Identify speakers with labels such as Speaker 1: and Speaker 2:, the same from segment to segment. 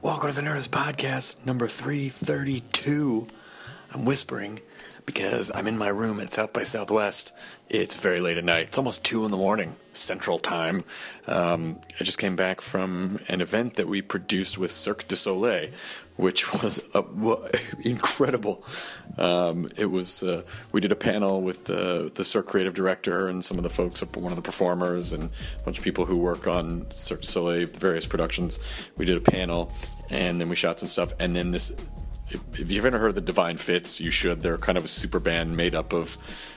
Speaker 1: Welcome to the Nerdist Podcast, number 332. I'm whispering because I'm in my room at South by Southwest. It's very late at night. It's almost 2 in the morning, Central Time. I just came back from an event that we produced with Cirque du Soleil, which was incredible. It was we did a panel with the Cirque creative director and some of the folks, one of the performers, and a bunch of people who work on Cirque du Soleil, various productions. We did a panel, and then we shot some stuff, and then this. If you've ever heard of the Divine Fits, you should. They're kind of a super band made up of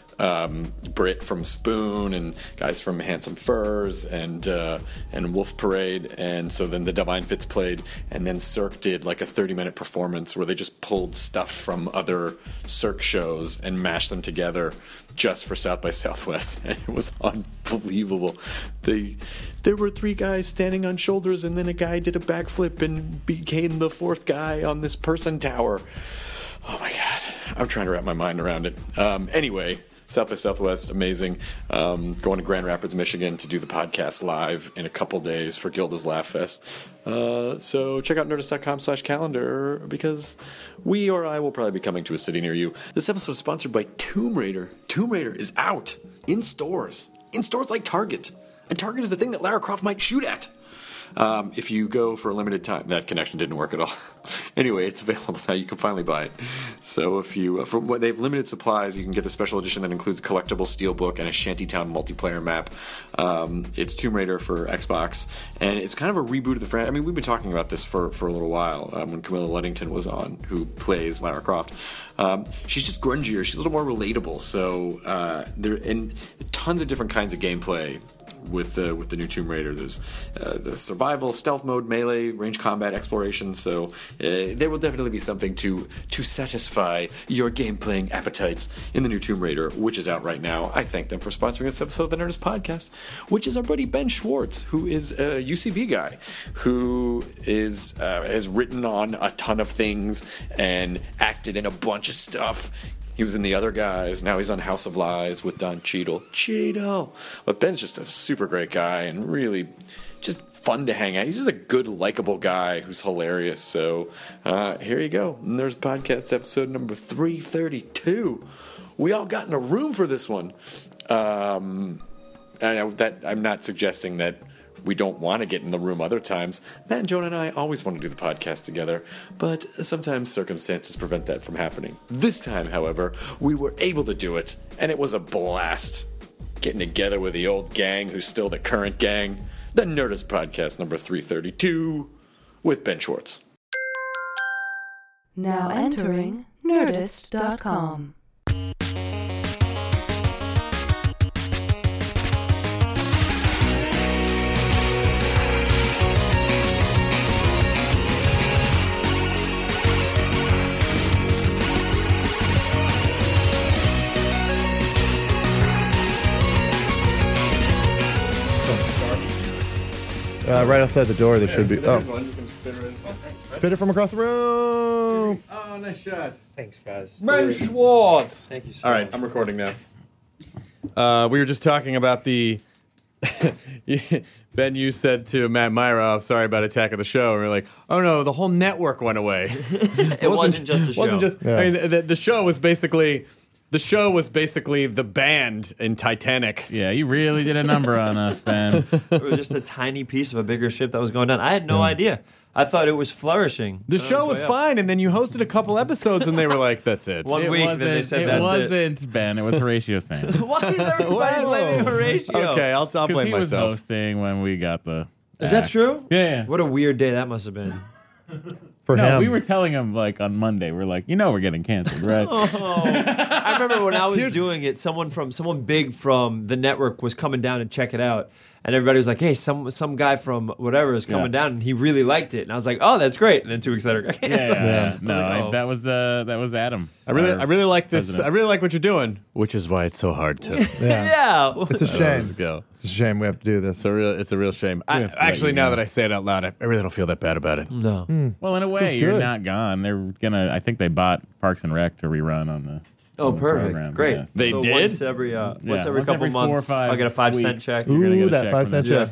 Speaker 1: Britt from Spoon and guys from Handsome Furs and Wolf Parade. And so then the Divine Fits played, and then Cirque did like a 30-minute performance where they just pulled stuff from other Cirque shows and mashed them together just for South by Southwest. And it was unbelievable. There were 3 guys standing on shoulders, and then a guy did a backflip and became the 4th guy on this person tower. Oh my God. I'm trying to wrap my mind around it. Anyway, South by Southwest, amazing. Going to Grand Rapids, Michigan to do the podcast live in a couple days for Gilda's Laugh Fest. So check out nerdist.com/calendar because we or I will probably be coming to a city near you. This episode is sponsored by Tomb Raider. Tomb Raider is out in stores like Target. And Target is the thing that Lara Croft might shoot at. If you go for a limited time, that connection didn't work at all. Anyway, it's available now. You can finally buy it. So if you, they have limited supplies, you can get the special edition that includes a collectible steelbook and a Shantytown multiplayer map. It's Tomb Raider for Xbox, and it's kind of a reboot of the franchise. I mean, we've been talking about this for a little while when Camilla Luddington was on, who plays Lara Croft. She's just grungier. She's a little more relatable. So there and tons of different kinds of gameplay with the new Tomb Raider. There's the survival, stealth mode, melee, range combat, exploration. So there will definitely be something to satisfy your game playing appetites in the new Tomb Raider, which is out right now. I thank them for sponsoring this episode of the Nerdist Podcast, which is our buddy Ben Schwartz, who is a UCB guy who is has written on a ton of things and acted in a bunch of stuff. He was in The Other Guys. Now he's on House of Lies with Don Cheadle. But Ben's just a super great guy and really just fun to hang out. He's just a good, likable guy who's hilarious. So here you go. And there's podcast episode number 332. We all got in a room for this one. I know that I'm not suggesting that we don't want to get in the room other times. Matt and Jonah and I always want to do the podcast together, but sometimes circumstances prevent that from happening. This time, however, we were able to do it, and it was a blast. Getting together with the old gang who's still the current gang. The Nerdist Podcast number 332 with Ben Schwartz.
Speaker 2: Now entering Nerdist.com.
Speaker 3: Right outside the door, there should be. Oh,
Speaker 4: One. You can
Speaker 3: spit it from across the room.
Speaker 4: Oh, nice shot.
Speaker 5: Thanks, guys.
Speaker 4: Ben Schwartz.
Speaker 5: Thank you so
Speaker 4: All
Speaker 5: much.
Speaker 4: right, I'm recording now. We were just talking about the. Ben, you said to Matt Myra, sorry about Attack of the Show. And we were like, oh no, the whole network went away.
Speaker 5: It wasn't just a show.
Speaker 4: Wasn't just.
Speaker 3: Yeah.
Speaker 4: I mean, the show was basically. The show was basically the band in Titanic.
Speaker 6: Yeah, you really did a number on us, man.
Speaker 5: It was just a tiny piece of a bigger ship that was going down. I had no idea. I thought it was flourishing.
Speaker 4: The show was fine, and then you hosted a couple episodes, and they were like, "That's it."
Speaker 5: One week, then they said
Speaker 6: it
Speaker 5: that's
Speaker 6: wasn't Ben. It was Horatio Sands.
Speaker 5: Why is everybody blaming Horatio?
Speaker 4: Okay, I'll
Speaker 6: Because
Speaker 4: blame
Speaker 6: he was
Speaker 4: myself.
Speaker 6: hosting when we got the.
Speaker 5: Is that
Speaker 6: axe.
Speaker 5: true?
Speaker 6: Yeah.
Speaker 5: What a weird day that must have been.
Speaker 3: For
Speaker 6: No,
Speaker 3: him.
Speaker 6: we were telling him like on Monday. We're like, we're getting canceled, right?
Speaker 5: Oh, I remember when I was doing it, someone big from the network was coming down to check it out. And everybody was like, hey, some guy from whatever is coming down, and he really liked it. And I was like, oh, that's great. And then 2 weeks later,
Speaker 6: Yeah. No,
Speaker 5: like, oh.
Speaker 6: that was Adam.
Speaker 4: I really like this.
Speaker 6: President.
Speaker 4: I really like what you're doing, which is why it's so hard to.
Speaker 3: Yeah.
Speaker 5: yeah.
Speaker 3: It's a shame.
Speaker 4: Let's go.
Speaker 3: It's a shame we have to do this.
Speaker 4: It's a real shame.
Speaker 6: have to let
Speaker 4: Actually,
Speaker 6: you
Speaker 4: now
Speaker 6: know.
Speaker 4: that I say it out loud, I really don't feel that bad about it.
Speaker 5: No.
Speaker 6: Well, in a way,
Speaker 3: Feels
Speaker 6: you're
Speaker 3: good.
Speaker 6: not gone. They're gonna. I think they bought Parks and Rec to rerun on the.
Speaker 5: Oh,
Speaker 6: on the
Speaker 5: perfect.
Speaker 6: program,
Speaker 5: Great.
Speaker 6: yeah.
Speaker 4: They
Speaker 5: so
Speaker 4: did?
Speaker 5: Once every
Speaker 6: once
Speaker 5: couple
Speaker 6: every 4 or
Speaker 5: months,
Speaker 6: 5
Speaker 5: I'll get a 5-cent
Speaker 6: weeks.
Speaker 5: check.
Speaker 6: You're gonna
Speaker 3: Ooh,
Speaker 6: get a
Speaker 3: that
Speaker 6: check
Speaker 3: 5
Speaker 6: from
Speaker 3: cent
Speaker 6: them.
Speaker 3: check.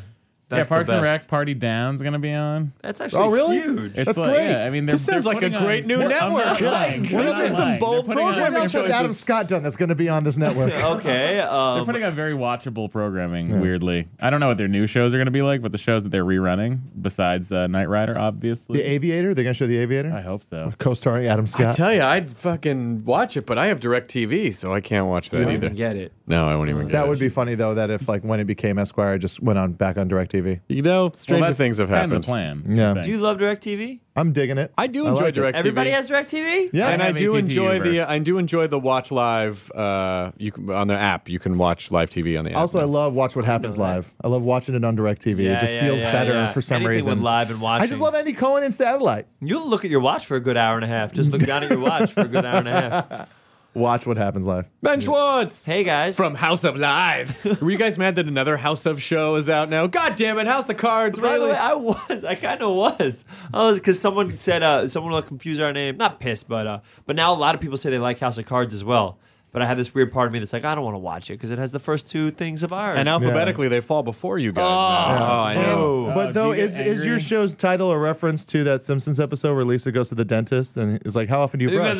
Speaker 5: That's
Speaker 6: Parks
Speaker 5: the
Speaker 6: and
Speaker 5: best.
Speaker 6: Rec Party Down's gonna be on.
Speaker 5: That's actually
Speaker 3: really?
Speaker 5: huge.
Speaker 6: It's
Speaker 3: That's
Speaker 6: like,
Speaker 3: great.
Speaker 6: Yeah, I mean,
Speaker 4: This sounds like a great new network.
Speaker 6: These
Speaker 4: are some bold programming
Speaker 3: What else has
Speaker 4: choices.
Speaker 3: Adam Scott done that's going to be on this network?
Speaker 5: Okay.
Speaker 6: They're putting out very watchable programming. Weirdly, I don't know what their new shows are going to be like, but the shows that they're rerunning, besides Knight Rider, obviously.
Speaker 3: The Aviator? They're going to show The Aviator?
Speaker 6: I hope so.
Speaker 3: Co-starring Adam
Speaker 4: I
Speaker 3: Scott.
Speaker 4: tell you, I'd fucking watch it, but I have DirecTV, so I can't watch that
Speaker 5: I don't
Speaker 4: either.
Speaker 5: even get it.
Speaker 4: No, I won't even get
Speaker 3: That
Speaker 4: it.
Speaker 3: would be funny though. That if like when it became Esquire, it just went on back on DirecTV.
Speaker 4: You know, stranger
Speaker 6: that's
Speaker 4: things have
Speaker 6: kind
Speaker 4: happened.
Speaker 6: of the plan.
Speaker 3: Yeah.
Speaker 6: I think.
Speaker 5: Do you love DirecTV?
Speaker 3: I'm digging it.
Speaker 4: I do enjoy
Speaker 3: like it.
Speaker 4: DirecTV.
Speaker 5: Everybody has DirecTV?
Speaker 3: Yeah.
Speaker 4: and I
Speaker 6: have
Speaker 4: do
Speaker 6: AT&T
Speaker 4: enjoy
Speaker 6: Universe.
Speaker 4: I do enjoy the watch live. You can, on the app, you can watch live TV on the app.
Speaker 3: Also, I
Speaker 4: now.
Speaker 3: love Watch What Happens Live. I love watching it on DirecTV. It just feels better for some
Speaker 5: Anything
Speaker 3: reason.
Speaker 5: with live and watching.
Speaker 3: I just love Andy Cohen and Satellite.
Speaker 5: You'll look at your watch for a good hour and a half. Just look down at your watch for a good hour and a half.
Speaker 3: Watch What Happens Live.
Speaker 4: Ben Schwartz.
Speaker 5: Hey guys.
Speaker 4: From House of Lies. Were you guys mad that another House of show is out now? God damn it, House of Cards,
Speaker 5: By the
Speaker 4: really?
Speaker 5: way, I kind of was. Because someone said someone will confuse our name. Not pissed, but now a lot of people say they like House of Cards as well. But I have this weird part of me that's like, I don't want to watch it because it has the first two things of ours.
Speaker 4: And alphabetically, they fall before you guys now. Oh, I know.
Speaker 3: But
Speaker 6: do
Speaker 3: though,
Speaker 6: you get
Speaker 3: is your
Speaker 6: angry?
Speaker 3: show's title a reference to that Simpsons episode where Lisa goes to the dentist and it's like, how often do you brush?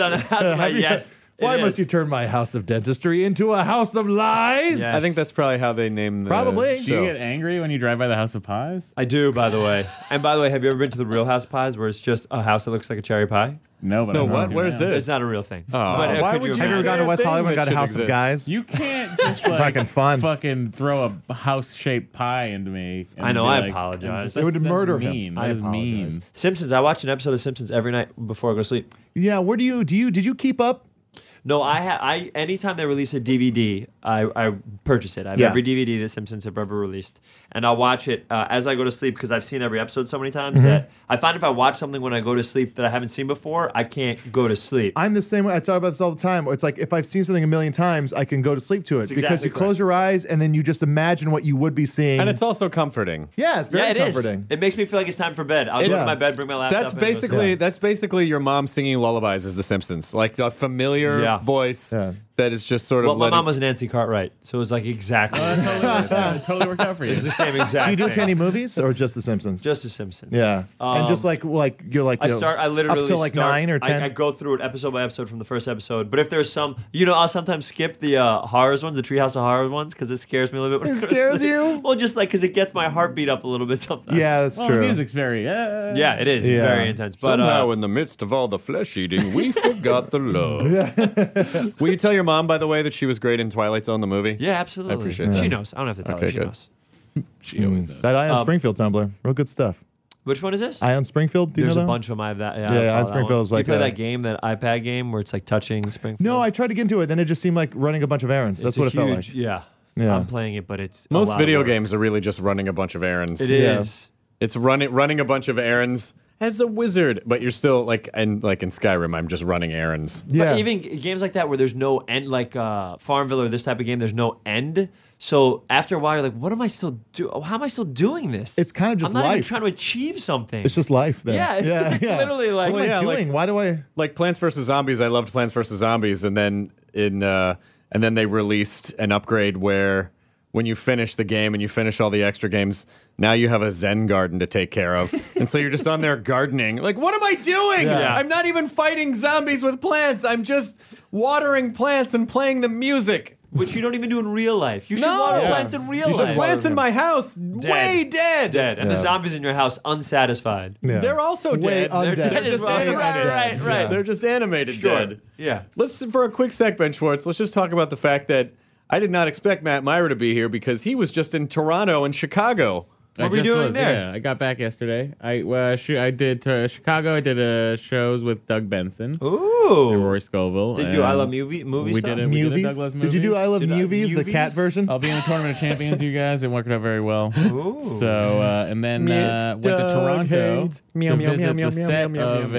Speaker 5: Yes.
Speaker 3: Why
Speaker 5: it
Speaker 3: must
Speaker 5: is.
Speaker 3: you turn my house of dentistry into a house of lies?
Speaker 5: Yeah.
Speaker 4: I think that's probably how they name the
Speaker 3: Probably.
Speaker 6: Do
Speaker 4: show.
Speaker 6: you get angry when you drive by the House of Pies?
Speaker 5: I do, by the way. And by the way, have you ever been to the Real House Pies where it's just a house that looks like a cherry pie?
Speaker 6: No, but
Speaker 4: No,
Speaker 6: I'm
Speaker 4: what?
Speaker 6: going to
Speaker 4: Where's
Speaker 6: now.
Speaker 4: this?
Speaker 5: It's not a real thing.
Speaker 4: Oh,
Speaker 5: But,
Speaker 4: why
Speaker 5: could
Speaker 4: would you
Speaker 3: Have you ever
Speaker 4: say
Speaker 3: gone to
Speaker 4: a
Speaker 3: West
Speaker 4: thing
Speaker 3: Hollywood and
Speaker 4: that
Speaker 3: got a
Speaker 4: should
Speaker 3: house
Speaker 4: exist?
Speaker 3: of guys?
Speaker 6: You can't just like
Speaker 3: Fucking fun.
Speaker 6: fucking throw a house-shaped pie into me. and
Speaker 5: I know,
Speaker 6: be
Speaker 5: I
Speaker 6: like-
Speaker 5: apologize.
Speaker 3: It would
Speaker 6: That's
Speaker 3: murder him.
Speaker 6: mean.
Speaker 5: I
Speaker 6: That is
Speaker 5: apologize.
Speaker 6: mean.
Speaker 5: Simpsons. I watch an episode of Simpsons every night before I go to sleep.
Speaker 3: Yeah, where did you keep up?
Speaker 5: No, I anytime they release a DVD, I purchase it. I have
Speaker 3: Yeah.
Speaker 5: every DVD the Simpsons have ever released, and I'll watch it as I go to sleep because I've seen every episode so many times that I find if I watch something when I go to sleep that I haven't seen before, I can't go to sleep.
Speaker 3: I'm the same way. I talk about this all the time. It's like if I've seen something a million times, I can go to sleep to it
Speaker 5: That's
Speaker 3: because
Speaker 5: exactly
Speaker 3: you close your eyes and then you just imagine what you would be seeing.
Speaker 4: And it's also comforting.
Speaker 3: yeah, it's very
Speaker 5: Yeah, it is.
Speaker 3: comforting.
Speaker 5: It makes me feel like it's time for bed. I'll go
Speaker 4: It's-
Speaker 5: to my bed, bring my laptop.
Speaker 4: That's
Speaker 5: and go to sleep.
Speaker 4: basically your mom singing lullabies as The Simpsons, like a familiar
Speaker 5: Yeah.
Speaker 4: voice
Speaker 3: Yeah.
Speaker 4: that is just sort of.
Speaker 5: Well, my
Speaker 4: letting-
Speaker 5: mom was Nancy Cartwright, so it was like exactly.
Speaker 6: It totally worked out for you.
Speaker 5: It's the same exact.
Speaker 3: Do you do it to
Speaker 5: thing.
Speaker 3: any movies or just The Simpsons?
Speaker 5: Just The Simpsons.
Speaker 3: yeah, and just like you're like
Speaker 5: I start. I literally
Speaker 3: up to like
Speaker 5: start,
Speaker 3: 9 or 10.
Speaker 5: I go through it episode by episode from the first episode. But if there's some, I'll sometimes skip the horrors ones, the Treehouse of Horrors ones, because it scares me a little bit. When
Speaker 3: It
Speaker 5: I go to
Speaker 3: scares
Speaker 5: sleep.
Speaker 3: you?
Speaker 5: Well, just like because it gets my heartbeat up a little bit sometimes.
Speaker 3: yeah, that's
Speaker 6: Well, the
Speaker 3: true.
Speaker 6: music's very.
Speaker 5: Yeah, it is.
Speaker 3: Yeah.
Speaker 5: It's very intense. But
Speaker 4: Somehow, in the midst of all the flesh eating, we forgot the love. Will you tell your mom, by the way, that she was great in Twilight Zone, the movie?
Speaker 5: yeah, absolutely.
Speaker 4: I appreciate
Speaker 5: She
Speaker 4: that.
Speaker 5: knows. I don't have to tell
Speaker 4: Okay,
Speaker 5: her. She
Speaker 4: good.
Speaker 5: knows.
Speaker 6: She always does.
Speaker 3: That Ion Springfield Tumblr, real good stuff.
Speaker 5: Which one is this?
Speaker 3: Ion Springfield, do you
Speaker 5: There's
Speaker 3: know
Speaker 5: a
Speaker 3: that?
Speaker 5: bunch of them. I have that. Yeah,
Speaker 3: Yeah,
Speaker 5: I follow
Speaker 3: Ion
Speaker 5: that
Speaker 3: Springfield
Speaker 5: one.
Speaker 3: is like
Speaker 5: you play
Speaker 3: a-
Speaker 5: that game, that iPad game where it's like touching Springfield.
Speaker 3: No, I tried to get into it, then it just seemed like running a bunch of errands. That's
Speaker 5: It's a
Speaker 3: what it felt
Speaker 5: huge-
Speaker 3: like.
Speaker 5: Yeah.
Speaker 3: Yeah.
Speaker 5: I'm playing it, but it's a
Speaker 4: Most
Speaker 5: lot of
Speaker 4: video
Speaker 5: work.
Speaker 4: games are really just running a bunch of errands.
Speaker 5: It
Speaker 3: Yeah.
Speaker 5: is.
Speaker 4: It's running a bunch of errands as a wizard, but you're still like in Skyrim, I'm just running errands.
Speaker 3: Yeah.
Speaker 5: But even games like that where there's no end, like Farmville or this type of game, there's no end. So after a while, you're like, what am I still doing? How am I still doing this?
Speaker 3: It's kind of just
Speaker 5: I'm not even
Speaker 3: life.
Speaker 5: trying to achieve something.
Speaker 3: It's just life then.
Speaker 5: Yeah, it's literally like-
Speaker 3: what am
Speaker 4: Well,
Speaker 3: I
Speaker 4: yeah,
Speaker 3: doing? Why do I?
Speaker 4: Like Plants vs Zombies, I loved Plants vs Zombies, and then they released an upgrade where when you finish the game and you finish all the extra games, now you have a Zen garden to take care of, and so you're just on there gardening. Like, what am I doing?
Speaker 5: Yeah.
Speaker 4: I'm not even fighting zombies with plants. I'm just watering plants and playing the music.
Speaker 5: which you don't even do in real life. You should
Speaker 4: No.
Speaker 5: water
Speaker 4: Yeah.
Speaker 5: plants in real
Speaker 3: You should
Speaker 5: life.
Speaker 4: The plants in my house, way dead.
Speaker 5: Dead. And the zombies in your house, unsatisfied.
Speaker 3: Yeah.
Speaker 4: They're also
Speaker 3: Way
Speaker 4: dead.
Speaker 3: undead.
Speaker 5: They're
Speaker 4: just
Speaker 5: right,
Speaker 4: animated.
Speaker 5: right.
Speaker 4: They're just animated
Speaker 5: Sure.
Speaker 4: dead.
Speaker 5: Yeah.
Speaker 4: Let's, for a quick sec, Ben Schwartz, let's just talk about the fact that I did not expect Matt Myra to be here because he was just in Toronto and Chicago.
Speaker 5: What were you
Speaker 6: just
Speaker 5: doing there?
Speaker 6: Yeah, I got back yesterday. I did Chicago. I did shows with Doug Benson and
Speaker 5: Ooh.
Speaker 6: Roy Scoville.
Speaker 5: Did you do I
Speaker 6: and
Speaker 5: Love movie
Speaker 6: we
Speaker 5: stuff?
Speaker 6: did it. We did a
Speaker 3: Movies?
Speaker 6: Doug Loves
Speaker 3: Did you do I Love
Speaker 5: Did I-
Speaker 3: Movies, the cat
Speaker 5: Movies?
Speaker 3: version?
Speaker 6: I'll be in the Tournament of Champions, you guys. It worked out very well.
Speaker 5: Ooh.
Speaker 6: So and then went to Toronto to visit the set of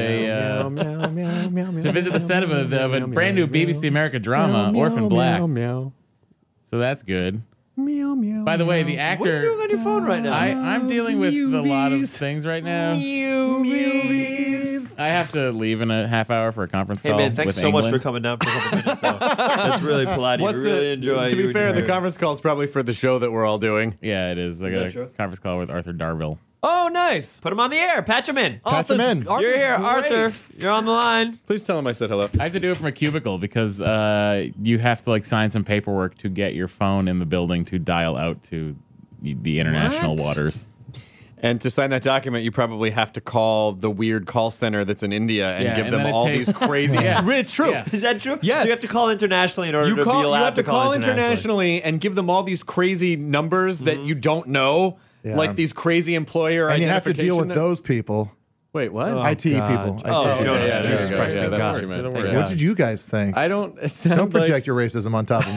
Speaker 6: a to visit the set of a brand new BBC America drama, Orphan Black. So that's good. By the way, the actor.
Speaker 5: What are you doing on your phone right now?
Speaker 6: I'm dealing with a lot of things right now. I have to leave in a half hour for a conference call.
Speaker 5: Hey man, thanks
Speaker 6: with
Speaker 5: so much
Speaker 6: England.
Speaker 5: for coming down for a couple minutes. Though. That's really polite. You really enjoy.
Speaker 4: To be
Speaker 5: you
Speaker 4: fair,
Speaker 5: and
Speaker 4: the
Speaker 5: your-
Speaker 4: conference call is probably for the show that we're all doing.
Speaker 6: Yeah, it is. I got
Speaker 5: that
Speaker 6: a
Speaker 5: true?
Speaker 6: conference call with Arthur Darville.
Speaker 4: Oh, nice.
Speaker 5: Put him on the air. Patch him in.
Speaker 3: Patch him in.
Speaker 5: You're here, Arthur. You're on the line.
Speaker 4: Please tell him I said hello.
Speaker 6: I have to do it from a cubicle because you have to like sign some paperwork to get your phone in the building to dial out to the international
Speaker 5: What?
Speaker 6: waters.
Speaker 4: And to sign that document, you probably have to call the weird call center that's in India and
Speaker 6: Yeah,
Speaker 4: give
Speaker 6: and
Speaker 4: them
Speaker 6: then it
Speaker 4: all
Speaker 6: takes-
Speaker 4: these crazy.
Speaker 6: Yeah.
Speaker 4: It's true.
Speaker 6: Yeah.
Speaker 5: Is that true?
Speaker 4: Yes.
Speaker 5: So you have to call internationally in order to be allowed
Speaker 4: You have to call
Speaker 5: internationally.
Speaker 4: internationally and give them all these crazy numbers that you don't know,
Speaker 3: Yeah.
Speaker 4: like these crazy employer
Speaker 7: And you have to
Speaker 4: identification.
Speaker 7: deal with those people.
Speaker 4: Wait, what?
Speaker 5: Oh,
Speaker 7: IT
Speaker 5: God.
Speaker 7: people.
Speaker 5: Oh,
Speaker 7: IT.
Speaker 5: Jonah.
Speaker 4: yeah,
Speaker 5: Jesus
Speaker 4: there you go.
Speaker 5: Christ.
Speaker 4: Yeah,
Speaker 5: thank
Speaker 4: that's
Speaker 5: God.
Speaker 4: what you meant.
Speaker 6: Thank
Speaker 4: Thank
Speaker 6: God.
Speaker 7: What did you guys think?
Speaker 4: I don't. It sounds
Speaker 7: Don't project
Speaker 4: like,
Speaker 7: your racism on top of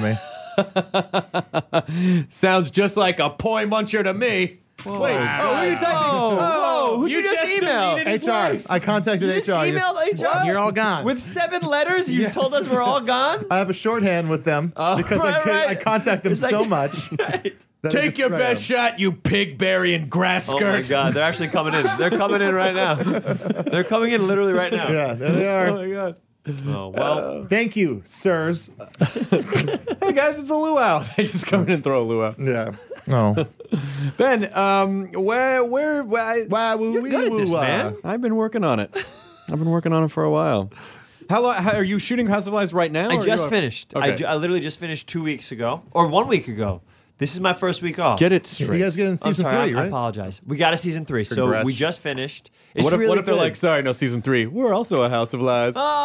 Speaker 7: me.
Speaker 4: sounds just like a poi muncher to me. Wait, oh, what are you typing?
Speaker 5: Whoa, who'd you just email?
Speaker 7: HR. I contacted
Speaker 5: You just
Speaker 7: HR.
Speaker 5: emailed HR?
Speaker 7: You're all gone.
Speaker 5: With 7 letters, you told us we're all gone?
Speaker 7: I have a shorthand with them because
Speaker 5: right.
Speaker 7: I contact them
Speaker 5: It's like-
Speaker 7: so much.
Speaker 5: Right.
Speaker 7: that I
Speaker 4: Take your
Speaker 7: destroy
Speaker 4: best shot, you pig burying grass
Speaker 5: Oh
Speaker 4: skirt.
Speaker 5: my God, they're actually coming in. They're coming in right now. They're coming in literally right now.
Speaker 7: them. Yeah, there they are.
Speaker 4: Oh my god.
Speaker 5: Oh, well,
Speaker 7: Thank you, sirs.
Speaker 4: Hey guys, it's a luau. They just come in and throw a luau.
Speaker 7: Yeah. Oh.
Speaker 4: Ben, where
Speaker 7: Wow, woo, wee,
Speaker 5: good at
Speaker 7: woo,
Speaker 5: this, man.
Speaker 4: I've been working on it. I've been working on it for a while. How are you shooting House of Lies right now?
Speaker 5: I
Speaker 4: or
Speaker 5: just
Speaker 4: you-
Speaker 5: finished.
Speaker 4: Okay.
Speaker 5: I literally just finished 2 weeks ago, or 1 week ago. This is my first week off.
Speaker 4: Get it
Speaker 7: You
Speaker 4: straight.
Speaker 7: guys get in
Speaker 5: I'm
Speaker 7: season
Speaker 5: sorry,
Speaker 7: 3,
Speaker 5: I
Speaker 7: right?
Speaker 5: apologize. We got a season 3, so
Speaker 7: Congrats.
Speaker 5: we just finished. It's
Speaker 4: What if,
Speaker 5: really
Speaker 4: what if they're
Speaker 5: good.
Speaker 4: like, sorry, no season 3? We're also a House of Lies.
Speaker 5: Oh, no,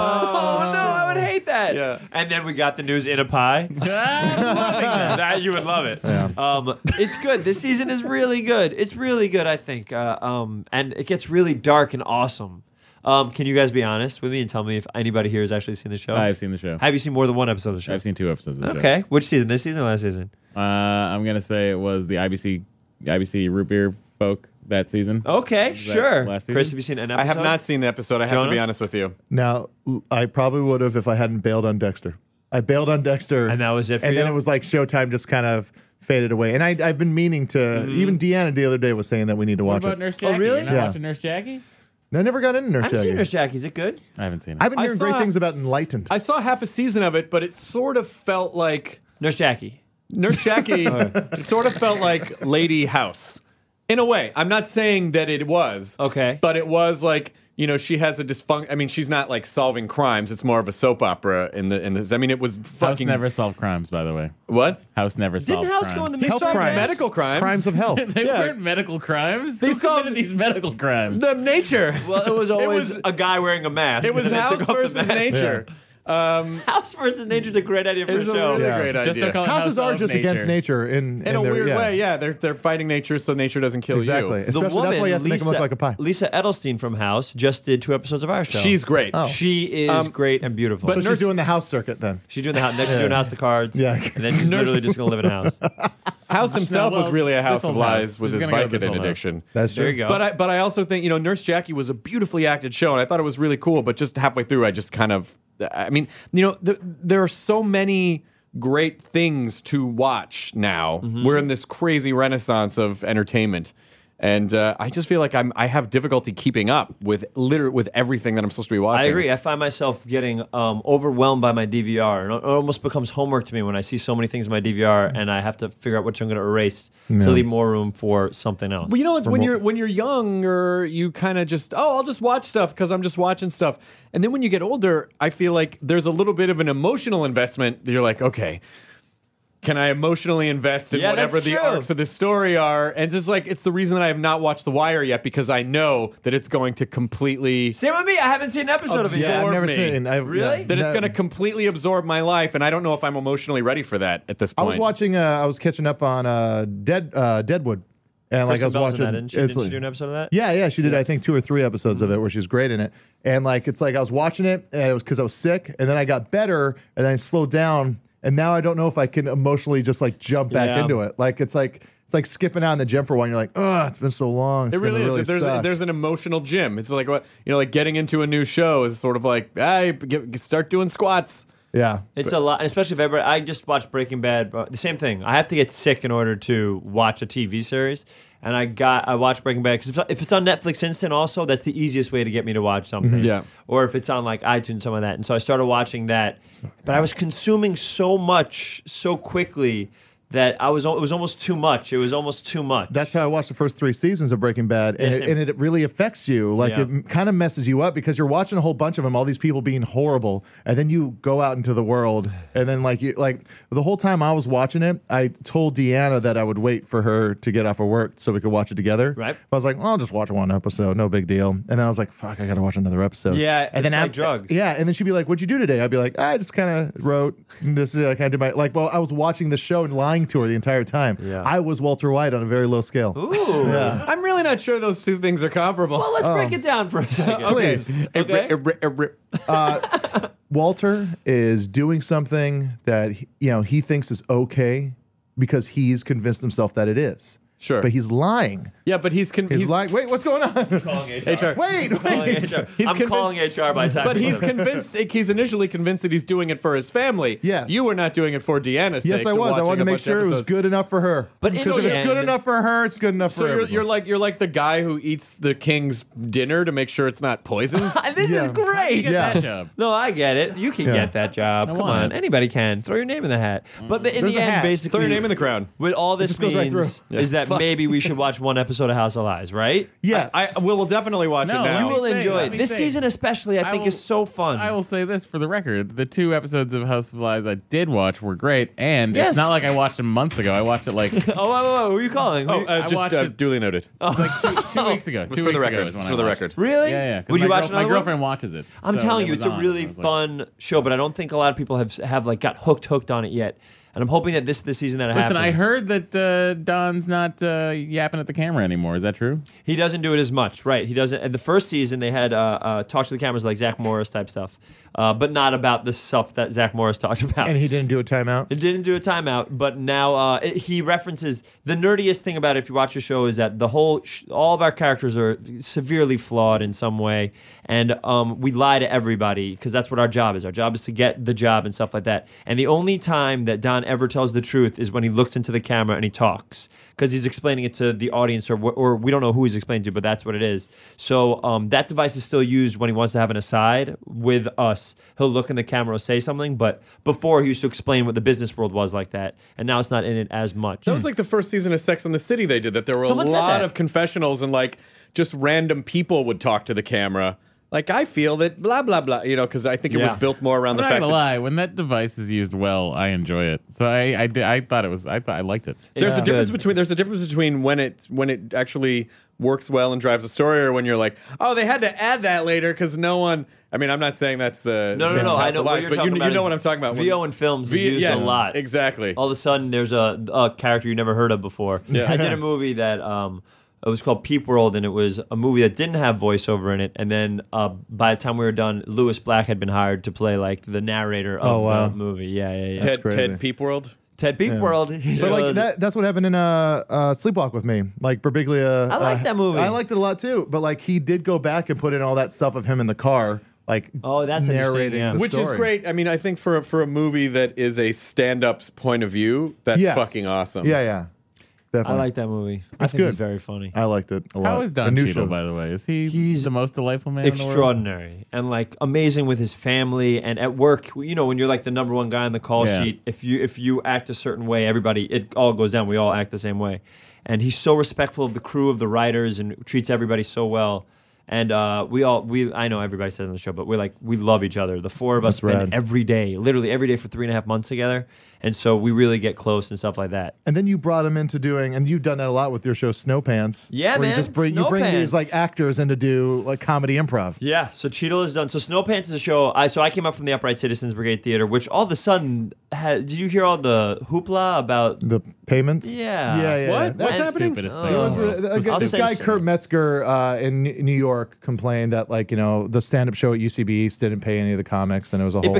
Speaker 5: I would hate that.
Speaker 4: Yeah.
Speaker 5: And then we got the news in a pie. That you would love it. It's good. This season is really good. It's really good, I think. And it gets really dark and awesome. Can you guys be honest with me and tell me if anybody here has actually seen the show?
Speaker 6: I've seen the show.
Speaker 5: Have you seen more than one episode of the show?
Speaker 6: I've seen 2 episodes of the show.
Speaker 5: Okay. Which season? This season or last season?
Speaker 6: I'm gonna say it was the IBC root beer folk that season.
Speaker 5: Okay, sure.
Speaker 6: last season?
Speaker 5: Chris, have you seen an episode?
Speaker 4: I have not seen the episode. I have to
Speaker 5: Jonah?
Speaker 4: be honest with you.
Speaker 7: Now, I probably would have if I hadn't bailed on Dexter. I bailed on Dexter.
Speaker 5: And that was it for
Speaker 7: And
Speaker 5: you?
Speaker 7: then it was like Showtime just kind of faded away. And I've been meaning to, even Deanna the other day was saying that we need to
Speaker 6: What
Speaker 7: watch
Speaker 6: about
Speaker 7: it.
Speaker 6: Nurse Jackie?
Speaker 5: really?
Speaker 6: You're not
Speaker 7: Yeah.
Speaker 6: watching Nurse Jackie?
Speaker 7: No, I never got into
Speaker 5: I
Speaker 7: Nurse
Speaker 5: haven't seen
Speaker 7: Jackie.
Speaker 5: Nurse Jackie. Is it good?
Speaker 6: I haven't seen it.
Speaker 7: I've been
Speaker 4: I
Speaker 7: hearing great
Speaker 4: saw-
Speaker 7: things about Enlightened.
Speaker 4: I saw half a season of it, but it sort of felt like
Speaker 5: Nurse Jackie.
Speaker 4: Nurse Jackie sort of felt like Lady House. In a way. I'm not saying that it was.
Speaker 5: Okay.
Speaker 4: But it was like, you know, she has a dysfunction. I mean, she's not like solving crimes. It's more of a soap opera in this. I mean, it was
Speaker 6: House
Speaker 4: fucking
Speaker 6: never solved crimes, by the way.
Speaker 4: What?
Speaker 6: House never solved
Speaker 5: House
Speaker 6: crimes.
Speaker 5: go in the
Speaker 4: He
Speaker 5: Health
Speaker 4: solved
Speaker 7: crimes.
Speaker 4: medical crimes.
Speaker 7: Crimes of health.
Speaker 6: They
Speaker 4: Yeah.
Speaker 6: weren't medical crimes.
Speaker 4: They
Speaker 6: Who
Speaker 4: solved-
Speaker 6: committed these medical crimes.
Speaker 4: The nature.
Speaker 5: Well, it was always
Speaker 4: was-
Speaker 5: a guy wearing a mask.
Speaker 4: It was
Speaker 5: and they
Speaker 4: House
Speaker 5: took off the
Speaker 4: versus
Speaker 5: mask.
Speaker 4: nature.
Speaker 5: House versus nature is a great idea for a
Speaker 4: It's a
Speaker 5: show.
Speaker 4: really
Speaker 7: Yeah.
Speaker 4: great
Speaker 6: Just
Speaker 4: idea.
Speaker 6: don't call it
Speaker 7: Houses
Speaker 6: House
Speaker 7: are
Speaker 6: of
Speaker 7: just against nature in
Speaker 4: in a
Speaker 7: their,
Speaker 4: weird
Speaker 7: yeah.
Speaker 4: way, yeah. They're fighting nature so nature doesn't kill
Speaker 7: Exactly.
Speaker 4: you.
Speaker 7: Especially, that's why you have to make them look like a pie.
Speaker 5: Lisa Edelstein from House just did 2 episodes of our show.
Speaker 4: She's great.
Speaker 7: Oh.
Speaker 5: She is great and beautiful.
Speaker 7: So
Speaker 4: But
Speaker 7: she's doing the house circuit then.
Speaker 5: she's doing the house. Next, she's doing House of Cards.
Speaker 7: Yeah.
Speaker 5: And then she's literally just going to live in a house.
Speaker 4: House himself was
Speaker 6: well,
Speaker 4: really a house
Speaker 6: this
Speaker 4: of
Speaker 6: whole
Speaker 4: lies
Speaker 6: house.
Speaker 4: with
Speaker 6: She's
Speaker 4: his
Speaker 6: gonna go this
Speaker 4: Vicodin
Speaker 6: whole house.
Speaker 4: addiction.
Speaker 7: That's
Speaker 5: There
Speaker 7: true.
Speaker 5: you go.
Speaker 4: But I also think, you know, Nurse Jackie was a beautifully acted show, and I thought it was really cool. But just halfway through, I just kind of, I mean, you know, there are so many great things to watch now. We're in this crazy renaissance of entertainment. And I just feel like I have difficulty keeping up with everything that I'm supposed to be watching.
Speaker 5: I agree. I find myself getting overwhelmed by my DVR, and it almost becomes homework to me when I see so many things in my DVR, and I have to figure out which I'm going to erase to leave more room for something else.
Speaker 4: Well, you know, it's when you're younger, you kind of just I'll just watch stuff because I'm just watching stuff. And then when you get older, I feel like there's a little bit of an emotional investment. You're like, okay, can I emotionally invest in
Speaker 5: Yeah,
Speaker 4: whatever
Speaker 5: that's
Speaker 4: the
Speaker 5: true.
Speaker 4: arcs of the story are? And just like it's the reason that I have not watched The Wire yet because I know that it's going to completely
Speaker 5: Same with me. I haven't seen an episode of it
Speaker 7: Yeah,
Speaker 5: yet.
Speaker 7: I've
Speaker 4: absorb
Speaker 7: never
Speaker 4: me.
Speaker 7: seen.
Speaker 5: Really?
Speaker 4: that it's going to completely absorb my life, and I don't know if I'm emotionally ready for that at this
Speaker 7: I
Speaker 4: point.
Speaker 7: was watching. I was catching up on Deadwood, and like I was
Speaker 5: Kristen Bell's in
Speaker 7: watching.
Speaker 5: that, didn't she?
Speaker 7: it's
Speaker 5: Didn't she
Speaker 7: like-
Speaker 5: do an episode of that?
Speaker 7: Yeah, she did. I think 2 or 3 episodes of it where she's great in it. And like it's like I was watching it, and it was because I was sick, and then I got better, and then I slowed down, and now I don't know if I can emotionally just like jump back
Speaker 5: Yeah.
Speaker 7: into it. Like it's like skipping out in the gym for one. You're like, oh, it's been so long. It's
Speaker 4: It really
Speaker 7: gonna
Speaker 4: is. There's
Speaker 7: suck."
Speaker 4: there's an emotional gym. It's like what like getting into a new show is sort of like start doing squats.
Speaker 7: yeah.
Speaker 5: It's a lot, and especially if everybody. I just watched Breaking Bad. The same thing. I have to get sick in order to watch a TV series, and I watched Breaking Bad because if it's on Netflix Instant, also that's the easiest way to get me to watch something.
Speaker 4: Yeah.
Speaker 5: Or if it's on like iTunes, some of that. And so I started watching that, but I was consuming so much so quickly that it was almost too much. It was almost too much.
Speaker 7: That's how I watched the first 3 seasons of Breaking Bad, and,
Speaker 5: Yeah,
Speaker 7: it really affects you. Like
Speaker 5: Yeah.
Speaker 7: it kind of messes you up because you're watching a whole bunch of them, all these people being horrible, and then you go out into the world, and then like the whole time I was watching it, I told Deanna that I would wait for her to get off of work so we could watch it together.
Speaker 5: Right.
Speaker 7: But I was like, well, I'll just watch one episode, no big deal. And then I was like, fuck, I gotta watch another episode.
Speaker 5: Yeah,
Speaker 7: and
Speaker 5: it's
Speaker 7: then
Speaker 5: like drugs.
Speaker 7: Yeah, and then she'd be like, "What'd you do today?" I'd be like, "I just kind of wrote. This is like I did my like." Well, I was watching the show and lying to her the entire time.
Speaker 5: Yeah.
Speaker 7: I was Walter White on a very low scale.
Speaker 5: Ooh.
Speaker 7: Yeah.
Speaker 4: I'm really not sure those two things are comparable.
Speaker 5: Well, let's break it down for a second.
Speaker 7: Please.
Speaker 5: Okay.
Speaker 7: Walter is doing something that he thinks is okay because he's convinced himself that it is.
Speaker 4: Sure.
Speaker 7: But he's lying.
Speaker 4: Yeah, but he's
Speaker 7: like, wait, what's going on?
Speaker 5: Calling HR.
Speaker 7: Wait.
Speaker 5: I'm calling HR by time.
Speaker 4: But he's convinced. He's initially convinced that he's doing it for his family.
Speaker 7: Yes.
Speaker 4: You were not doing it for Deanna's sake.
Speaker 7: Yes, I was. I wanted to make sure it was good enough for her.
Speaker 5: But
Speaker 7: because
Speaker 5: in
Speaker 7: if
Speaker 5: the
Speaker 7: it's good
Speaker 5: end-
Speaker 7: enough for her, it's good enough for
Speaker 4: So
Speaker 7: everyone.
Speaker 4: you're like the guy who eats the king's dinner to make sure it's not poisoned.
Speaker 5: This
Speaker 7: Yeah.
Speaker 5: is great.
Speaker 6: Get
Speaker 7: Yeah.
Speaker 6: that job.
Speaker 5: No, I get it. You can
Speaker 7: Yeah.
Speaker 5: get that job.
Speaker 6: I
Speaker 5: Come
Speaker 6: want
Speaker 5: on,
Speaker 6: it.
Speaker 5: anybody can. Throw your name in the hat. But in
Speaker 7: There's
Speaker 5: the
Speaker 7: a
Speaker 5: end,
Speaker 7: hat.
Speaker 5: basically,
Speaker 4: Throw your name in the crown.
Speaker 5: what all this
Speaker 7: just goes right
Speaker 5: means
Speaker 7: through.
Speaker 5: is that
Speaker 4: Fuck.
Speaker 5: maybe we should watch one episode of House of Lies, right?
Speaker 7: Yes.
Speaker 4: I will definitely watch
Speaker 6: No,
Speaker 4: it now.
Speaker 5: You
Speaker 6: me
Speaker 5: will
Speaker 6: say-
Speaker 5: enjoy
Speaker 6: let
Speaker 5: it.
Speaker 6: me
Speaker 5: This
Speaker 6: say-
Speaker 5: season, especially, I think,
Speaker 6: will-
Speaker 5: is so fun.
Speaker 6: I will say this for the record: the 2 episodes of House of Lies I did watch were great, and
Speaker 5: Yes.
Speaker 6: it's not like I watched them months ago. I watched it like
Speaker 5: who are you calling?
Speaker 4: Oh,
Speaker 6: I
Speaker 4: just
Speaker 6: watched it-
Speaker 4: duly noted.
Speaker 6: like 2 weeks ago.
Speaker 4: Just
Speaker 6: 2
Speaker 4: for
Speaker 6: weeks
Speaker 4: the
Speaker 6: ago
Speaker 4: record.
Speaker 6: is when
Speaker 4: Just
Speaker 6: I
Speaker 4: for the
Speaker 6: watched
Speaker 4: record.
Speaker 6: it.
Speaker 5: Really?
Speaker 6: Yeah, yeah. 'cause
Speaker 5: Would you
Speaker 6: my
Speaker 5: watch
Speaker 6: girl-
Speaker 5: another
Speaker 6: My
Speaker 5: one?
Speaker 6: girlfriend watches it.
Speaker 5: I'm
Speaker 6: so
Speaker 5: telling
Speaker 6: it
Speaker 5: you,
Speaker 6: was
Speaker 5: it's a
Speaker 6: on, and
Speaker 5: really
Speaker 6: I was like,
Speaker 5: fun show, but I don't think a lot of people have like got hooked on it yet. And I'm hoping that this is the season that it
Speaker 6: Listen,
Speaker 5: happens.
Speaker 6: I heard that Don's not yapping at the camera anymore. Is that true?
Speaker 5: He doesn't do it as much, right? He doesn't. In the first season, they had talk to the cameras like Zach Morris type stuff, but not about the stuff that Zach Morris talked about.
Speaker 7: and he didn't do a timeout.
Speaker 5: It didn't do a timeout, but now he references the nerdiest thing about it. If you watch the show, is that the whole all of our characters are severely flawed in some way, and we lie to everybody because that's what our job is. Our job is to get the job and stuff like that. And the only time that Don ever tells the truth is when he looks into the camera and he talks because he's explaining it to the audience, or we don't know who he's explaining to, but that's what it is. So that device is still used when he wants to have an aside with us. He'll look in the camera or say something, but before he used to explain what the business world was like that, and now it's not in it as much.
Speaker 4: That was like the first season of Sex and the City they did that. There were
Speaker 5: Someone
Speaker 4: a
Speaker 5: said
Speaker 4: lot
Speaker 5: that.
Speaker 4: of confessionals and like just random people would talk to the camera. Like, I feel that blah, blah, blah, because I think it was
Speaker 5: Yeah.
Speaker 4: built more around
Speaker 6: I'm
Speaker 4: the
Speaker 6: not
Speaker 4: fact
Speaker 6: gonna
Speaker 4: that
Speaker 6: lie. When that device is used well, I enjoy it. So I thought I liked it.
Speaker 4: there's a
Speaker 5: It's
Speaker 4: difference
Speaker 5: good.
Speaker 4: between when it actually works well and drives the story, or when you're like, oh, they had to add that later because no one. I mean, I'm not saying that's the
Speaker 5: No.
Speaker 4: case of
Speaker 5: I
Speaker 4: House
Speaker 5: know
Speaker 4: of
Speaker 5: what
Speaker 4: Lies,
Speaker 5: you're
Speaker 4: but
Speaker 5: talking about.
Speaker 4: you know
Speaker 5: is
Speaker 4: what I'm talking about.
Speaker 5: VO in films is used
Speaker 4: yes,
Speaker 5: a lot.
Speaker 4: Exactly.
Speaker 5: All of a sudden, there's a character you never heard of before.
Speaker 4: Yeah.
Speaker 5: I did a movie that it was called Peep World, and it was a movie that didn't have voiceover in it. And then by the time we were done, Lewis Black had been hired to play like the narrator of
Speaker 7: Oh, wow.
Speaker 5: the movie. Yeah.
Speaker 4: Ted
Speaker 7: crazy.
Speaker 4: Peep World.
Speaker 5: Ted Peep World.
Speaker 7: But like that's what happened in Sleepwalk with Me. Like Birbiglia.
Speaker 5: I like that movie.
Speaker 7: I liked it a lot too. But like he did go back and put in all that stuff of him in the car, like
Speaker 5: Oh, that's interesting,
Speaker 7: narrating
Speaker 5: yeah.
Speaker 7: the
Speaker 4: Which is
Speaker 7: story.
Speaker 4: great. I mean, I think for a movie that is a stand-up's point of view, that's
Speaker 7: Yes.
Speaker 4: fucking awesome.
Speaker 7: Yeah.
Speaker 5: I
Speaker 7: Definitely.
Speaker 5: like that movie. I
Speaker 7: It's
Speaker 5: think it's
Speaker 7: good.
Speaker 5: very funny.
Speaker 7: I liked it a lot.
Speaker 6: How is
Speaker 7: The
Speaker 6: Don
Speaker 7: new
Speaker 6: Cheadle,
Speaker 7: show.
Speaker 6: by the way? Is he
Speaker 5: He's
Speaker 6: the most delightful man in the world?
Speaker 5: Extraordinary and like amazing with his family and at work. You know, when you're like the number one guy on the call
Speaker 6: Yeah.
Speaker 5: sheet, if you act a certain way, it all goes down. We all act the same way, and he's so respectful of the crew, of the writers, and treats everybody so well. And I know everybody says on the show, but we love each other. The four of us
Speaker 7: That's
Speaker 5: spend
Speaker 7: rad.
Speaker 5: literally every day for 3.5 months together, and so we really get close and stuff like that.
Speaker 7: And then you brought him into doing, and you've done that a lot with your show Snow Pants.
Speaker 5: Yeah,
Speaker 7: where
Speaker 5: man,
Speaker 7: You just bring
Speaker 5: Snow
Speaker 7: these
Speaker 5: Pants.
Speaker 7: like actors in to do like comedy improv.
Speaker 5: Yeah, so Cheadle is done. So Snow Pants is a show. I came up from the Upright Citizens Brigade Theater, which all of a sudden did you hear all the hoopla about?
Speaker 7: The payments.
Speaker 5: Yeah.
Speaker 7: Yeah.
Speaker 4: What? What's
Speaker 5: And-
Speaker 4: happening?
Speaker 6: Stupidest
Speaker 5: Oh.
Speaker 6: thing. in the
Speaker 7: There was
Speaker 6: world.
Speaker 5: I'll
Speaker 7: this
Speaker 5: say
Speaker 7: guy
Speaker 5: so.
Speaker 7: Kurt Metzger in New York. York complained that like the stand-up show at UCB East didn't pay any of the comics, and it was a whole.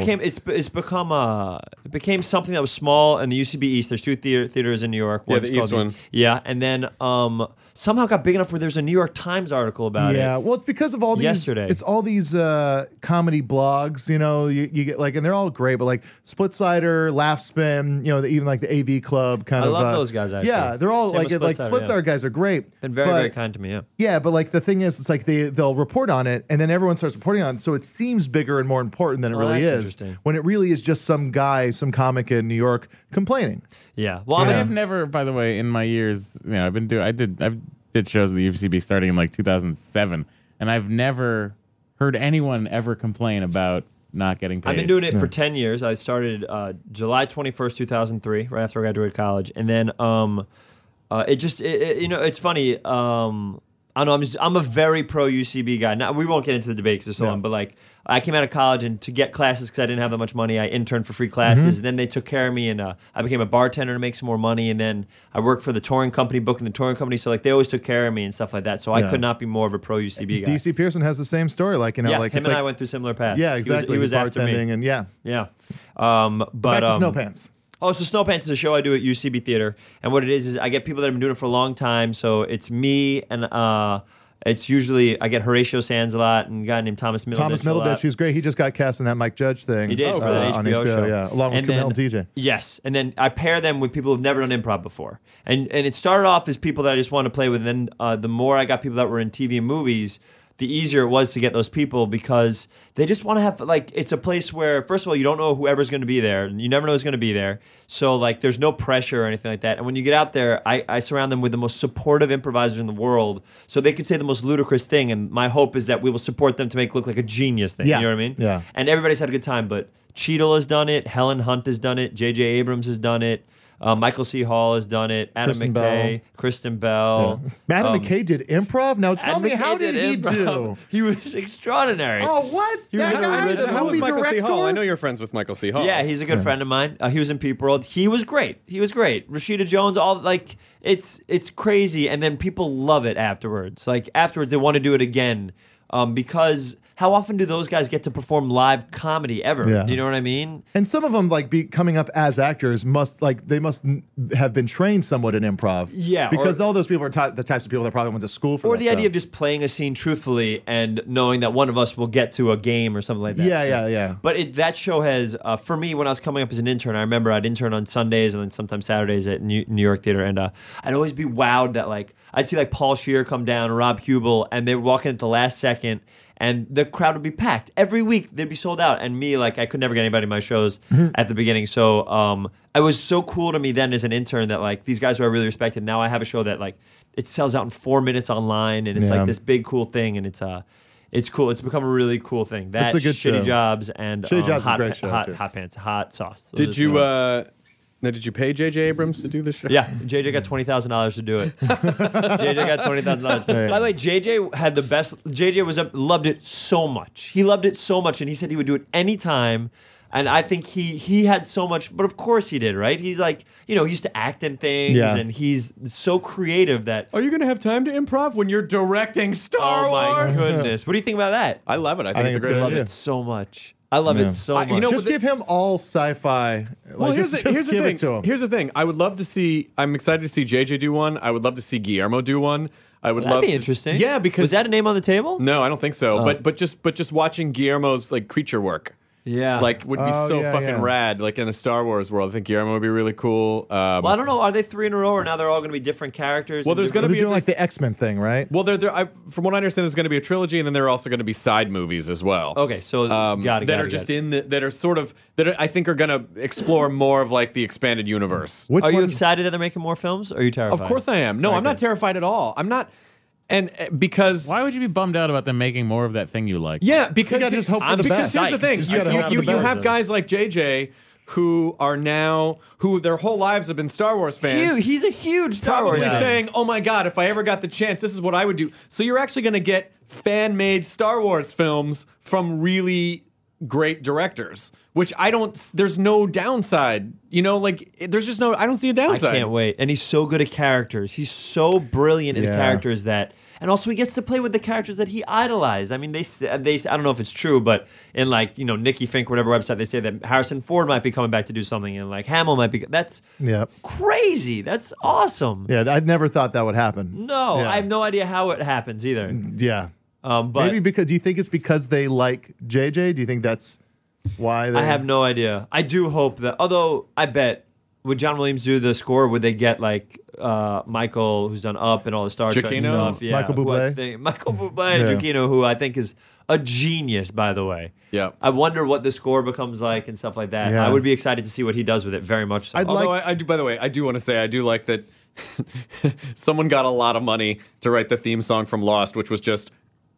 Speaker 5: It became something that was small in the UCB East. There's two theaters in New York.
Speaker 4: Yeah,
Speaker 5: One's
Speaker 4: the East
Speaker 5: called
Speaker 4: one.
Speaker 5: Yeah, and then somehow got big enough where there's a New York Times article about it.
Speaker 7: Yeah, well, it's because of all these.
Speaker 5: Yesterday.
Speaker 7: It's all these comedy blogs. You get like, and they're all great, but like Splitsider, Laugh Spin, even like the AV Club kind
Speaker 5: I
Speaker 7: of.
Speaker 5: love those guys, actually.
Speaker 7: Yeah, they're all
Speaker 5: Same
Speaker 7: like
Speaker 5: with Splitsider,
Speaker 7: Splitsider guys are great.
Speaker 5: Been very, very kind to me, yeah.
Speaker 7: Yeah, but like the thing is, it's like they'll report on it, and then everyone starts reporting on it, so it seems bigger and more important than it really
Speaker 5: that's
Speaker 7: is.
Speaker 5: interesting.
Speaker 7: When it really is just some guy, some comic in New York complaining.
Speaker 5: Yeah. Well,
Speaker 6: I have never, by the way, in my years, I did shows at the UCB starting in like 2007, and I've never heard anyone ever complain about not getting paid.
Speaker 5: I've been doing it for 10 years. I started July 21st, 2003, right after I graduated college. And then it's funny. I don't know. I'm a very pro UCB guy. Now we won't get into the debate because it's so long. But like, I came out of college, and to get classes because I didn't have that much money, I interned for free classes. And then they took care of me, and I became a bartender to make some more money. And then I worked for the touring company, booking the touring company. So like, they always took care of me and stuff like that. So I could not be more of a pro UCB guy.
Speaker 7: DC Pearson has the same story. Like
Speaker 5: yeah,
Speaker 7: like
Speaker 5: him
Speaker 7: it's
Speaker 5: and
Speaker 7: like,
Speaker 5: I went through similar paths.
Speaker 7: Yeah, exactly.
Speaker 5: He was after me.
Speaker 7: bartending, and
Speaker 5: Yeah.
Speaker 7: back to Snow Pants.
Speaker 5: Oh, so Snow Pants is a show I do at UCB Theater, and what it is I get people that have been doing it for a long time. So it's me, and it's usually I get Horatio Sands a lot, and a guy named Thomas Middleditch.
Speaker 7: Thomas Middleditch, who's great. He just got cast in that Mike Judge thing.
Speaker 5: He did for the
Speaker 7: on
Speaker 5: HBO show.
Speaker 7: Yeah, along with
Speaker 5: And
Speaker 7: Kumail
Speaker 5: then-
Speaker 7: DJ.
Speaker 5: Yes, and then I pair them with people who've never done improv before, and it started off as people that I just wanted to play with. And then the more I got people that were in TV and movies, the easier it was to get those people because they just want to have like it's a place where first of all you don't know whoever's going to be there, and you never know who's going to be there. So like there's no pressure or anything like that. And when you get out there, I surround them with the most supportive improvisers in the world, so they can say the most ludicrous thing. And my hope is that we will support them to make it look like a genius thing.
Speaker 7: Yeah.
Speaker 5: You know what I mean?
Speaker 7: Yeah.
Speaker 5: And everybody's had a good time, but Cheadle has done it, Helen Hunt has done it, J.J. Abrams has done it, Michael C. Hall has done it, Adam
Speaker 7: Kristen
Speaker 5: McKay, Kristen Bell.
Speaker 7: Adam McKay did improv. Now tell
Speaker 5: Adam
Speaker 7: me,
Speaker 5: McKay
Speaker 7: how did he
Speaker 5: improv.
Speaker 7: do?
Speaker 5: He was extraordinary.
Speaker 7: Oh, what?
Speaker 5: He was
Speaker 7: That
Speaker 5: really
Speaker 7: guy
Speaker 5: good.
Speaker 7: is a
Speaker 4: How was
Speaker 7: movie
Speaker 4: Michael C. Hall?
Speaker 7: director?
Speaker 4: I know you're friends with Michael C. Hall.
Speaker 5: Yeah, he's a good friend of mine. He was in Peep World. He was great. Rashida Jones, all like it's crazy, and then people love it afterwards. Like afterwards, they want to do it again because how often do those guys get to perform live comedy ever?
Speaker 7: Yeah.
Speaker 5: Do you know what I mean?
Speaker 7: And some of them, like, coming up as actors, must have been trained somewhat in improv.
Speaker 5: Yeah,
Speaker 7: because
Speaker 5: or-
Speaker 7: all those people are the types of people that probably went to school for.
Speaker 5: Or
Speaker 7: that
Speaker 5: the idea
Speaker 7: stuff.
Speaker 5: of just playing a scene truthfully and knowing that one of us will get to a game or something like that.
Speaker 7: Yeah.
Speaker 5: But that show has, for me, when I was coming up as an intern, I remember I'd intern on Sundays and then sometimes Saturdays at New York Theater, and I'd always be wowed that like I'd see like Paul Scheer come down, Rob Hubel, and they were walking at the last second, and the crowd would be packed every week. They'd be sold out, and me, like I could never get anybody in my shows at the beginning. So it was so cool to me then as an intern that like these guys who I really respected. Now I have a show that like it sells out in 4 minutes online, and it's
Speaker 7: Yeah.
Speaker 5: like this big cool thing, and it's cool. It's become a really cool thing. That's
Speaker 7: a good
Speaker 5: Shitty
Speaker 7: show.
Speaker 5: Jobs and
Speaker 7: Shitty Jobs is a
Speaker 5: hot,
Speaker 7: great show,
Speaker 5: hot,
Speaker 7: too.
Speaker 5: hot pants, hot sauce. Those
Speaker 4: Did
Speaker 5: are
Speaker 4: you
Speaker 5: the-
Speaker 4: did you pay J.J. Abrams to do this show?
Speaker 5: Yeah, JJ got $20,000 to do it. JJ got $20,000. By the way, JJ had the best. JJ loved it so much. He loved it so much, and he said he would do it anytime. And I think he had so much, but of course he did, right? He's like, he used to act in things,
Speaker 7: Yeah.
Speaker 5: and he's so creative that.
Speaker 4: Are you going to have time to improv when you're directing Star
Speaker 5: Oh my
Speaker 4: Wars?
Speaker 5: goodness! What do you think about that?
Speaker 4: I love it. I think it's a
Speaker 7: it's
Speaker 4: great
Speaker 7: good.
Speaker 5: I love
Speaker 4: idea.
Speaker 5: it so much. I love it so much.
Speaker 4: you know,
Speaker 7: just
Speaker 4: with
Speaker 7: give him all sci-fi.
Speaker 4: Well,
Speaker 7: Like,
Speaker 4: here's
Speaker 7: just
Speaker 4: the
Speaker 7: give
Speaker 4: thing.
Speaker 7: it to him.
Speaker 4: Here's the thing. I would love to see. I'm excited to see JJ do one. I would love to see Guillermo do one. I would
Speaker 5: That'd
Speaker 4: love
Speaker 5: be
Speaker 4: to-
Speaker 5: interesting.
Speaker 4: Yeah, because
Speaker 5: was that a name on the table?
Speaker 4: no, I don't think so. But just watching Guillermo's like creature work.
Speaker 5: Yeah.
Speaker 4: Like would be
Speaker 7: Oh,
Speaker 4: so
Speaker 7: yeah,
Speaker 4: fucking
Speaker 7: yeah.
Speaker 4: rad. Like in the Star Wars world, I think Guillermo would be really cool.
Speaker 5: Well, I don't know. Are they 3 in a row, or now they're all going to be different characters?
Speaker 4: Well,
Speaker 5: and
Speaker 4: there's
Speaker 5: different-
Speaker 4: gonna
Speaker 7: They're
Speaker 4: be
Speaker 7: doing
Speaker 4: this-
Speaker 7: like the X-Men thing, right?
Speaker 4: Well, from what I understand, there's going to be a trilogy, and then there are also going to be side movies as well.
Speaker 5: Okay, so got it.
Speaker 4: that are just that are sort of I think are going to explore more of like the expanded universe.
Speaker 7: Which
Speaker 5: Are you
Speaker 7: one?
Speaker 5: excited that they're making more films? Or are you terrified?
Speaker 4: Of course I am. No, I'm not terrified at all. I'm not, and because
Speaker 6: Why would you be bummed out about them making more of that thing you like?
Speaker 4: yeah, because
Speaker 7: You gotta just hope for
Speaker 4: I'm-
Speaker 7: the
Speaker 4: because
Speaker 7: best.
Speaker 4: here's the thing:
Speaker 7: Just gotta hope for
Speaker 4: you
Speaker 7: the best.
Speaker 4: have guys like JJ who their whole lives have been Star Wars fans.
Speaker 5: He's a huge Star
Speaker 4: Probably
Speaker 5: Wars fan.
Speaker 4: saying, "Oh my God, if I ever got the chance, this is what I would do." So you're actually going to get fan-made Star Wars films from really great directors, which I don't. There's no downside. There's just no. I don't see a
Speaker 5: I
Speaker 4: downside.
Speaker 5: can't wait. And he's so good at characters. He's so brilliant in
Speaker 7: Yeah.
Speaker 5: characters that. and also he gets to play with the characters that he idolized. I mean, they I don't know if it's true, but in like Nikki Fink, whatever website, they say that Harrison Ford might be coming back to do something, and like Hamill might be. That's crazy. That's awesome.
Speaker 7: Yeah, I never thought that would happen.
Speaker 5: No,
Speaker 7: Yeah.
Speaker 5: I have no idea how it happens either.
Speaker 7: Yeah.
Speaker 5: But
Speaker 7: Maybe because, do you think it's because they like JJ? Do you think that's why they...
Speaker 5: I have no idea. I do hope that, although I bet, would John Williams do the score? Would they get like Michael, who's done Up and all the Star Trek
Speaker 4: Giacchino?
Speaker 5: stuff? Yeah,
Speaker 7: Michael Bublé?
Speaker 5: Michael Bublé and Giacchino, who I think is a genius, by the way.
Speaker 4: Yeah.
Speaker 5: I wonder what the score becomes like and stuff like that.
Speaker 7: Yeah.
Speaker 5: I would be excited to see what he does with it, very much so.
Speaker 4: Although I do, by the way, I do want to say I do like that someone got a lot of money to write the theme song from Lost, which was just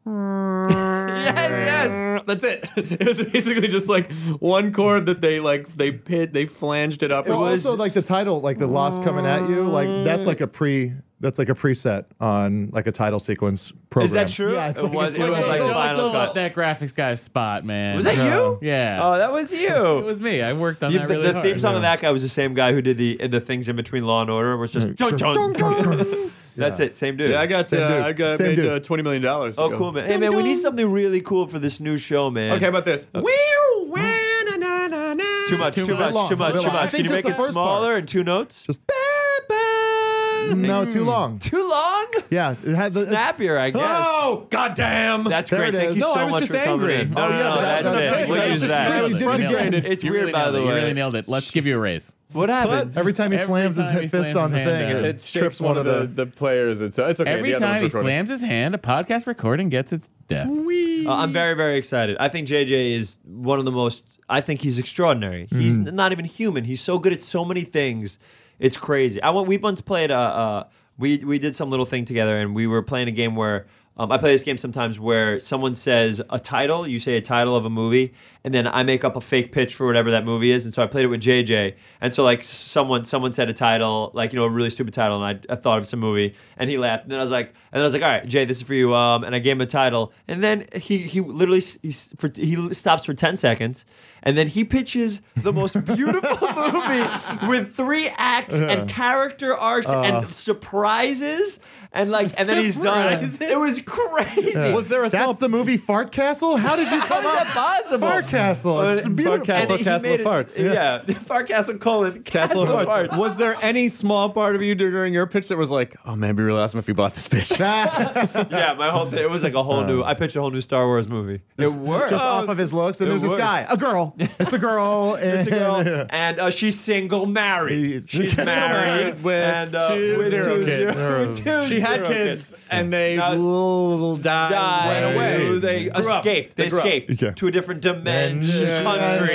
Speaker 5: yes.
Speaker 4: that's it. It was basically just like one chord that they flanged it up.
Speaker 7: It was also like the title, like the Lost Coming at You, like that's like a preset on like a title sequence program.
Speaker 5: Is that true?
Speaker 7: Yeah, it's
Speaker 5: It
Speaker 7: like,
Speaker 5: was
Speaker 7: it's
Speaker 5: like
Speaker 6: Don't
Speaker 5: Final
Speaker 6: let
Speaker 5: Cut.
Speaker 6: that graphics guy spot, man.
Speaker 5: Was that you?
Speaker 6: Yeah.
Speaker 5: Oh, that was you.
Speaker 6: It was me. I worked on that really
Speaker 5: the
Speaker 6: hard.
Speaker 5: theme song of that guy was the same guy who did the things in between Law and Order, was just chung, chung, chung. That's it, same dude.
Speaker 4: Yeah, I got
Speaker 7: Same dude.
Speaker 4: made
Speaker 7: dude.
Speaker 4: $20 million.
Speaker 5: Oh, cool, man. Hey, man, we need something really cool for this new show, man.
Speaker 4: Okay, how about this?
Speaker 5: Too much.
Speaker 7: Long, too long. I
Speaker 5: Can
Speaker 7: think
Speaker 5: you
Speaker 7: just
Speaker 5: make
Speaker 7: the
Speaker 5: it
Speaker 7: first
Speaker 5: smaller
Speaker 7: part.
Speaker 5: and 2 notes?
Speaker 7: Just no, too long.
Speaker 5: Too long?
Speaker 7: Yeah, it had the
Speaker 5: Snappier, I guess.
Speaker 4: Oh, goddamn!
Speaker 5: That's
Speaker 7: There
Speaker 5: great.
Speaker 7: it
Speaker 5: Thank
Speaker 7: is.
Speaker 5: you
Speaker 4: No,
Speaker 5: so
Speaker 4: I was
Speaker 5: much
Speaker 4: just
Speaker 5: for coming
Speaker 4: angry.
Speaker 5: in. No,
Speaker 7: Oh,
Speaker 5: no,
Speaker 7: yeah,
Speaker 5: no,
Speaker 7: that's
Speaker 5: that's
Speaker 7: what I'm
Speaker 5: it.
Speaker 7: saying.
Speaker 5: We'll
Speaker 7: That
Speaker 5: use
Speaker 7: was
Speaker 5: that.
Speaker 7: just- you did it again.
Speaker 5: It's
Speaker 6: You
Speaker 5: weird,
Speaker 6: really
Speaker 5: by
Speaker 6: nailed
Speaker 5: the
Speaker 6: it. You
Speaker 5: way.
Speaker 6: really nailed it. Let's give you a raise.
Speaker 5: What happened?
Speaker 7: Every time he
Speaker 6: Every
Speaker 7: slams his
Speaker 6: time he
Speaker 7: fist
Speaker 6: slams
Speaker 7: on the
Speaker 6: his hand
Speaker 7: thing,
Speaker 6: down.
Speaker 7: it
Speaker 4: It
Speaker 7: trips
Speaker 4: trips one of the players. It's okay.
Speaker 6: Every
Speaker 4: the other
Speaker 6: time he
Speaker 4: one's recording.
Speaker 6: slams his hand, a podcast recording gets its death.
Speaker 5: I'm very, very excited. I think JJ is one of the most. I think he's extraordinary. He's not even human. He's so good at so many things. It's crazy. We once played we did some little thing together, and we were playing a game where I play this game sometimes where someone says a title. You say a title of a movie, and then I make up a fake pitch for whatever that movie is. And so I played it with JJ. And so like someone said a title, like a really stupid title, and I thought of some movie, and he laughed. And then I was like, all right, Jay, this is for you. And I gave him a title, and then he literally he stops for 10 seconds, and then he pitches the most beautiful movie with 3 acts and character arcs and surprises. And then he's done. It was crazy.
Speaker 4: Was there a small
Speaker 7: That's the movie Fart Castle? How did you
Speaker 5: How
Speaker 7: come
Speaker 5: is
Speaker 7: up?
Speaker 5: that possible?
Speaker 7: Fart Castle. It's beautiful.
Speaker 4: Castle,
Speaker 5: And he
Speaker 4: Castle
Speaker 5: made
Speaker 4: of Farts.
Speaker 5: Yeah, Fart Castle :
Speaker 4: Castle of Farts. Was there any small part of you during your pitch that was like, oh man, it'd be really awesome if we bought this bitch?
Speaker 5: Yeah, my whole thing. It was like a whole new. I pitched a whole new Star Wars movie. It worked.
Speaker 7: Just off of his looks, and
Speaker 5: It
Speaker 7: there's this
Speaker 5: worked.
Speaker 7: guy, a girl. It's a girl.
Speaker 5: It's a girl, and she's single, married. She's married
Speaker 4: with
Speaker 5: and,
Speaker 4: two
Speaker 5: with
Speaker 4: zero
Speaker 5: two
Speaker 4: kids.
Speaker 5: zero- with two
Speaker 4: She had
Speaker 5: zero
Speaker 4: kids, and they
Speaker 5: Now-
Speaker 4: died, went away.
Speaker 5: They
Speaker 4: Grew up.
Speaker 5: escaped. They
Speaker 4: They grew up.
Speaker 5: escaped
Speaker 7: Yeah.
Speaker 5: to a different dimension, country.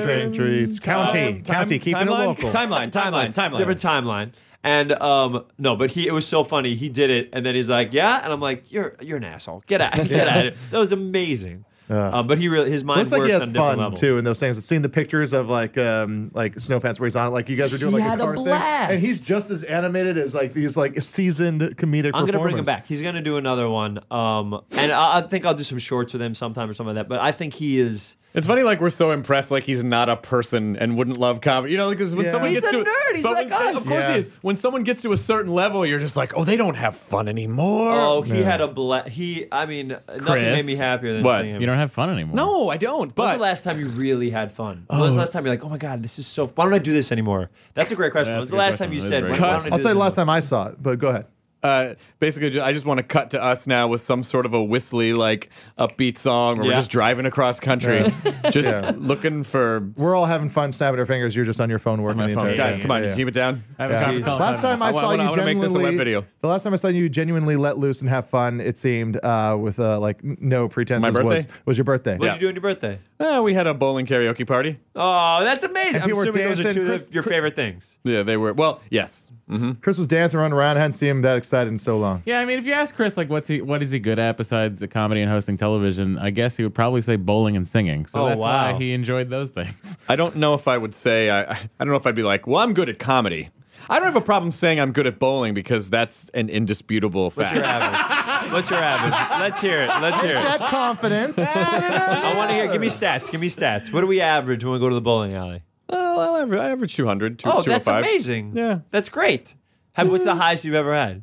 Speaker 7: County, keeping it local.
Speaker 4: Timeline.
Speaker 5: Different timeline. And no, but it was so funny. He did it, and then he's like, "Yeah," and I'm like, "You're an asshole. Get out of it." That was amazing. But his mind
Speaker 7: Looks like
Speaker 5: works
Speaker 7: he has
Speaker 5: on a different
Speaker 7: fun
Speaker 5: level.
Speaker 7: too in those things. I've seen the pictures of like snow pants where he's on it, like you guys were doing
Speaker 5: He
Speaker 7: like
Speaker 5: had
Speaker 7: a
Speaker 5: a
Speaker 7: car thing,
Speaker 5: blast.
Speaker 7: and he's just as animated as like these like seasoned comedic.
Speaker 5: I'm gonna bring him
Speaker 7: performers.
Speaker 5: back. He's gonna do another one. And I think I'll do some shorts with him sometime or something like that. But I think he is.
Speaker 4: It's funny, like we're so impressed, like he's not a person and wouldn't love comedy. Because when
Speaker 7: Yeah.
Speaker 4: someone
Speaker 5: He's
Speaker 4: gets
Speaker 5: a
Speaker 4: to
Speaker 5: nerd. He's
Speaker 4: but
Speaker 5: like
Speaker 4: when-
Speaker 5: us.
Speaker 4: Of course
Speaker 7: Yeah.
Speaker 4: he is. When someone gets to a certain level, you're just like, oh, they don't have fun anymore.
Speaker 5: Oh, he had a nothing made me happier than
Speaker 4: What?
Speaker 5: seeing him.
Speaker 6: You don't have fun anymore.
Speaker 4: No, I don't.
Speaker 5: When was
Speaker 4: But
Speaker 5: the last time you really had fun? When was the last time you're like, oh my god, this is so. Why don't I do this anymore? That's a great question. When was
Speaker 6: That's
Speaker 5: the
Speaker 6: a good
Speaker 5: last time you
Speaker 6: question.
Speaker 5: said,
Speaker 6: That
Speaker 5: why
Speaker 6: is
Speaker 5: don't I
Speaker 6: very
Speaker 5: do
Speaker 7: I'll
Speaker 5: this
Speaker 7: tell you the last
Speaker 5: anymore?
Speaker 7: time I saw it, but go ahead.
Speaker 4: basically, I just want to cut to us now with some sort of a whistly, like upbeat song, where we're
Speaker 5: Yeah.
Speaker 4: just driving across country, just
Speaker 7: Yeah.
Speaker 4: looking for
Speaker 7: We're all having fun, snapping our fingers. You're just on your phone working
Speaker 4: my
Speaker 7: the
Speaker 4: phone.
Speaker 7: entire
Speaker 4: Guys,
Speaker 7: time.
Speaker 4: come on,
Speaker 7: Yeah.
Speaker 4: keep it down.
Speaker 6: I have a
Speaker 7: Yeah.
Speaker 6: conference call.
Speaker 7: Last time I saw you
Speaker 4: wanna make this a web
Speaker 7: genuinely,
Speaker 4: video.
Speaker 7: the last time I saw you genuinely let loose and have fun, it seemed with like no pretenses.
Speaker 4: My birthday?
Speaker 7: was your birthday?
Speaker 5: What did you do on your birthday?
Speaker 4: We had a bowling karaoke party.
Speaker 5: Oh, that's amazing.
Speaker 7: And
Speaker 5: I'm
Speaker 7: people were
Speaker 5: assuming those are
Speaker 7: dancing.
Speaker 5: two of your favorite things.
Speaker 4: Yeah, they were. Well, yes.
Speaker 7: Chris was dancing, running around. I hadn't seen him that excited in so long.
Speaker 6: Yeah, I mean, if you ask Chris, like, what is he good at besides the comedy and hosting television? I guess he would probably say bowling and singing. So
Speaker 5: Oh,
Speaker 6: that's
Speaker 5: wow.
Speaker 6: why he enjoyed those things.
Speaker 4: I don't know if I would say I don't know if I'd be like, well, I'm good at comedy. I don't have a problem saying I'm good at bowling because that's an indisputable
Speaker 5: What's your
Speaker 4: fact.
Speaker 5: average? What's your average? Let's hear it. Let's hear it.
Speaker 7: That confidence.
Speaker 5: I want to hear. Give me stats. Give me stats. What do we average when we go to the bowling alley?
Speaker 4: Well, I average 200,
Speaker 5: Oh, that's
Speaker 4: 205.
Speaker 5: amazing.
Speaker 4: Yeah.
Speaker 5: That's great. What's the highest you've ever had?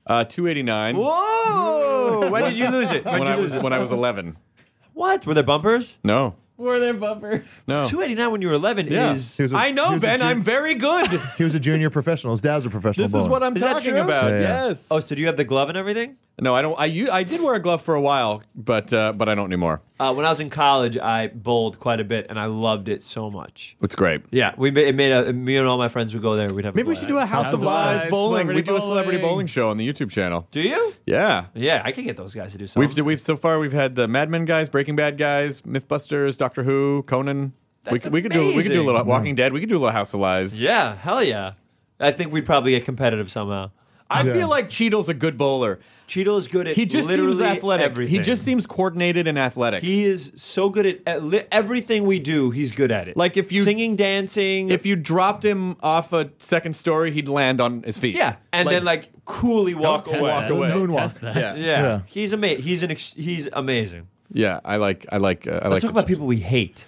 Speaker 4: 289.
Speaker 5: Whoa! When did you lose it?
Speaker 4: When I was 11.
Speaker 5: What? Were there bumpers?
Speaker 4: No.
Speaker 6: Were there bumpers?
Speaker 4: No.
Speaker 5: 289 when you were 11
Speaker 4: Yeah.
Speaker 5: is.
Speaker 7: He was a-
Speaker 4: I
Speaker 7: he
Speaker 4: know,
Speaker 7: was a
Speaker 4: Ben.
Speaker 7: jun-
Speaker 4: I'm very good.
Speaker 7: He was a junior professional. His dad's a professional
Speaker 4: This is
Speaker 7: bowler.
Speaker 4: what I'm
Speaker 5: Is that
Speaker 4: talking
Speaker 5: true?
Speaker 4: about.
Speaker 7: Yeah, yeah.
Speaker 4: Yes.
Speaker 5: Oh, so do you have the glove and everything?
Speaker 4: No, I don't. I did wear a glove for a while, but I don't anymore.
Speaker 5: When I was in college, I bowled quite a bit, and I loved it so much.
Speaker 4: It's great.
Speaker 5: Yeah, me and all my friends would go there. We'd have.
Speaker 4: Maybe we should do a House of Lies bowling.
Speaker 6: Celebrity
Speaker 4: We do a celebrity
Speaker 6: bowling.
Speaker 4: bowling show on the YouTube channel.
Speaker 5: Do you?
Speaker 4: Yeah.
Speaker 5: Yeah, I can get those guys to do something.
Speaker 4: We've so far we've had the Mad Men guys, Breaking Bad guys, Mythbusters, Doctor Who, Conan.
Speaker 5: That's
Speaker 4: we could do a
Speaker 5: amazing.
Speaker 4: little Walking Dead. We could do a little House of Lies.
Speaker 5: Yeah, hell yeah. I think we'd probably get competitive somehow.
Speaker 4: I
Speaker 7: Yeah.
Speaker 4: feel like Cheadle's a good bowler.
Speaker 5: Cheeto is good at
Speaker 4: He just
Speaker 5: literally
Speaker 4: seems athletic.
Speaker 5: everything.
Speaker 4: He just seems coordinated and athletic.
Speaker 5: He is so good at everything we do. He's good at it.
Speaker 4: Like if you-
Speaker 5: singing, dancing.
Speaker 4: if you dropped him off a second story, he'd land on his feet.
Speaker 5: yeah, and then like coolly walk
Speaker 6: Don't test
Speaker 5: away.
Speaker 6: that.
Speaker 4: away.
Speaker 6: Don't
Speaker 7: Moonwalk.
Speaker 6: test that.
Speaker 4: Yeah.
Speaker 5: Yeah.
Speaker 7: Yeah.
Speaker 5: He's amazing. He's amazing.
Speaker 4: Yeah, I like.
Speaker 5: Let's talk about people we hate.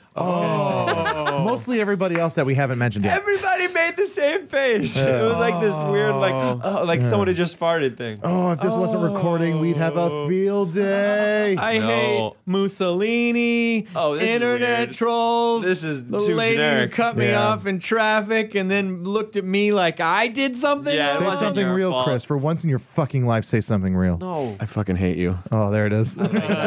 Speaker 7: Mostly everybody else that we haven't mentioned yet.
Speaker 5: Everybody made the same face. It was like this weird, like someone had just farted thing.
Speaker 7: Oh, if this wasn't recording, we'd have a field day.
Speaker 4: I
Speaker 5: No.
Speaker 4: hate Mussolini.
Speaker 5: Oh, this is
Speaker 4: internet
Speaker 5: weird.
Speaker 4: trolls.
Speaker 5: This is
Speaker 4: the
Speaker 5: too
Speaker 4: lady
Speaker 5: generic.
Speaker 4: who cut me
Speaker 7: Yeah.
Speaker 4: off in traffic and then looked at me like I did something.
Speaker 5: Yeah, it
Speaker 7: Say
Speaker 5: wasn't
Speaker 7: something
Speaker 5: your
Speaker 7: real,
Speaker 5: fault.
Speaker 7: Chris. For once in your fucking life, say something real.
Speaker 5: No,
Speaker 4: I fucking hate you.
Speaker 7: Oh, there it is.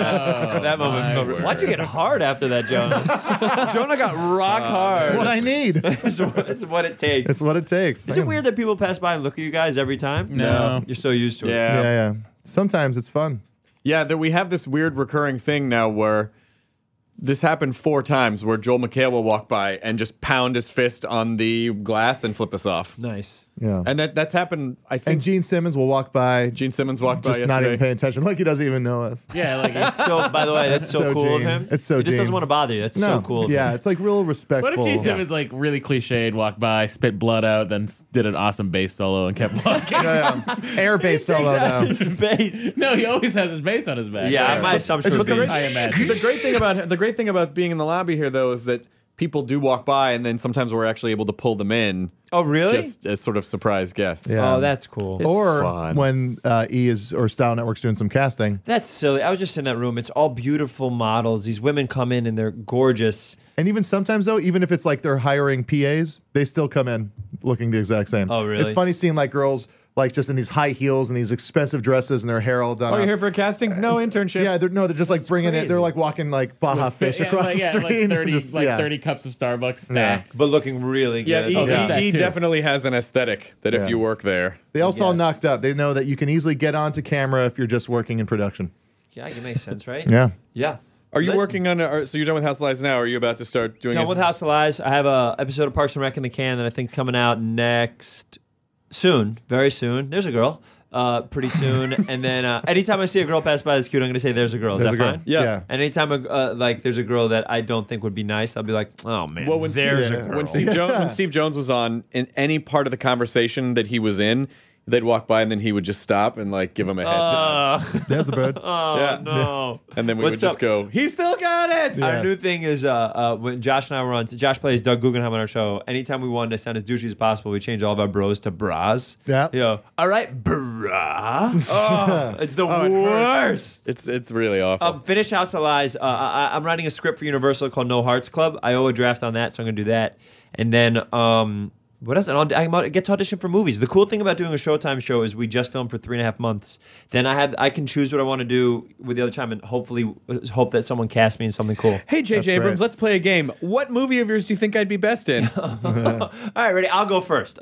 Speaker 5: that moment.
Speaker 6: my
Speaker 5: Felt,
Speaker 6: word.
Speaker 5: why'd you get hard after that, Jonah? Jonah got rock hard.
Speaker 7: It's what I need.
Speaker 5: It's what it takes.
Speaker 7: It's what it takes.
Speaker 5: Is it weird that people pass by and look at you guys every time?
Speaker 6: No.
Speaker 5: You're so used to it.
Speaker 4: Yeah.
Speaker 7: Yeah, yeah. Sometimes it's fun.
Speaker 4: Yeah, that we have this weird recurring thing now where this happened 4 times where Joel McHale will walk by and just pound his fist on the glass and flip us off.
Speaker 5: Nice.
Speaker 7: Yeah.
Speaker 4: And that's happened, I
Speaker 7: And
Speaker 4: think.
Speaker 7: Gene Simmons will walk by,
Speaker 4: Gene Simmons walked by
Speaker 7: just
Speaker 4: yesterday.
Speaker 7: not even paying attention, like he doesn't even know us.
Speaker 6: Yeah, like
Speaker 5: So, by the way, that's so,
Speaker 7: So
Speaker 5: cool of
Speaker 7: Gene.
Speaker 5: him.
Speaker 7: It's so
Speaker 5: He just
Speaker 7: Gene.
Speaker 5: doesn't want to bother you. That's
Speaker 7: No,
Speaker 5: so cool. Of
Speaker 7: yeah,
Speaker 5: him.
Speaker 7: it's like real respectful.
Speaker 6: what if Gene Simmons like really cliched, walked by, spit blood out, then did an awesome bass solo and kept walking?
Speaker 7: Air bass solo though.
Speaker 5: His face.
Speaker 6: No, he always has his bass on his back.
Speaker 5: Yeah, my assumption
Speaker 4: But
Speaker 5: would be.
Speaker 6: I imagine.
Speaker 4: The great thing about being in the lobby here, though, is that people do walk by, and then sometimes we're actually able to pull them in,
Speaker 5: Oh, really?
Speaker 4: just as sort of surprise guests.
Speaker 7: Yeah.
Speaker 5: Oh, that's cool.
Speaker 7: Or
Speaker 4: fun.
Speaker 7: when E is or Style Network's doing some casting.
Speaker 5: That's silly. I was just in that room. It's all beautiful models. These women come in and they're gorgeous.
Speaker 7: And even sometimes though, even if it's like they're hiring PAs, they still come in looking the exact same.
Speaker 5: Oh, really?
Speaker 7: It's funny seeing like girls like just in these high heels and these expensive dresses and their hair all done
Speaker 4: Oh,
Speaker 7: up.
Speaker 4: you're here for a casting? No internship.
Speaker 7: Yeah, they're just like bringing it. They're like walking like Baja Fish across the screen.
Speaker 6: like 30,
Speaker 7: Just-
Speaker 6: like
Speaker 7: yeah.
Speaker 6: 30 cups of Starbucks stacked.
Speaker 5: But looking really
Speaker 4: Yeah,
Speaker 5: good.
Speaker 6: Oh, there's that
Speaker 4: E
Speaker 6: too.
Speaker 4: definitely has an aesthetic that
Speaker 7: Yeah.
Speaker 4: if you work there.
Speaker 7: They also all
Speaker 5: Yes.
Speaker 7: knocked up. They know that you can easily get onto camera if you're just working in production.
Speaker 5: Yeah, it makes sense, right?
Speaker 7: Yeah.
Speaker 5: Yeah.
Speaker 4: Are you
Speaker 5: Listen.
Speaker 4: working on so you're done with House of Lies now, or are you about to start doing
Speaker 5: Done
Speaker 4: it?
Speaker 5: with House of Lies. I have a episode of Parks and Rec in the can that I think coming out next soon, very soon. There's a girl, pretty soon. And then anytime I see a girl pass by that's cute, I'm going to say there's a girl. Is
Speaker 7: There's
Speaker 5: that
Speaker 7: a girl.
Speaker 5: fine?
Speaker 4: Yeah.
Speaker 5: And anytime like there's a girl that I don't think would be nice, I'll be like, oh man,
Speaker 4: Well, when
Speaker 5: there's
Speaker 4: Steve,
Speaker 5: a girl.
Speaker 4: when Steve Jones was on, in any part of the conversation that he was in, they'd walk by and then he would just stop and like give him a head.
Speaker 7: There's a bird.
Speaker 5: Oh
Speaker 4: Yeah.
Speaker 5: no!
Speaker 4: And then we
Speaker 5: What's
Speaker 4: would just
Speaker 5: up?
Speaker 4: go, he still got it.
Speaker 7: Yeah.
Speaker 5: Our new thing is when Josh and I were on. Josh plays Doug Guggenheim on our show. Anytime we wanted to sound as douchey as possible, we change all of our bros to bras.
Speaker 7: Yeah.
Speaker 5: You know, all right, bra. Oh, it's the
Speaker 4: it hurts.
Speaker 5: worst.
Speaker 4: It's really awful.
Speaker 5: Finish House of Lies. I'm writing a script for Universal called No Hearts Club. I owe a draft on that, so I'm going to do that. And then what else? And I get to audition for movies. The cool thing about doing a Showtime show is we just filmed for 3.5 months. Then I can choose what I want to do with the other time, and hopefully hope that someone casts me in something cool.
Speaker 4: Hey, J.J. Abrams,
Speaker 7: great.
Speaker 4: let's play a game. What movie of yours do you think I'd be best in?
Speaker 5: All right, ready? I'll go first.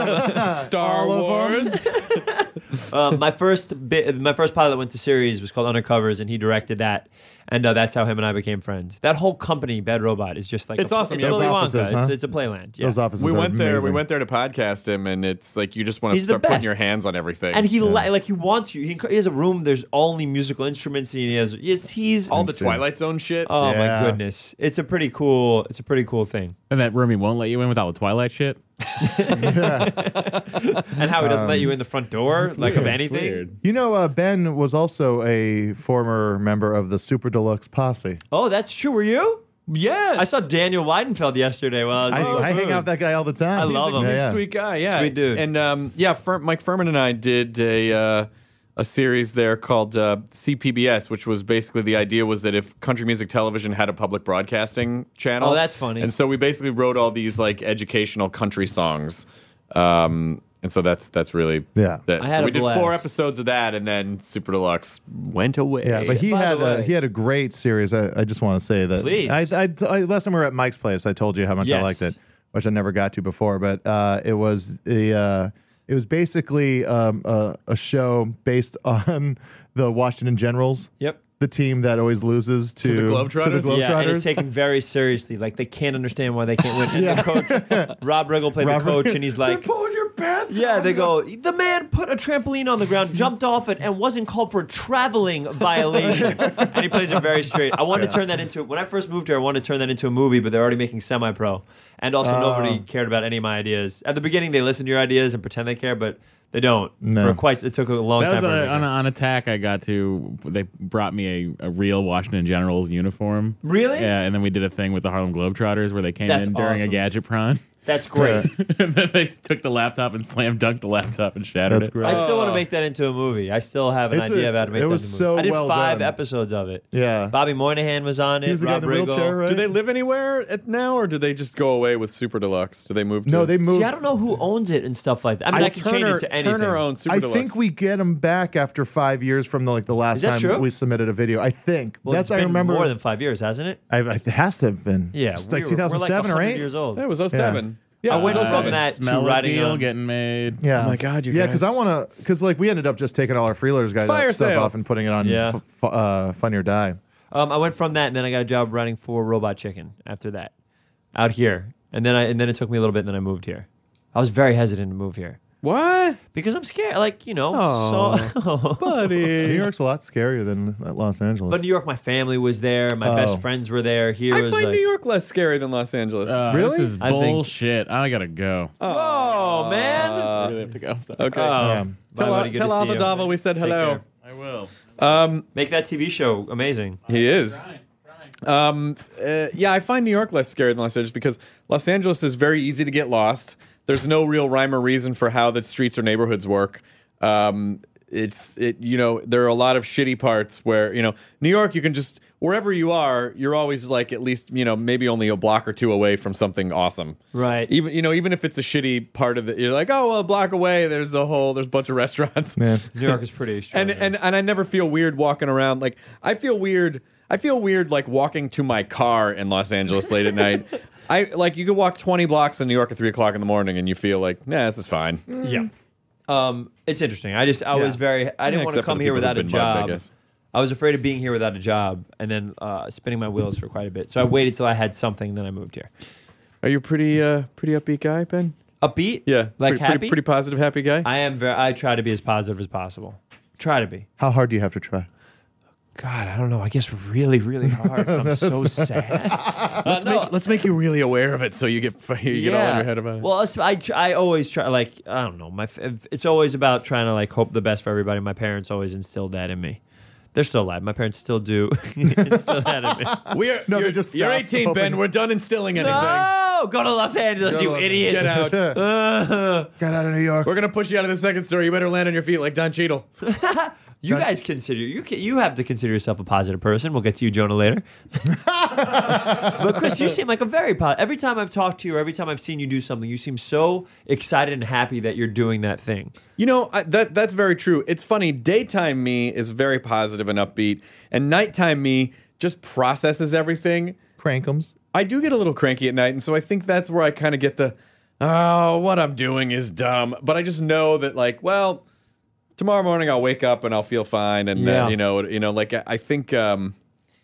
Speaker 4: Star Wars.
Speaker 5: My first pilot that went to series was called Undercovers, and he directed that, and that's how him and I became friends. That whole company, Bad Robot, is just like
Speaker 4: It's awesome.
Speaker 5: It's
Speaker 4: Those
Speaker 5: Willy
Speaker 7: offices,
Speaker 5: Wonka.
Speaker 7: huh?
Speaker 5: It's a playland. Yeah.
Speaker 7: Those offices.
Speaker 4: We
Speaker 7: are
Speaker 4: went there. We
Speaker 7: amazing.
Speaker 4: went there to podcast him, and it's like you just want to
Speaker 5: He's the
Speaker 4: start putting
Speaker 5: best.
Speaker 4: your hands on everything.
Speaker 5: And he he wants you. He has a room. There's only musical instruments. And he's
Speaker 4: all the Twilight Zone shit.
Speaker 5: Oh
Speaker 7: Yeah.
Speaker 5: my goodness! It's a pretty cool thing.
Speaker 6: And that room he won't let you in with all the Twilight shit.
Speaker 5: And how he doesn't let you in the front door, like of anything.
Speaker 6: Weird.
Speaker 7: You know, Ben was also a former member of the Super Deluxe Posse.
Speaker 5: Oh, that's true. Were you?
Speaker 4: Yes.
Speaker 5: I saw Daniel Weidenfeld yesterday while I was
Speaker 7: I hang out with that guy all the time.
Speaker 5: I love him.
Speaker 4: He's
Speaker 7: Yeah,
Speaker 4: a sweet guy. Yeah,
Speaker 5: Sweet dude.
Speaker 4: And Mike Furman and I did a series there called CPBS, which was basically the idea was that if country music television had a public broadcasting channel.
Speaker 5: Oh, that's funny.
Speaker 4: And so we basically wrote all these like educational country songs. And so that's really
Speaker 7: Yeah.
Speaker 4: That.
Speaker 5: I had
Speaker 4: so
Speaker 5: a
Speaker 4: we did
Speaker 5: blast.
Speaker 4: 4 episodes of that, and then Super Deluxe went away.
Speaker 7: Yeah, but he
Speaker 5: By the way-
Speaker 7: had a great series. I just want to say that.
Speaker 5: Please.
Speaker 7: I last time we were at Mike's place, I told you how much I
Speaker 5: Yes.
Speaker 7: liked it, which I never got to before. But it was basically a show based on the Washington Generals.
Speaker 5: Yep.
Speaker 7: The team that always loses to
Speaker 4: the Globetrotters?
Speaker 5: Yeah, and it's taken very seriously. Like they can't understand why they can't win. And the coach, Rob Riggle played the coach, and he's like,
Speaker 7: pulling your pants.
Speaker 5: yeah, they go, the man put a trampoline on the ground, jumped off it, and wasn't called for a traveling violation. And he plays it very straight. I wanted to turn that into, when I first moved here, I wanted to turn that into a movie, but they're already making semi-pro. And also nobody cared about any of my ideas. At the beginning, they listen to your ideas and pretend they care, but they don't.
Speaker 7: No.
Speaker 5: It took a long
Speaker 6: That
Speaker 5: time.
Speaker 6: was
Speaker 5: for them to
Speaker 6: on Attack. I got to. They brought me a real Washington Generals uniform.
Speaker 5: Really?
Speaker 6: Yeah, and then we did a thing with the Harlem Globetrotters where they came
Speaker 5: That's
Speaker 6: in during a
Speaker 5: awesome.
Speaker 6: gadget prawn.
Speaker 5: That's great.
Speaker 6: And then they took the laptop and slam dunked the laptop and shattered
Speaker 7: That's
Speaker 6: it.
Speaker 7: great.
Speaker 5: I still want to make that into a movie. I still have an
Speaker 7: It's-
Speaker 5: idea of how to make
Speaker 7: it
Speaker 5: that
Speaker 7: was
Speaker 5: into a movie.
Speaker 7: so
Speaker 5: I did
Speaker 7: well
Speaker 5: 5
Speaker 7: done.
Speaker 5: episodes of it.
Speaker 7: Yeah.
Speaker 5: Bobby Moynihan was on it.
Speaker 7: He was the guy in
Speaker 5: Rob
Speaker 7: the wheelchair,
Speaker 5: Riggle.
Speaker 7: right?
Speaker 4: Do they live anywhere now, or do they just go away with Super Deluxe? Do they move?
Speaker 7: No, they moved.
Speaker 5: See, I don't know who owns it and stuff like that. I mean, I can change it to anything.
Speaker 4: Turner owns Super
Speaker 7: I
Speaker 4: Deluxe.
Speaker 7: think we get them back after 5 years from the last
Speaker 5: Is that
Speaker 7: time
Speaker 5: true?
Speaker 7: we submitted a video. I think
Speaker 5: Well,
Speaker 7: that's
Speaker 5: it's
Speaker 7: I
Speaker 5: been
Speaker 7: remember
Speaker 5: more than 5 years, hasn't it?
Speaker 7: it has to have been.
Speaker 5: Yeah,
Speaker 7: It's like
Speaker 5: we're like
Speaker 7: 2007 or
Speaker 5: 100
Speaker 7: 8.
Speaker 5: years old.
Speaker 4: Yeah, it was 07. Yeah,
Speaker 5: I went
Speaker 4: it was
Speaker 5: from
Speaker 4: 07.
Speaker 5: that to
Speaker 6: Smell
Speaker 5: writing
Speaker 6: deal
Speaker 5: on.
Speaker 6: getting made.
Speaker 7: Yeah.
Speaker 4: Oh my God, you
Speaker 7: Yeah,
Speaker 4: guys.
Speaker 7: because I want to. Because we ended up just taking all our freeloaders guys
Speaker 4: Fire
Speaker 7: stuff
Speaker 4: sale.
Speaker 7: off and putting it on
Speaker 5: Yeah.
Speaker 7: Funny or Die.
Speaker 5: I went from that, and then I got a job writing for Robot Chicken after that, out here, and then it took me a little bit, and then I moved here. I was very hesitant to move here
Speaker 4: What?
Speaker 5: because I'm scared. Like
Speaker 4: Aw. Buddy.
Speaker 7: New York's a lot scarier than Los Angeles.
Speaker 5: But New York, my family was there. My best friends were there. Here
Speaker 4: I
Speaker 5: was
Speaker 4: find
Speaker 5: like,
Speaker 4: New York less scary than Los Angeles.
Speaker 7: Really?
Speaker 6: This is
Speaker 5: I think-
Speaker 6: bullshit. I gotta go.
Speaker 5: oh man.
Speaker 6: I really have to go. Sorry.
Speaker 4: okay.
Speaker 5: Oh,
Speaker 7: Yeah.
Speaker 5: bye, buddy. Good to
Speaker 4: Tell
Speaker 5: see you.
Speaker 4: Alva Dava we said
Speaker 5: Take
Speaker 4: hello.
Speaker 5: care.
Speaker 6: I will.
Speaker 5: Make that TV show amazing.
Speaker 4: He is. Yeah, I find New York less scary than Los Angeles because Los Angeles is very easy to get lost. There's no real rhyme or reason for how the streets or neighborhoods work. There are a lot of shitty parts where, New York, you can just, wherever you are, you're always like at least, maybe only a block or two away from something awesome.
Speaker 5: Right.
Speaker 4: Even if it's a shitty part of you're like, oh, well, a block away, there's a bunch of restaurants.
Speaker 7: Man.
Speaker 5: New York is pretty extraordinary.
Speaker 4: And I never feel weird walking around. Like I feel weird like walking to my car in Los Angeles late at night. You could walk 20 blocks in New York at 3 o'clock in the morning and you feel like, nah, this is fine.
Speaker 5: Yeah. It's interesting. I was I didn't want to
Speaker 4: Except for
Speaker 5: come
Speaker 4: the
Speaker 5: here
Speaker 4: people
Speaker 5: without a
Speaker 4: who've been mugged, I
Speaker 5: job.
Speaker 4: guess.
Speaker 5: I was afraid of being here without a job and then spinning my wheels for quite a bit. So I waited till I had something, then I moved here.
Speaker 4: Are you a pretty upbeat guy, Ben?
Speaker 5: Upbeat?
Speaker 4: Yeah.
Speaker 5: Like
Speaker 4: pretty,
Speaker 5: happy?
Speaker 4: Pretty positive, happy guy?
Speaker 5: I try to be as positive as possible. Try to be.
Speaker 7: How hard do you have to try?
Speaker 5: God, I don't know. I guess really, really hard. 'Cause I'm so sad.
Speaker 4: Let's make you really aware of it so you get all in your head about it.
Speaker 5: Well, I always try. Like I don't know. It's always about trying to like hope the best for everybody. My parents always instilled that in me. They're still alive. My parents still do instill that in me.
Speaker 4: You're
Speaker 7: just
Speaker 4: you're
Speaker 7: stopped
Speaker 4: 18, Ben.
Speaker 7: hoping-
Speaker 4: We're done instilling anything.
Speaker 5: No, go to Los Angeles, you idiot.
Speaker 4: Get out.
Speaker 7: Got out of New York.
Speaker 4: We're gonna push you out of the second story. You better land on your feet like Don Cheadle.
Speaker 5: You guys you have to consider yourself a positive person. We'll get to you, Jonah, later. But Chris, you seem like a very positive. Every time I've talked to you, or every time I've seen you do something, you seem so excited and happy that you're doing that thing.
Speaker 4: That's very true. It's funny. Daytime me is very positive and upbeat, and nighttime me just processes everything.
Speaker 7: Crankums.
Speaker 4: I do get a little cranky at night, and so I think that's where I kind of get what I'm doing is dumb. But I just know that, like, well, tomorrow morning I'll wake up and I'll feel fine, and
Speaker 5: Yeah.
Speaker 4: I think, and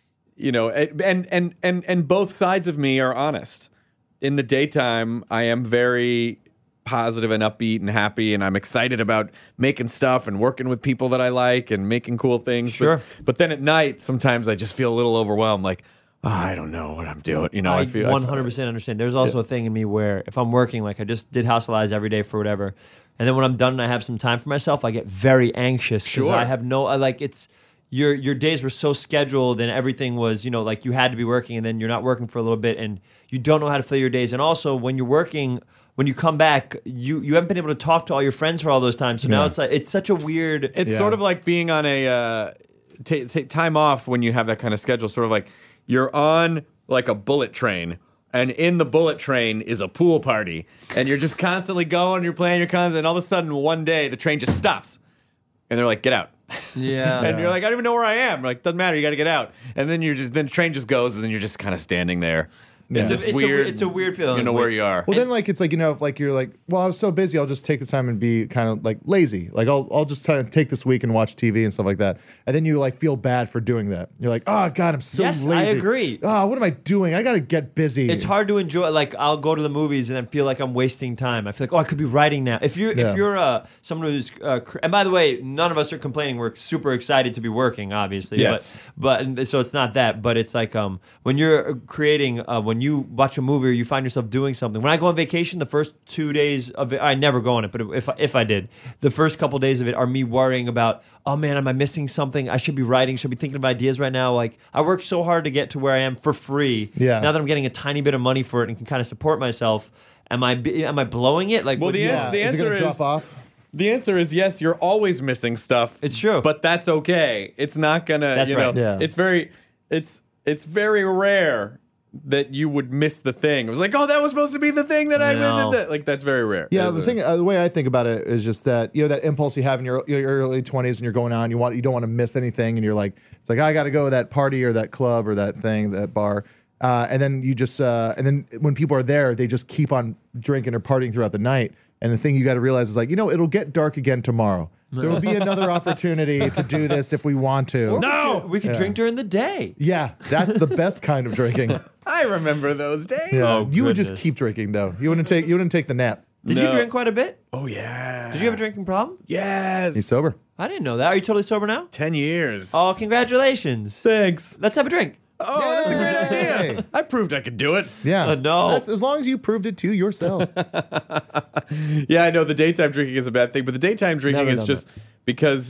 Speaker 4: both sides of me are honest. In the daytime, I am very positive and upbeat and happy, and I'm excited about making stuff and working with people that I like and making cool things.
Speaker 5: Sure.
Speaker 4: But then at night, sometimes I just feel a little overwhelmed, like, I don't know what I'm doing. I feel
Speaker 5: 100% understand. There's also a thing in me where if I'm working, like I just did House of Lies every day for whatever, and then when I'm done and I have some time for myself, I get very anxious because
Speaker 4: Sure.
Speaker 5: I have your days were so scheduled and everything was, like you had to be working and then you're not working for a little bit and you don't know how to fill your days. And also when you're working, when you come back, you haven't been able to talk to all your friends for all those times. So now it's such a weird.
Speaker 4: It's sort of like being on a take time off when you have that kind of schedule. Sort of like you're on like a bullet train, and in the bullet train is a pool party, and you're just constantly going. You're playing your cons, and all of a sudden one day the train just stops, and they're like, "Get out."
Speaker 5: Yeah.
Speaker 4: And you're like, "I don't even know where I am." Like, doesn't matter. You got to get out. And then then the train just goes, and then you're just kind of standing there.
Speaker 7: Yeah.
Speaker 4: It's
Speaker 5: Weird. It's a weird feeling.
Speaker 4: You know where you are.
Speaker 7: Well, then like it's like like you're like, well, I was so busy, I'll just take this time and be kind of like lazy. Like I'll just try to take this week and watch TV and stuff like that. And then you like feel bad for doing that. You're like, oh God, I'm so
Speaker 5: Yes,
Speaker 7: lazy.
Speaker 5: I agree.
Speaker 7: Oh, what am I doing? I got to get busy.
Speaker 5: It's hard to enjoy. Like I'll go to the movies and I feel like I'm wasting time. I feel like I could be writing now. If you're someone who's and by the way, none of us are complaining. We're super excited to be working, obviously.
Speaker 7: Yes.
Speaker 5: But so it's not that. But it's like when you're creating, when you watch a movie or you find yourself doing something. When I go on vacation, the first 2 days of it, I never go on it, but if I did, the first couple days of it are me worrying about, oh man, am I missing something? I should be writing, should be thinking of ideas right now. Like I worked so hard to get to where I am for free.
Speaker 7: Yeah.
Speaker 5: Now that I'm getting a tiny bit of money for it and can kind of support myself, am I blowing it? Like,
Speaker 4: Well, the
Speaker 7: Is it
Speaker 4: answer
Speaker 7: gonna
Speaker 4: is
Speaker 7: drop off?
Speaker 4: The answer is yes. You're always missing stuff.
Speaker 5: It's true.
Speaker 4: but that's okay. It's not gonna.
Speaker 5: That's right.
Speaker 7: Yeah.
Speaker 4: It's very rare that you would miss the thing. It was like, oh, that was supposed to be the thing that I
Speaker 5: No.
Speaker 4: missed. Like that's very rare.
Speaker 7: Yeah, the way I think about it is just that that impulse you have in your early 20s and you're going out and you don't want to miss anything and you're like, it's like I got to go to that party or that club or that thing, that bar, and then you just and then when people are there, they just keep on drinking or partying throughout the night. And the thing you got to realize is like, it'll get dark again tomorrow. There will be another opportunity to do this if we want to.
Speaker 5: no, we could drink during the day.
Speaker 7: Yeah, that's the best kind of drinking.
Speaker 4: I remember those days.
Speaker 7: Yeah.
Speaker 5: Oh,
Speaker 7: You would just
Speaker 5: goodness.
Speaker 7: keep drinking though. You wouldn't take the nap.
Speaker 5: Did you drink quite a bit?
Speaker 1: Oh yeah.
Speaker 5: Did you have a drinking problem?
Speaker 1: Yes.
Speaker 7: He's sober.
Speaker 5: I didn't know that. Are you totally sober now?
Speaker 1: 10 years.
Speaker 5: Oh, congratulations.
Speaker 4: Thanks.
Speaker 5: Let's have a drink.
Speaker 4: Oh, that's a great
Speaker 7: Yay.
Speaker 4: idea. I proved I could do it.
Speaker 7: Yeah.
Speaker 5: No.
Speaker 7: That's, as long as you proved it to yourself.
Speaker 4: Yeah, I know the daytime drinking is a bad thing, but the daytime drinking
Speaker 5: Never
Speaker 4: is
Speaker 5: done
Speaker 4: just because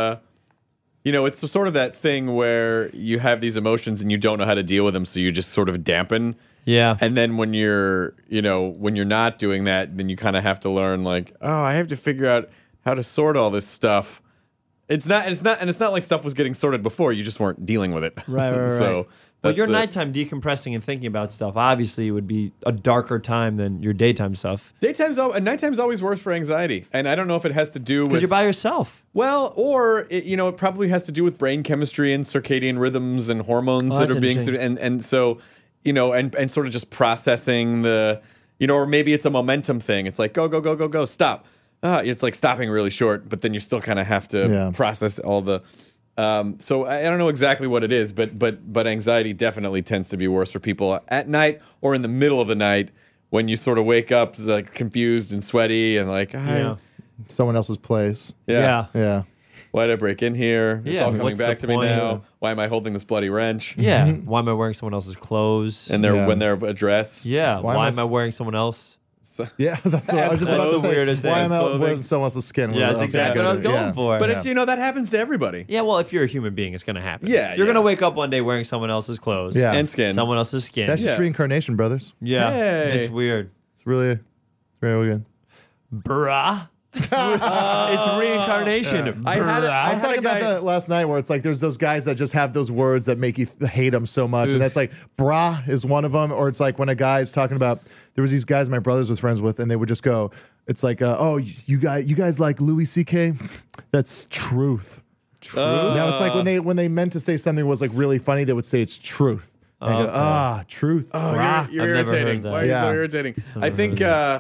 Speaker 4: it's sort of that thing where you have these emotions and you don't know how to deal with them, so you just sort of dampen.
Speaker 5: Yeah.
Speaker 4: And then when you're not doing that, then you kind of have to learn like, oh, I have to figure out how to sort all this stuff. It's not like stuff was getting sorted before. You just weren't dealing with it.
Speaker 5: Right.
Speaker 4: So
Speaker 5: Well,
Speaker 4: that's
Speaker 5: your
Speaker 4: the-
Speaker 5: nighttime decompressing and thinking about stuff obviously would be a darker time than your daytime stuff.
Speaker 4: Nighttime's always worse for anxiety, and I don't know if it has to do
Speaker 5: Because
Speaker 4: with
Speaker 5: you're by yourself.
Speaker 4: well, or it probably has to do with brain chemistry and circadian rhythms and hormones
Speaker 5: Oh,
Speaker 4: that
Speaker 5: that's
Speaker 4: are being
Speaker 5: interesting.
Speaker 4: and so and sort of just processing the or maybe it's a momentum thing. It's like go stop. It's like stopping really short, but then you still kind of have to process all the. So I don't know exactly what it is, but anxiety definitely tends to be worse for people at night or in the middle of the night when you sort of wake up like confused and sweaty and like
Speaker 5: Yeah.
Speaker 7: Someone else's place.
Speaker 5: Yeah.
Speaker 7: Yeah.
Speaker 4: Why did I break in here? It's
Speaker 5: Yeah,
Speaker 4: all coming
Speaker 5: what's
Speaker 4: back
Speaker 5: the
Speaker 4: to me
Speaker 5: point?
Speaker 4: now. Why am I holding this bloody wrench?
Speaker 5: Yeah. Why am I wearing someone else's clothes?
Speaker 4: And when they're a dress.
Speaker 5: yeah.
Speaker 7: Why
Speaker 5: Why
Speaker 7: am
Speaker 5: am
Speaker 7: I
Speaker 5: I wearing someone else?
Speaker 7: Yeah, that's what I was just
Speaker 4: That's
Speaker 7: about to
Speaker 4: the
Speaker 7: say.
Speaker 5: weirdest
Speaker 7: Why
Speaker 5: thing.
Speaker 7: am I
Speaker 4: Clothing.
Speaker 7: wearing someone else's skin?
Speaker 5: Yeah, that's exactly what I was going for.
Speaker 4: But
Speaker 7: Yeah.
Speaker 4: it's that happens to everybody.
Speaker 5: Yeah, well, if you're a human being, it's going to happen.
Speaker 4: Yeah,
Speaker 5: You're
Speaker 4: yeah.
Speaker 5: going to wake up one day wearing someone else's clothes.
Speaker 7: Yeah.
Speaker 4: And skin.
Speaker 5: Someone else's skin.
Speaker 7: That's just
Speaker 4: Yeah.
Speaker 7: reincarnation, brothers.
Speaker 5: yeah.
Speaker 4: Hey.
Speaker 5: It's weird.
Speaker 7: It's really good.
Speaker 5: Bruh. It's reincarnation.
Speaker 4: I had
Speaker 7: I was
Speaker 4: a
Speaker 7: talking about
Speaker 4: guy.
Speaker 7: that last night where it's like there's those guys that just have those words that make you hate them so much. And that's like, brah is one of them. Or it's like when a guy is talking about, there was these guys my brothers was friends with, and they would just go, it's like, oh, you guys like Louis C.K.? That's truth. Now it's like when they meant to say something was like really funny, they would say it's truth. And I go, truth.
Speaker 4: Oh,
Speaker 7: brah.
Speaker 4: you're
Speaker 5: I've never
Speaker 4: irritating.
Speaker 5: heard that.
Speaker 4: Why are you so
Speaker 7: Yeah.
Speaker 4: irritating? I think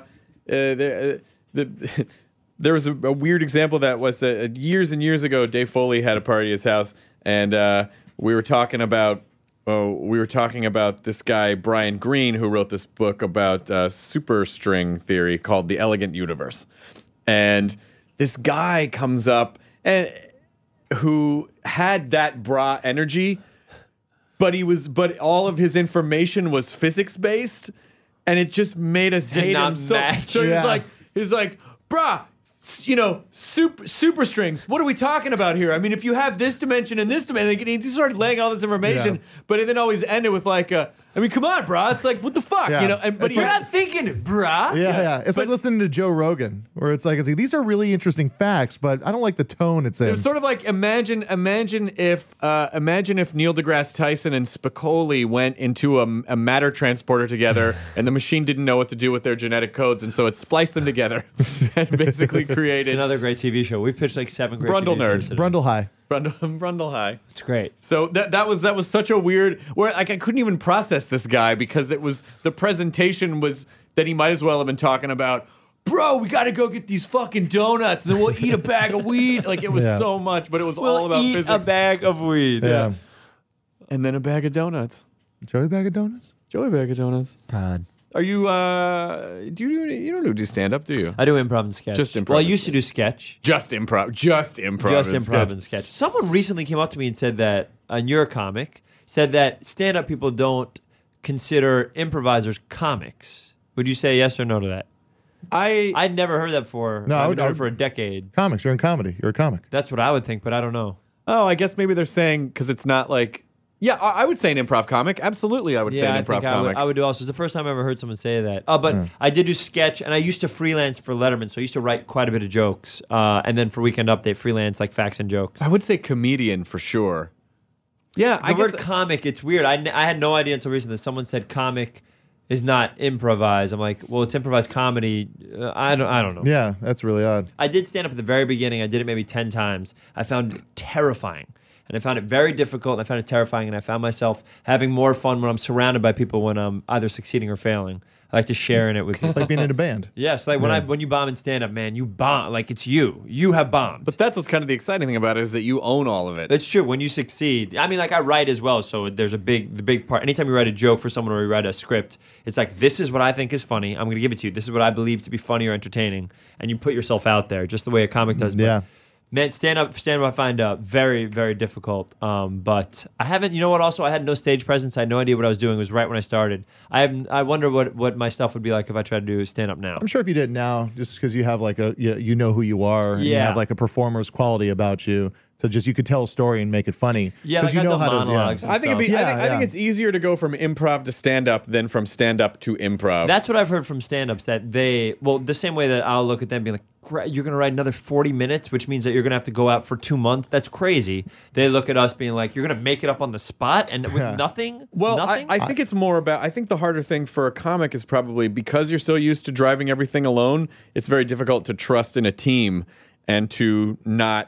Speaker 4: there was a weird example that was years and years ago. Dave Foley had a party at his house, and we were talking about this guy Brian Greene who wrote this book about superstring theory called The Elegant Universe, and this guy comes up and who had that bra energy. But all of his information was physics based, and it just made us hate him
Speaker 5: not
Speaker 4: so.
Speaker 5: match.
Speaker 4: So
Speaker 7: Yeah.
Speaker 4: he's like, brah, super strings. What are we talking about here? I mean, if you have this dimension and this dimension, he started laying all this information, but it then always ended with like, I mean, come on, brah. It's like, what the fuck,
Speaker 7: Yeah.
Speaker 4: But
Speaker 5: You're not thinking, brah.
Speaker 7: Yeah. It's like listening to Joe Rogan, where it's like these are really interesting facts, but I don't like the tone it's in.
Speaker 4: It was sort of like imagine if Neil deGrasse Tyson and Spicoli went into a matter transporter together, and the machine didn't know what to do with their genetic codes, and so it spliced them together and basically created
Speaker 5: Another great TV show. We've pitched like 7 great
Speaker 4: Brundle
Speaker 5: TV
Speaker 4: Nerd.
Speaker 5: shows today.
Speaker 7: Brundle High.
Speaker 4: Brundle High.
Speaker 5: It's great.
Speaker 4: So that was such a weird where like I couldn't even process this guy because it was the presentation was that he might as well have been talking about, bro, we got to go get these fucking donuts and we'll eat a bag of weed. Like it was so much, but it was all about
Speaker 5: eat
Speaker 4: physics.
Speaker 5: a bag of weed.
Speaker 7: Yeah.
Speaker 4: And then a bag of donuts.
Speaker 7: Joey Bag of Donuts?
Speaker 4: Joey bag of donuts.
Speaker 5: God.
Speaker 4: Are you you don't do stand up, do you?
Speaker 5: I do improv and sketch.
Speaker 4: Just improv
Speaker 5: Well, I
Speaker 4: and
Speaker 5: used to do sketch.
Speaker 4: Just improv.
Speaker 5: Just improv and sketch. Someone recently came up to me and said that, and you're a comic, said that stand-up people don't consider improvisers comics. Would you say yes or no to that? I'd never heard that before.
Speaker 7: No,
Speaker 5: I've
Speaker 7: I
Speaker 5: been
Speaker 7: would-
Speaker 5: doing it for a decade.
Speaker 7: Comics. You're in comedy. You're a comic.
Speaker 5: That's what I would think, but I don't know.
Speaker 4: Oh, I guess maybe they're saying because it's not like. Yeah, I would say an improv comic. Absolutely, I would say
Speaker 5: Yeah,
Speaker 4: an
Speaker 5: I
Speaker 4: improv
Speaker 5: think
Speaker 4: comic.
Speaker 5: I would do also. It's the first time I ever heard someone say that. But I did do sketch, and I used to freelance for Letterman, so I used to write quite a bit of jokes. And then for Weekend Update, freelance like facts and jokes.
Speaker 4: I would say comedian for sure. Yeah,
Speaker 5: The
Speaker 4: I
Speaker 5: word
Speaker 4: guess.
Speaker 5: comic, it's weird. I had no idea until recently that someone said comic is not improvise. I'm like, well, it's improvised comedy. I don't know.
Speaker 7: Yeah, that's really odd.
Speaker 5: I did stand up at the very beginning. I did it maybe 10 times. I found it terrifying. And I found it very difficult, and I found it terrifying, and I found myself having more fun when I'm surrounded by people when I'm either succeeding or failing. I like to share in it with people.
Speaker 7: Like being in a band.
Speaker 5: Yes, like when you bomb in stand-up, man, you bomb. Like, it's you. You have bombed.
Speaker 4: But that's what's kind of the exciting thing about it is that you own all of it.
Speaker 5: It's true. When you succeed, I mean, like I write as well, so there's the big part. Anytime you write a joke for someone or you write a script, it's like, this is what I think is funny. I'm going to give it to you. This is what I believe to be funny or entertaining, and you put yourself out there, just the way a comic does. But,
Speaker 7: Yeah.
Speaker 5: man, stand up I find very, very difficult. But I haven't. You know what? Also, I had no stage presence. I had no idea what I was doing. It was right when I started. I wonder what my stuff would be like if I tried to do stand up now.
Speaker 7: I'm sure if you did it now, just because you have like you know who you are, and you
Speaker 5: Yeah.
Speaker 7: have like a performer's quality about you, so just you could tell a story and make it funny.
Speaker 5: Yeah,
Speaker 7: 'Cause
Speaker 5: like
Speaker 7: you
Speaker 5: I
Speaker 7: know
Speaker 5: do
Speaker 7: how to.
Speaker 5: monologues.
Speaker 4: I think it'd be.
Speaker 7: Yeah,
Speaker 4: I think it's easier to go from improv to stand up than from stand up to improv.
Speaker 5: That's what I've heard from stand-ups, that the same way that I'll look at them and be like, you're going to write another 40 minutes, which means that you're going to have to go out for 2 months. That's crazy. They look at us being like, you're going to make it up on the spot and with nothing?
Speaker 4: Well,
Speaker 5: Nothing?
Speaker 4: I think it's more about. I think the harder thing for a comic is probably because you're so used to driving everything alone. It's very difficult to trust in a team and to not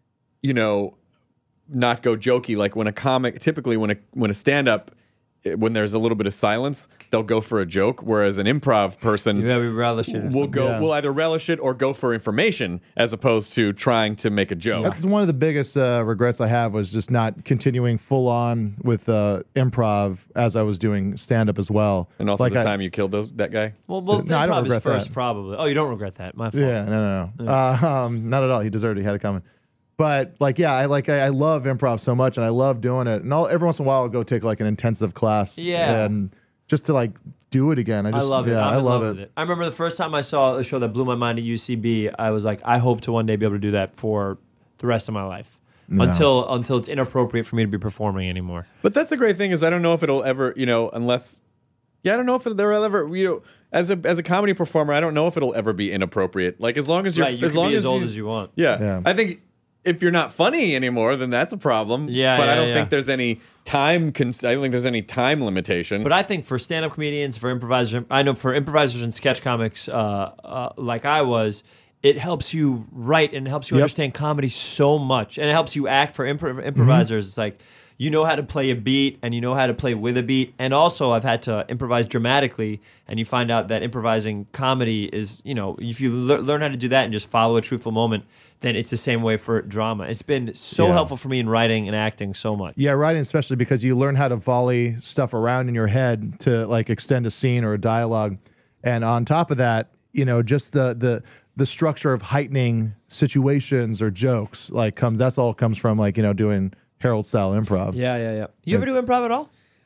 Speaker 4: go jokey. Like when a comic, typically when a stand up, when there's a little bit of silence, they'll go for a joke. Whereas an improv person
Speaker 5: Yeah, we relish it.
Speaker 4: will either relish it or go for information as opposed to trying to make a joke.
Speaker 7: That's one of the biggest regrets I have was just not continuing full on with improv as I was doing stand up as well.
Speaker 4: And also
Speaker 7: like
Speaker 4: the time you killed that guy.
Speaker 5: Well,
Speaker 7: No, I don't
Speaker 5: improv is
Speaker 7: regret
Speaker 5: first,
Speaker 7: that.
Speaker 5: probably. Oh, you don't regret that. My fault.
Speaker 7: Yeah, no. Not at all. He deserved it. He had it coming. But like, yeah, I love improv so much, and I love doing it. And every once in a while, I'll go take like an intensive class.
Speaker 5: Yeah.
Speaker 7: And just to like do it again.
Speaker 5: I love it.
Speaker 7: Yeah,
Speaker 5: I'm
Speaker 7: I
Speaker 5: in
Speaker 7: love
Speaker 5: love with it. I remember the first time I saw a show that blew my mind at UCB, I was like, I hope to one day be able to do that for the rest of my life. Until it's inappropriate for me to be performing anymore.
Speaker 4: But that's the great thing is I don't know if it'll ever, unless, I don't know if there'll ever, as a comedy performer, I don't know if it'll ever be inappropriate. Like as long as you're,
Speaker 5: Right, you
Speaker 4: as
Speaker 5: can
Speaker 4: long
Speaker 5: be
Speaker 4: as
Speaker 5: as old
Speaker 4: you,
Speaker 5: as you want.
Speaker 7: Yeah.
Speaker 4: I think if you're not funny anymore, then that's a problem.
Speaker 5: Yeah,
Speaker 4: but I
Speaker 5: yeah,
Speaker 4: don't
Speaker 5: yeah.
Speaker 4: think there's any time. I don't think there's any time limitation.
Speaker 5: But I think for stand-up comedians, for improvisers, I know for improvisers and sketch comics, like I was, it helps you write and helps you understand comedy so much, and it helps you act. For improvisers, It's like you know how to play a beat and you know how to play with a beat. And also, I've had to improvise dramatically, and you find out that improvising comedy is, if you learn how to do that and just follow a truthful moment, then it's the same way for drama. It's been so helpful for me in writing and acting so much.
Speaker 7: Yeah, writing especially because you learn how to volley stuff around in your head to like extend a scene or a dialogue. And on top of that, just the structure of heightening situations or jokes that's all comes from doing Harold style improv.
Speaker 5: Yeah. You ever do improv at all?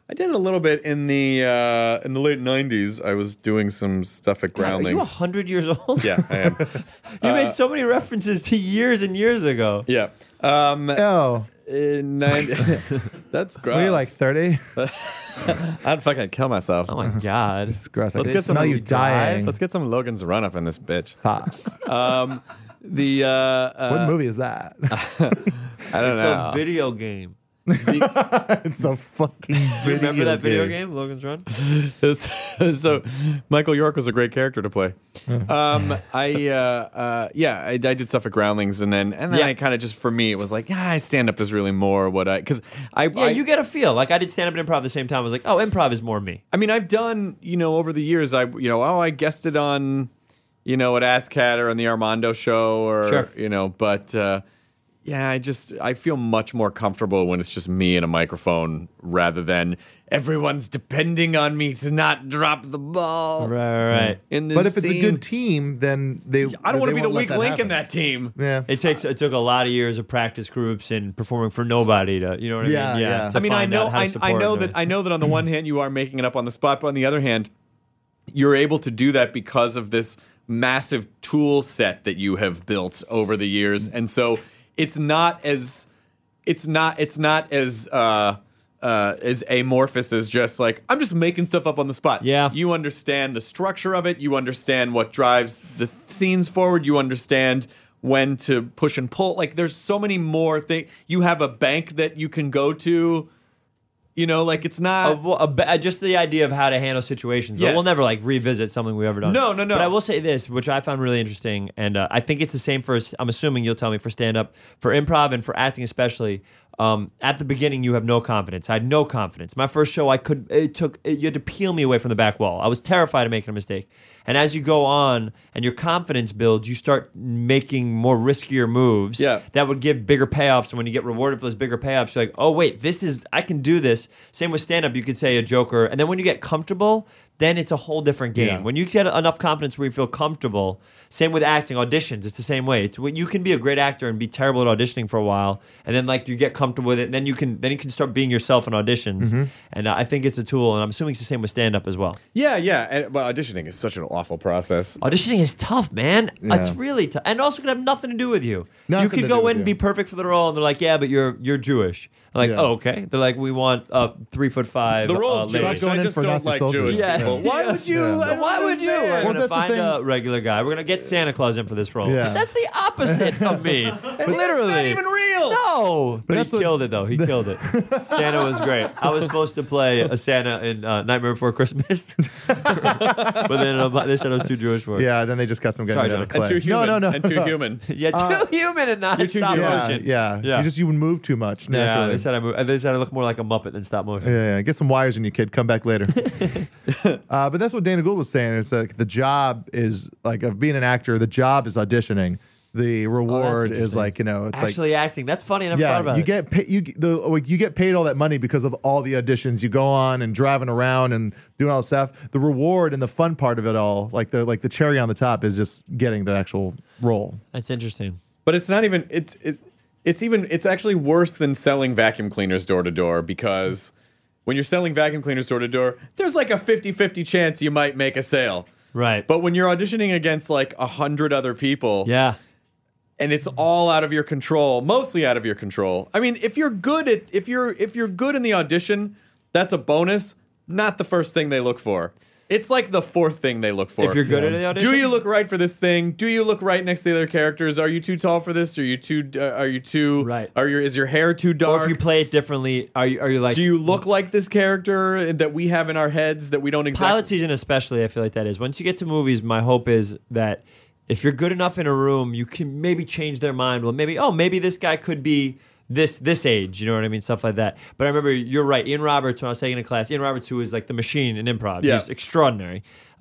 Speaker 4: I did a little bit in the late '90s. I was doing some stuff at
Speaker 5: God, are
Speaker 4: Groundlings.
Speaker 5: you 100 years old?
Speaker 4: Yeah, I am.
Speaker 5: You made so many references to years and years ago.
Speaker 4: Yeah.
Speaker 7: Oh,
Speaker 4: That's gross.
Speaker 7: were you like 30?
Speaker 4: I'd fucking kill myself.
Speaker 5: Oh my God.
Speaker 7: It's gross. I
Speaker 4: Let's
Speaker 7: can
Speaker 4: get some
Speaker 7: smell you
Speaker 5: movie
Speaker 7: dying.
Speaker 4: Let's get some Logan's Run up in this bitch.
Speaker 7: Fuck. What movie is that?
Speaker 4: I don't
Speaker 5: It's
Speaker 4: know.
Speaker 5: a video game.
Speaker 7: It's a fucking video
Speaker 5: Remember that video game, Logan's Run?
Speaker 4: So Michael York was a great character to play. I did stuff at Groundlings, and then
Speaker 5: Yeah.
Speaker 4: I kind of just, for me, it was like, stand up is really more what
Speaker 5: Yeah, you get a feel. Like I did stand up and improv at the same time. I was like, oh, improv is more me.
Speaker 4: I mean, I've done, over the years, I guested on, at AskCat or on the Armando show or,
Speaker 5: Sure.
Speaker 4: but I feel much more comfortable when it's just me and a microphone rather than everyone's depending on me to not drop the ball.
Speaker 5: Right.
Speaker 4: In this
Speaker 7: But if it's a
Speaker 4: scene.
Speaker 7: good team, then
Speaker 4: I don't want to be the
Speaker 7: won't let
Speaker 4: weak
Speaker 7: that
Speaker 4: link
Speaker 7: happen.
Speaker 4: in that team.
Speaker 7: Yeah.
Speaker 5: It took a lot of years of practice groups and performing for nobody to, you know what I
Speaker 7: Yeah,
Speaker 5: mean?
Speaker 7: yeah.
Speaker 5: to
Speaker 4: I mean, I
Speaker 5: find
Speaker 4: know,
Speaker 5: out how to
Speaker 4: I
Speaker 5: support
Speaker 4: know
Speaker 5: and
Speaker 4: that, I know that on the one hand you are making it up on the spot, but on the other hand, you're able to do that because of this massive tool set that you have built over the years, and so it's not as amorphous as just like I'm just making stuff up on the spot.
Speaker 5: Yeah.
Speaker 4: You understand the structure of it. You understand what drives the scenes forward. You understand when to push and pull. Like there's so many more things. You have a bank that you can go to. It's not.
Speaker 5: just the idea of how to handle situations. But
Speaker 4: Yes.
Speaker 5: we'll never revisit something we've ever done.
Speaker 4: No.
Speaker 5: But I will say this, which I found really interesting, and I think it's the same for. I'm assuming you'll tell me for stand up, for improv, and for acting especially. At the beginning, you have no confidence. I had no confidence. My first show, you had to peel me away from the back wall. I was terrified of making a mistake. And as you go on and your confidence builds, you start making more riskier moves that would give bigger payoffs. And when you get rewarded for those bigger payoffs, you're like, oh, wait, I can do this. Same with stand-up, you could say a joker. And then when you get comfortable, then it's a whole different game.
Speaker 7: Yeah.
Speaker 5: When you get enough confidence where you feel comfortable, same with acting, auditions, it's the same way. It's when you can be a great actor and be terrible at auditioning for a while, and then you get comfortable with it, and then you can start being yourself in auditions. And I think it's a tool, and I'm assuming it's the same with stand-up as well.
Speaker 4: Yeah. But auditioning is such an awful process.
Speaker 5: Auditioning is tough, man.
Speaker 7: Yeah.
Speaker 5: It's really tough, and also could have nothing to do with you.
Speaker 7: Nothing
Speaker 5: You
Speaker 7: to
Speaker 5: could
Speaker 7: do
Speaker 5: go
Speaker 7: with
Speaker 5: in and
Speaker 7: you.
Speaker 5: be perfect for the role, and they're like, "Yeah, but you're Jewish." I'm like,
Speaker 7: Yeah.
Speaker 5: oh, okay. They're like, "We want 3'5".
Speaker 4: The role's
Speaker 5: lady."
Speaker 4: Jewish.
Speaker 7: Stop going
Speaker 4: I
Speaker 7: in
Speaker 4: just
Speaker 7: for
Speaker 4: don't
Speaker 7: Nazi
Speaker 4: like
Speaker 7: soldiers.
Speaker 4: Jewish
Speaker 5: Yeah.
Speaker 4: people. Why would you?
Speaker 7: Yeah.
Speaker 4: I don't
Speaker 5: Why would you? We're
Speaker 4: understand.
Speaker 5: going to
Speaker 7: that's the
Speaker 5: find
Speaker 7: thing.
Speaker 5: a regular guy. We're going to get Santa Claus in for this role.
Speaker 7: Yeah.
Speaker 5: That's the opposite of me. Literally.
Speaker 4: That's not even real.
Speaker 5: No. But
Speaker 7: that's
Speaker 5: he
Speaker 7: what-
Speaker 5: killed it, though. He killed it. Santa was great. I was supposed to play a Santa in Nightmare Before Christmas. But then they said I was too Jewish for it.
Speaker 7: Yeah, then they just got some guy
Speaker 5: Sorry,
Speaker 7: made out of
Speaker 5: John.
Speaker 7: clay.
Speaker 4: And too human.
Speaker 7: No.
Speaker 4: And too human.
Speaker 5: Yeah, too human and not
Speaker 4: You're too
Speaker 5: stop
Speaker 4: human.
Speaker 5: motion.
Speaker 7: Yeah. You would move too much
Speaker 5: Yeah,
Speaker 7: naturally.
Speaker 5: they said I look more like a Muppet than stop motion.
Speaker 7: Yeah. Get some wires in you, kid. Come back later. But that's what Dana Gould was saying. It's like the job is like of being an actor. The job is auditioning. The reward is
Speaker 5: interesting.
Speaker 7: like it's
Speaker 5: Actually acting. That's funny. I never thought
Speaker 7: yeah.
Speaker 5: about
Speaker 7: You
Speaker 5: it.
Speaker 7: get you get paid all that money because of all the auditions you go on and driving around and doing all the stuff. The reward and the fun part of it all, like the cherry on the top, is just getting the actual role.
Speaker 5: That's interesting.
Speaker 4: But it's not even. It's actually worse than selling vacuum cleaners door to door, because when you're selling vacuum cleaners door to door, there's like a 50-50 chance you might make a sale.
Speaker 5: Right.
Speaker 4: But when you're auditioning against like 100 other people,
Speaker 5: Yeah.
Speaker 4: and it's all out of your control, mostly out of your control. I mean, if you're good in the audition, that's a bonus, not the first thing they look for. It's like the fourth thing they look for.
Speaker 5: If you're good at the audition.
Speaker 4: Do you look right for this thing? Do you look right next to the other characters? Are you too tall for this? Are you too
Speaker 5: Right.
Speaker 4: Is your hair too
Speaker 5: Or
Speaker 4: dark?
Speaker 5: if you play it differently, are you like
Speaker 4: Do you look like this character that we have in our heads that we don't exactly?
Speaker 5: pilot season especially? I feel like that is. Once you get to movies, my hope is that if you're good enough in a room, you can maybe change their mind. Well, maybe this guy could be this age, you know what I mean? Stuff like that. But I remember, you're right, Ian Roberts, when I was taking a class, Ian Roberts, who is like the machine in improv,
Speaker 4: Yeah.
Speaker 5: he's extraordinary.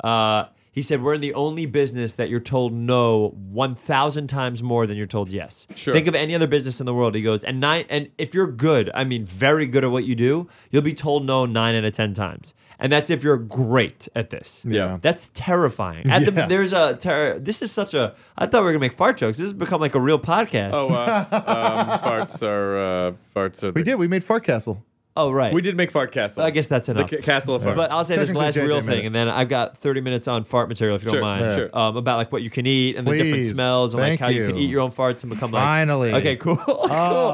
Speaker 5: He said, we're in the only business that you're told no 1,000 times more than you're told yes.
Speaker 4: Sure.
Speaker 5: Think of any other business in the world. He goes, and if you're good, I mean very good at what you do, you'll be told no 9 out of 10 times. And that's if you're great at this.
Speaker 4: Yeah.
Speaker 5: That's terrifying.
Speaker 7: Yeah.
Speaker 5: This is such a, I thought we were going to make fart jokes. This has become like a real podcast.
Speaker 4: farts are.
Speaker 7: We did. We made Fart Castle.
Speaker 5: Oh, right.
Speaker 4: We did make Fart Castle.
Speaker 5: I guess that's enough.
Speaker 4: The Castle of Farts.
Speaker 5: But I'll say this
Speaker 7: Technically,
Speaker 5: last
Speaker 7: JJ
Speaker 5: real
Speaker 7: made
Speaker 5: thing,
Speaker 7: it.
Speaker 5: and then I've got 30 minutes on fart material, if you
Speaker 4: Sure,
Speaker 5: don't mind.
Speaker 4: sure.
Speaker 5: About like what you can eat and the different
Speaker 7: Please.
Speaker 5: smells and like
Speaker 7: Thank
Speaker 5: how you can
Speaker 7: you.
Speaker 5: eat your own farts and become like.
Speaker 3: Finally.
Speaker 5: Okay, cool. cool.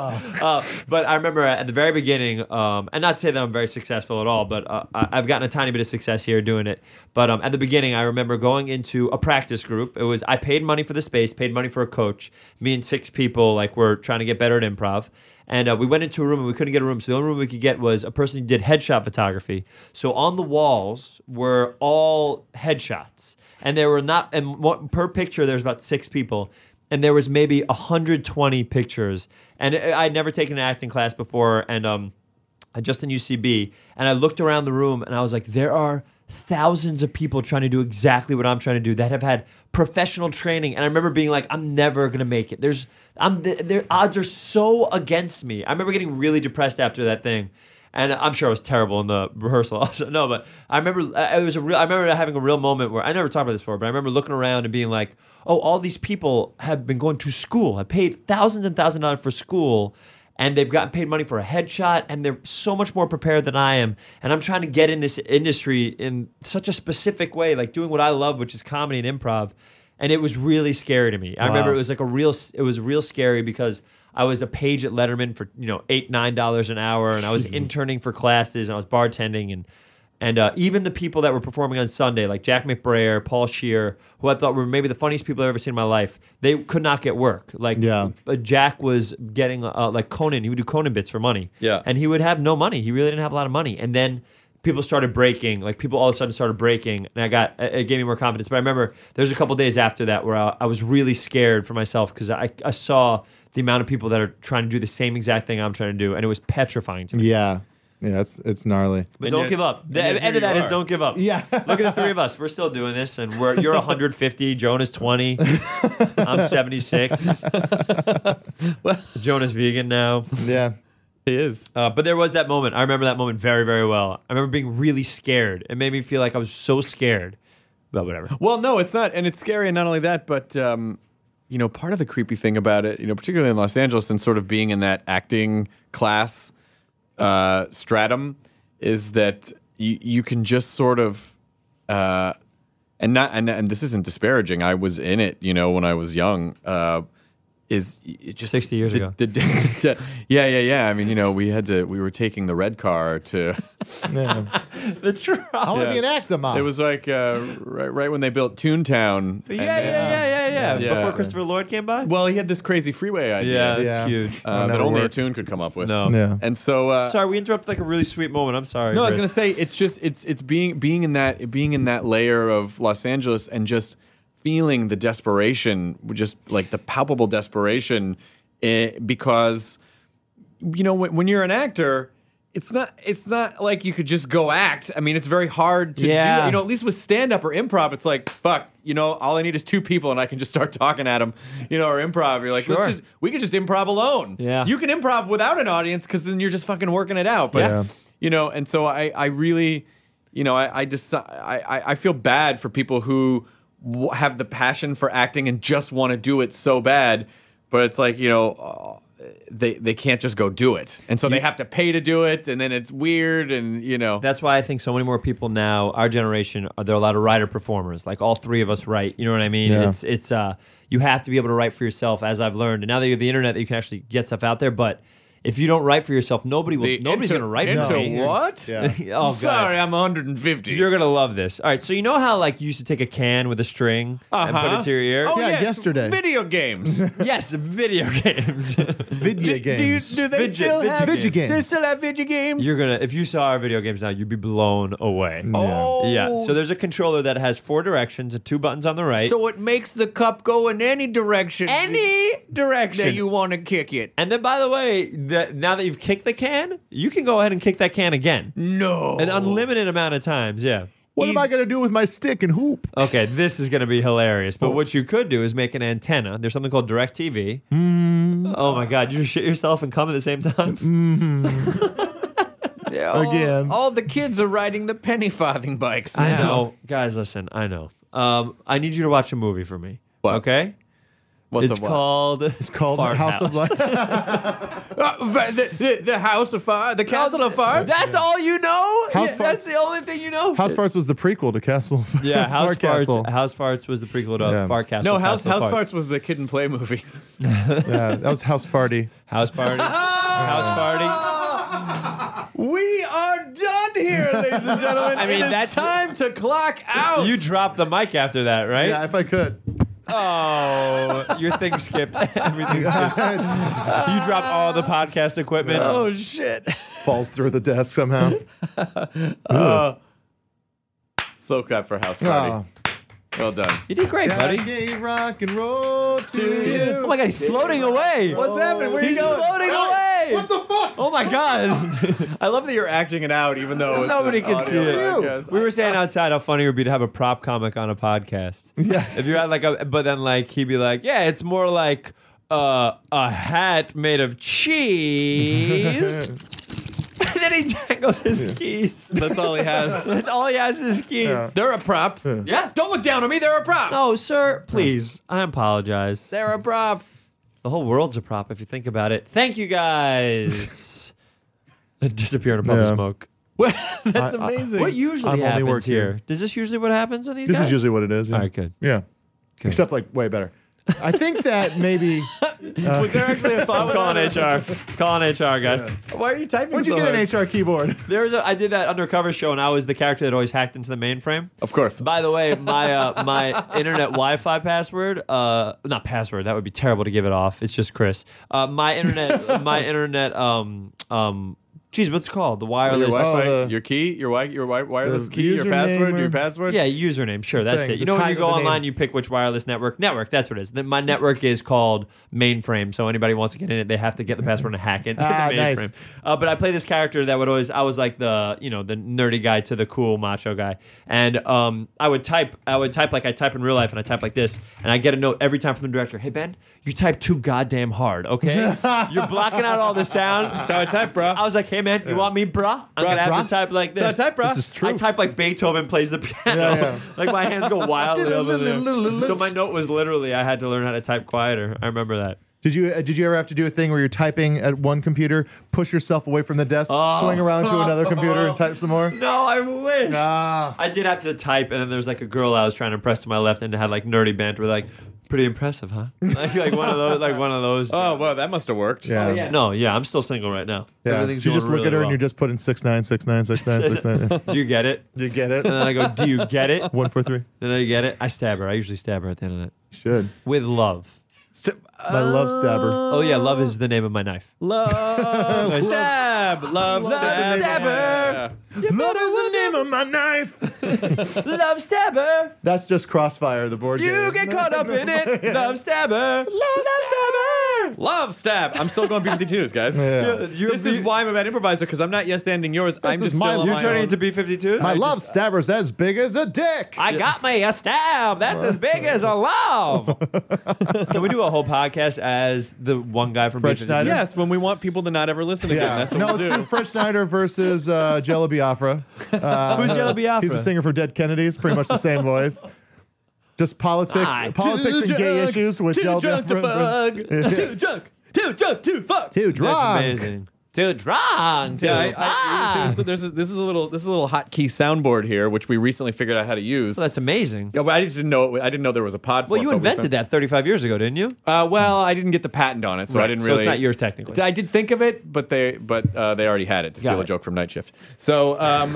Speaker 5: But I remember at the very beginning, and not to say that I'm very successful at all, but I've gotten a tiny bit of success here doing it. But at the beginning, I remember going into a practice group. It was I paid money for the space, paid money for a coach. Me and 6 people like were trying to get better at improv. And we went into a room and we couldn't get a room. So the only room we could get was a person who did headshot photography. So on the walls were all headshots. And there were not, and per picture, there's about 6 people. And there was maybe 120 pictures. And I'd never taken an acting class before. And just in UCB. And I looked around the room and I was like, there are thousands of people trying to do exactly what I'm trying to do that have had professional training. And I remember being like, I'm never going to make it. Their odds are so against me. I remember getting really depressed after that thing. And I'm sure I was terrible in the rehearsal also. No, but I remember I remember having a real moment where I never talked about this before, but I remember looking around and being like, oh, all these people have been going to school, have paid thousands and thousands of dollars for school, and they've gotten paid money for a headshot, and they're so much more prepared than I am. And I'm trying to get in this industry in such a specific way, like doing what I love, which is comedy and improv. And it was really scary to me. I remember it was real scary because I was a page at Letterman for $8-9 an hour, and I was interning for classes, and I was bartending, and even the people that were performing on Sunday, like Jack McBrayer, Paul Scheer, who I thought were maybe the funniest people I've ever seen in my life, they could not get work. Like Jack was getting like Conan, he would do Conan bits for money, and he would have no money. He really didn't have a lot of money, and then people started breaking. Like people all of a sudden started breaking, and it gave me more confidence. But I remember there's a couple days after that where I was really scared for myself because I saw the amount of people that are trying to do the same exact thing I'm trying to do, and it was petrifying to me.
Speaker 7: Yeah, it's gnarly.
Speaker 5: But don't give up. The end of that is don't give up.
Speaker 7: Yeah.
Speaker 5: Look at the 3 of us. We're still doing this, and you're 150. Jonah's 20. I'm 76. Jonah's vegan now.
Speaker 7: Yeah.
Speaker 4: He is.
Speaker 5: But there was that moment. I remember that moment very, very well. I remember being really scared. It made me feel like I was so scared. But whatever.
Speaker 4: Well, no, it's not, and it's scary. And not only that, but part of the creepy thing about it, particularly in Los Angeles, and sort of being in that acting class stratum, is that you can just sort of, and this isn't disparaging. I was in it, when I was young. Is it just
Speaker 5: 60 years ago?
Speaker 4: Yeah. I mean, we were taking the red car to.
Speaker 5: The truck.
Speaker 7: I want to be an actor, Mom.
Speaker 4: It was like right when they built Toontown.
Speaker 5: Yeah.
Speaker 4: Yeah.
Speaker 5: Before Christopher Lloyd came by?
Speaker 4: Well, he had this crazy freeway idea.
Speaker 5: Yeah, that's
Speaker 7: Yeah.
Speaker 5: huge.
Speaker 4: That only a tune could come up with.
Speaker 5: No.
Speaker 7: Yeah.
Speaker 4: And so
Speaker 5: Sorry, we interrupted like a really sweet moment. I'm sorry.
Speaker 4: no, I was
Speaker 5: Chris.
Speaker 4: gonna say it's just it's being in that layer of Los Angeles and just feeling the desperation, just like the palpable desperation, because when you're an actor, it's not like you could just go act. I mean, it's very hard to do. At least with stand up or improv, it's like fuck. All I need is 2 people and I can just start talking at them. Or improv. You're like, we could just improv alone.
Speaker 5: Yeah.
Speaker 4: You can improv without an audience because then you're just fucking working it out. But and so I really, I feel bad for people who have the passion for acting and just want to do it so bad, but it's like they can't just go do it, and so they have to pay to do it, and then it's weird, and
Speaker 5: That's why I think so many more people now, our generation, there are a lot of writer performers. Like all 3 of us write. You know what I mean?
Speaker 7: Yeah.
Speaker 5: It's you have to be able to write for yourself, as I've learned. And now that you have the internet, that you can actually get stuff out there, but. If you don't write for yourself, nobody's going to write for you.
Speaker 4: Into what?
Speaker 7: Yeah.
Speaker 5: Oh, God.
Speaker 4: Sorry, I'm 150.
Speaker 5: You're going to love this. All right, so you know how like you used to take a can with a string and put it to your ear?
Speaker 4: Oh,
Speaker 7: Yeah,
Speaker 4: yes,
Speaker 7: yesterday.
Speaker 4: Video games.
Speaker 5: Yes, video games.
Speaker 7: Video games.
Speaker 4: Do they still have
Speaker 7: Video games.
Speaker 4: They still have video games?
Speaker 5: If you saw our video games now, you'd be blown away.
Speaker 4: Oh.
Speaker 5: Yeah, so there's a controller that has 4 directions and 2 buttons on the right.
Speaker 4: So it makes the cup go in any direction.
Speaker 5: Any direction.
Speaker 4: that you want to kick it.
Speaker 5: And then, by the way, now that you've kicked the can, you can go ahead and kick that can again.
Speaker 4: No.
Speaker 5: An unlimited amount of times, yeah.
Speaker 7: What am I going to do with my stick and hoop?
Speaker 5: Okay, this is going to be hilarious. But what you could do is make an antenna. There's something called DirecTV. Oh my God, you shit yourself and come at the same time?
Speaker 7: Again.
Speaker 4: All the kids are riding the penny farthing bikes now.
Speaker 5: I know. Guys, listen, I know. I need you to watch a movie for me.
Speaker 4: What?
Speaker 5: Okay?
Speaker 4: What's
Speaker 5: it's
Speaker 4: a what?
Speaker 5: called.
Speaker 7: It's called
Speaker 5: Fart
Speaker 7: House of
Speaker 5: House.
Speaker 7: Light.
Speaker 4: The House of Fart, the Castle of Farts.
Speaker 5: That's all you know?
Speaker 7: House
Speaker 5: That's
Speaker 7: Farts.
Speaker 5: the only thing you know?
Speaker 7: House Farts was the prequel to Castle.
Speaker 5: Yeah, House
Speaker 7: Fart Castle.
Speaker 5: Farts. House Farts was the prequel to
Speaker 7: Yeah.
Speaker 5: Fart Castle.
Speaker 4: No, House
Speaker 5: Castle
Speaker 4: Farts was the Kid and Play movie.
Speaker 7: Yeah, that was House Farty.
Speaker 5: House Party. House Party.
Speaker 4: We are done here, ladies and gentlemen.
Speaker 5: I mean,
Speaker 4: it is
Speaker 5: that's-
Speaker 4: time to clock out.
Speaker 5: You dropped the mic after that, right?
Speaker 7: Yeah, if I could.
Speaker 5: Oh, your thing skipped. Everything skipped. You dropped all the podcast equipment.
Speaker 4: Oh shit!
Speaker 7: Falls through the desk somehow.
Speaker 4: Slow clap for House Party.
Speaker 7: Oh.
Speaker 4: Well done.
Speaker 5: You did great,
Speaker 7: I
Speaker 5: buddy.
Speaker 7: gave rock and roll to you.
Speaker 5: Oh my god, he's floating away.
Speaker 4: What's happening? Where are you
Speaker 5: He's
Speaker 4: going?
Speaker 5: floating away.
Speaker 7: What the fuck?
Speaker 5: Oh my god.
Speaker 4: I love that you're acting it out, even though it's
Speaker 5: Nobody
Speaker 4: an
Speaker 5: can
Speaker 4: audio
Speaker 5: see it.
Speaker 4: podcast.
Speaker 5: We were saying outside how funny it would be to have a prop comic on a podcast.
Speaker 7: Yeah.
Speaker 5: If you had like but then like he'd be like, yeah, it's more like a hat made of cheese. And then he dangles his keys.
Speaker 4: That's all he has.
Speaker 5: That's all he has is his keys.
Speaker 7: Yeah.
Speaker 4: They're a prop.
Speaker 5: Yeah.
Speaker 4: Don't look down on me. They're a prop.
Speaker 5: No, sir, please. I apologize.
Speaker 4: They're a prop.
Speaker 5: The whole world's a prop if you think about it. Thank you guys. Disappear in a puff of
Speaker 7: Yeah.
Speaker 5: smoke.
Speaker 4: That's
Speaker 7: I-
Speaker 4: amazing.
Speaker 5: What usually
Speaker 7: I'm only
Speaker 5: happens
Speaker 7: working
Speaker 5: here? Is this usually what happens on these
Speaker 7: This
Speaker 5: guys?
Speaker 7: is usually what it is. Yeah.
Speaker 5: All right, good.
Speaker 7: Yeah.
Speaker 5: Good.
Speaker 7: Except like way better. I think that maybe.
Speaker 4: Was there actually a thought?
Speaker 5: Calling HR. Calling HR, guys.
Speaker 4: Why are you typing
Speaker 7: When'd
Speaker 4: so
Speaker 7: you get
Speaker 4: hard?
Speaker 7: an HR keyboard?
Speaker 5: I did that undercover show, and I was the character that always hacked into the mainframe.
Speaker 4: Of course.
Speaker 5: By the way, my internet Wi-Fi password, not password, that would be terrible to give it off. It's just Chris. My internet, geez, what's it called? The wireless.
Speaker 4: Your Wi-Fi,
Speaker 7: Oh,
Speaker 4: your key, your wireless
Speaker 7: the
Speaker 4: key, your
Speaker 7: username or-
Speaker 4: password.
Speaker 5: Yeah, username. Sure, that's
Speaker 7: Thing,
Speaker 5: it. You
Speaker 7: the
Speaker 5: know when
Speaker 7: title
Speaker 5: you go
Speaker 7: of the
Speaker 5: online,
Speaker 7: name.
Speaker 5: you pick which wireless network. Network, that's what it is. Then my network is called Mainframe, so anybody wants to get in it, they have to get the password and hack into the
Speaker 7: Nice.
Speaker 5: mainframe. But I play this character that would always, I was like the nerdy guy to the cool macho guy, and I would type like I type in real life, and I type like this, and I get a note every time from the director. Hey Ben, you type too goddamn hard. Okay, you're blocking out all the sound.
Speaker 4: That's how I type, bro.
Speaker 5: I was like, hey man, you want me, bruh? I'm gonna have
Speaker 7: bruh?
Speaker 5: to type like this.
Speaker 4: That's how I type, bro.
Speaker 7: This is true.
Speaker 5: I type like Beethoven plays the piano.
Speaker 7: Yeah.
Speaker 5: Like my hands go wildly over there. So my note was literally I had to learn how to type quieter. I remember that.
Speaker 7: Did you ever have to do a thing where you're typing at one computer, push yourself away from the desk, swing around to another computer, and type some more?
Speaker 5: No, I wish.
Speaker 7: Ah.
Speaker 5: I did have to type, and then there was like a girl I was trying to impress to my left, and it had like nerdy banter, like pretty impressive, huh? like one of those.
Speaker 4: Oh well, that must have worked.
Speaker 7: Yeah.
Speaker 5: No, yeah, I'm still single right now.
Speaker 7: Yeah.
Speaker 5: Everything's
Speaker 7: You just
Speaker 5: going
Speaker 7: look at
Speaker 5: really
Speaker 7: her
Speaker 5: well.
Speaker 7: and you're just putting 6'9",
Speaker 5: Do you get it?
Speaker 7: You get it?
Speaker 5: And then I go, do you get it?
Speaker 7: 143.
Speaker 5: Then I get it. I stab her. I usually stab her at the end of that
Speaker 7: Should.
Speaker 5: with love.
Speaker 7: My love stabber.
Speaker 5: Oh yeah, love is the name of my knife.
Speaker 4: Love stab, love stab.
Speaker 5: stabber.
Speaker 7: Love is the name of my knife.
Speaker 5: Love stabber.
Speaker 7: That's just Crossfire, the board game.
Speaker 5: You get caught up in it. Love stabber. Love stabber.
Speaker 4: Love stab. I'm still going B-52s, guys.
Speaker 7: Yeah.
Speaker 4: This is why I'm a bad improviser, because I'm not yes ending yours. I'm
Speaker 7: is
Speaker 4: just
Speaker 7: my-
Speaker 4: still on
Speaker 7: you're
Speaker 4: my
Speaker 5: Turning
Speaker 4: own.
Speaker 5: into B-52.
Speaker 7: My love stabber's as big as a dick.
Speaker 5: I got me a stab. That's as big as a love. Can we do a whole podcast as the one guy from
Speaker 7: Fred
Speaker 5: B-52?
Speaker 7: Schneider?
Speaker 4: Yes, when we want people to not ever listen again.
Speaker 7: Yeah.
Speaker 4: That's what
Speaker 7: No,
Speaker 4: we'll
Speaker 7: let's do
Speaker 4: do.
Speaker 7: Fred Schneider versus Jello Biafra.
Speaker 5: Who's Jello Biafra?
Speaker 7: He's a singer for Dead Kennedys, pretty much the same voice. Just politics and gay issues with
Speaker 4: Too
Speaker 7: Jello
Speaker 4: drunk to
Speaker 7: Biafra.
Speaker 4: fuck. Too drunk to fuck.
Speaker 7: Too
Speaker 5: That's
Speaker 7: drunk.
Speaker 5: amazing. Too drunk. Too
Speaker 4: Yeah, this is a little hotkey soundboard here, which we recently figured out how to use.
Speaker 5: That's amazing.
Speaker 4: Yeah, but I just didn't know. I didn't know there was a pod.
Speaker 5: Well,
Speaker 4: for it,
Speaker 5: you
Speaker 4: but we
Speaker 5: invented that 35 years ago, didn't you?
Speaker 4: Well, I didn't get the patent on it, so I didn't
Speaker 5: So
Speaker 4: really.
Speaker 5: it's not yours technically.
Speaker 4: I did think of it, but they already had it to steal
Speaker 5: Got
Speaker 4: a
Speaker 5: it.
Speaker 4: joke from Night Shift. So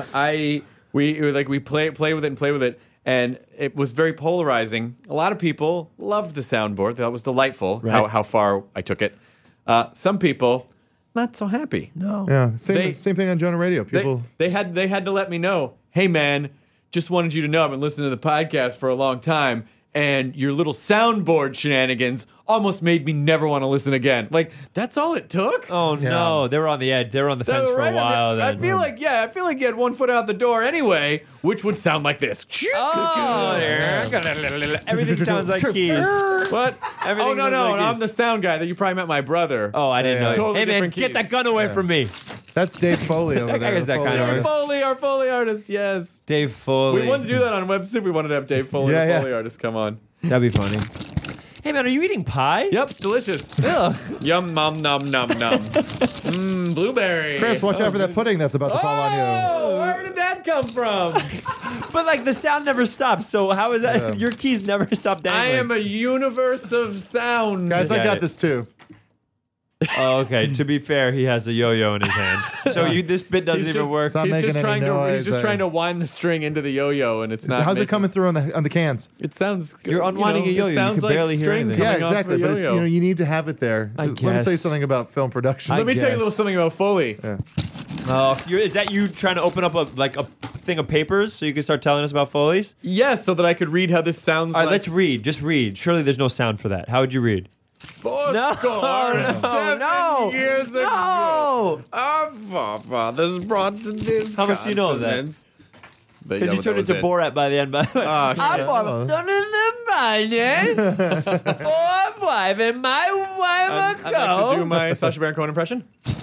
Speaker 4: we play with it, and it was very polarizing. A lot of people loved the soundboard; that was delightful.
Speaker 5: Right.
Speaker 4: How far I took it. Some people not so happy.
Speaker 5: No.
Speaker 7: Yeah, same
Speaker 4: They-
Speaker 7: thing on Jonah Radio. People.
Speaker 4: They had to let me know. Hey man, just wanted you to know I've been listening to the podcast for a long time, and your little soundboard shenanigans almost made me never want to listen again. Like that's all it took.
Speaker 5: Oh no, they were on the edge. They were on the fence for
Speaker 4: Right
Speaker 5: a
Speaker 4: on the-
Speaker 5: while.
Speaker 4: I
Speaker 5: then.
Speaker 4: feel like you had one foot out the door anyway, which would sound like this.
Speaker 5: Oh, yeah. Everything sounds like keys.
Speaker 4: What?
Speaker 5: Everything
Speaker 4: Oh no,
Speaker 5: sounds
Speaker 4: no,
Speaker 5: like
Speaker 4: I'm
Speaker 5: this.
Speaker 4: the sound guy that you probably met my brother.
Speaker 5: Oh, I didn't
Speaker 7: Yeah.
Speaker 5: know.
Speaker 4: Totally
Speaker 5: Hey man,
Speaker 4: different
Speaker 5: get
Speaker 4: keys.
Speaker 5: that gun away from me,
Speaker 7: That's Dave Foley over
Speaker 5: That guy
Speaker 7: there.
Speaker 5: is that
Speaker 7: Foley
Speaker 5: kind of
Speaker 7: artist.
Speaker 5: artist.
Speaker 4: Our Foley artist, yes.
Speaker 5: Dave Foley.
Speaker 4: We wanted to do that on Web Soup. We wanted to have Dave Foley,
Speaker 7: Yeah,
Speaker 4: the
Speaker 7: yeah.
Speaker 4: Foley artist, come on.
Speaker 5: That'd be funny. Hey man, are you eating pie?
Speaker 4: Yep, delicious.
Speaker 5: Ugh.
Speaker 4: Yum, nom, nom, nom, nom. Blueberry.
Speaker 7: Chris, watch out for that pudding that's about to fall on you.
Speaker 4: Oh, where did that come from?
Speaker 5: But like the sound never stops. So how is that?
Speaker 7: Yeah.
Speaker 5: Your keys never stop
Speaker 4: I
Speaker 5: dangling.
Speaker 4: am a universe of sound.
Speaker 7: Guys, I
Speaker 5: Got
Speaker 7: got
Speaker 5: it.
Speaker 7: this too.
Speaker 5: Oh, okay. To be fair, he has a yo-yo in his hand. So this bit doesn't even work.
Speaker 7: Stop
Speaker 4: He's
Speaker 7: making
Speaker 4: just
Speaker 7: any
Speaker 4: trying to.
Speaker 7: noise,
Speaker 4: He's just trying to wind the string into the yo-yo, and it's not.
Speaker 7: How's it
Speaker 4: making-
Speaker 7: coming through on the cans?
Speaker 4: It sounds. Good.
Speaker 5: You're unwinding a yo-yo.
Speaker 4: It
Speaker 5: You
Speaker 4: sounds
Speaker 5: can
Speaker 4: like
Speaker 5: barely hear
Speaker 4: string
Speaker 5: anything.
Speaker 4: coming
Speaker 7: Yeah,
Speaker 4: off
Speaker 7: exactly.
Speaker 4: a
Speaker 7: But it's,
Speaker 4: yo-yo.
Speaker 7: you need to have it there.
Speaker 5: I
Speaker 7: Let me tell you
Speaker 5: guess.
Speaker 7: something about film production.
Speaker 4: Let me tell you a
Speaker 5: guess.
Speaker 4: little something about Foley.
Speaker 5: Oh, is that you trying to open up a thing of papers so you can start telling us about Foley's?
Speaker 4: Yes, so that I could read how this sounds.
Speaker 5: All right,
Speaker 4: like
Speaker 5: let's read. Just read. Surely there's no sound for that. How would you read?
Speaker 4: No,
Speaker 5: no,
Speaker 4: years ago,
Speaker 5: no.
Speaker 4: our forefathers brought to this.
Speaker 5: How much do you know of that?
Speaker 4: continent.
Speaker 5: Because you turned into Borat by the end. By the way.
Speaker 4: Oh, shit.
Speaker 5: I'm done in the morning. For wife and my wife
Speaker 4: I'd like to do my Sacha Baron Cohen impression.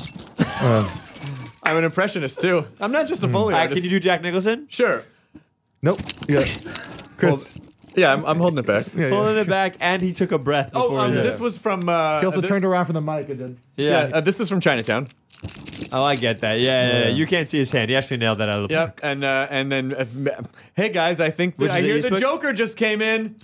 Speaker 4: I'm an impressionist too. I'm not just a Foley
Speaker 5: All right,
Speaker 4: artist.
Speaker 5: can you do Jack Nicholson?
Speaker 4: Sure.
Speaker 7: Nope. Yeah. Chris.
Speaker 4: Yeah, I'm holding it back.
Speaker 7: Yeah,
Speaker 5: Pulling
Speaker 7: yeah.
Speaker 5: it back, and he took a breath before
Speaker 4: Oh,
Speaker 5: he did
Speaker 4: this
Speaker 5: it.
Speaker 4: was from.
Speaker 7: He also
Speaker 4: th-
Speaker 7: turned around from the mic and did.
Speaker 5: Yeah.
Speaker 4: this was from Chinatown.
Speaker 5: Oh, I get that. Yeah. You can't see his hand. He actually nailed that out of the
Speaker 4: Yep, and then, hey guys, I think
Speaker 5: Which
Speaker 4: I
Speaker 5: is it,
Speaker 4: hear the
Speaker 5: Eastwick?
Speaker 4: Joker just came in.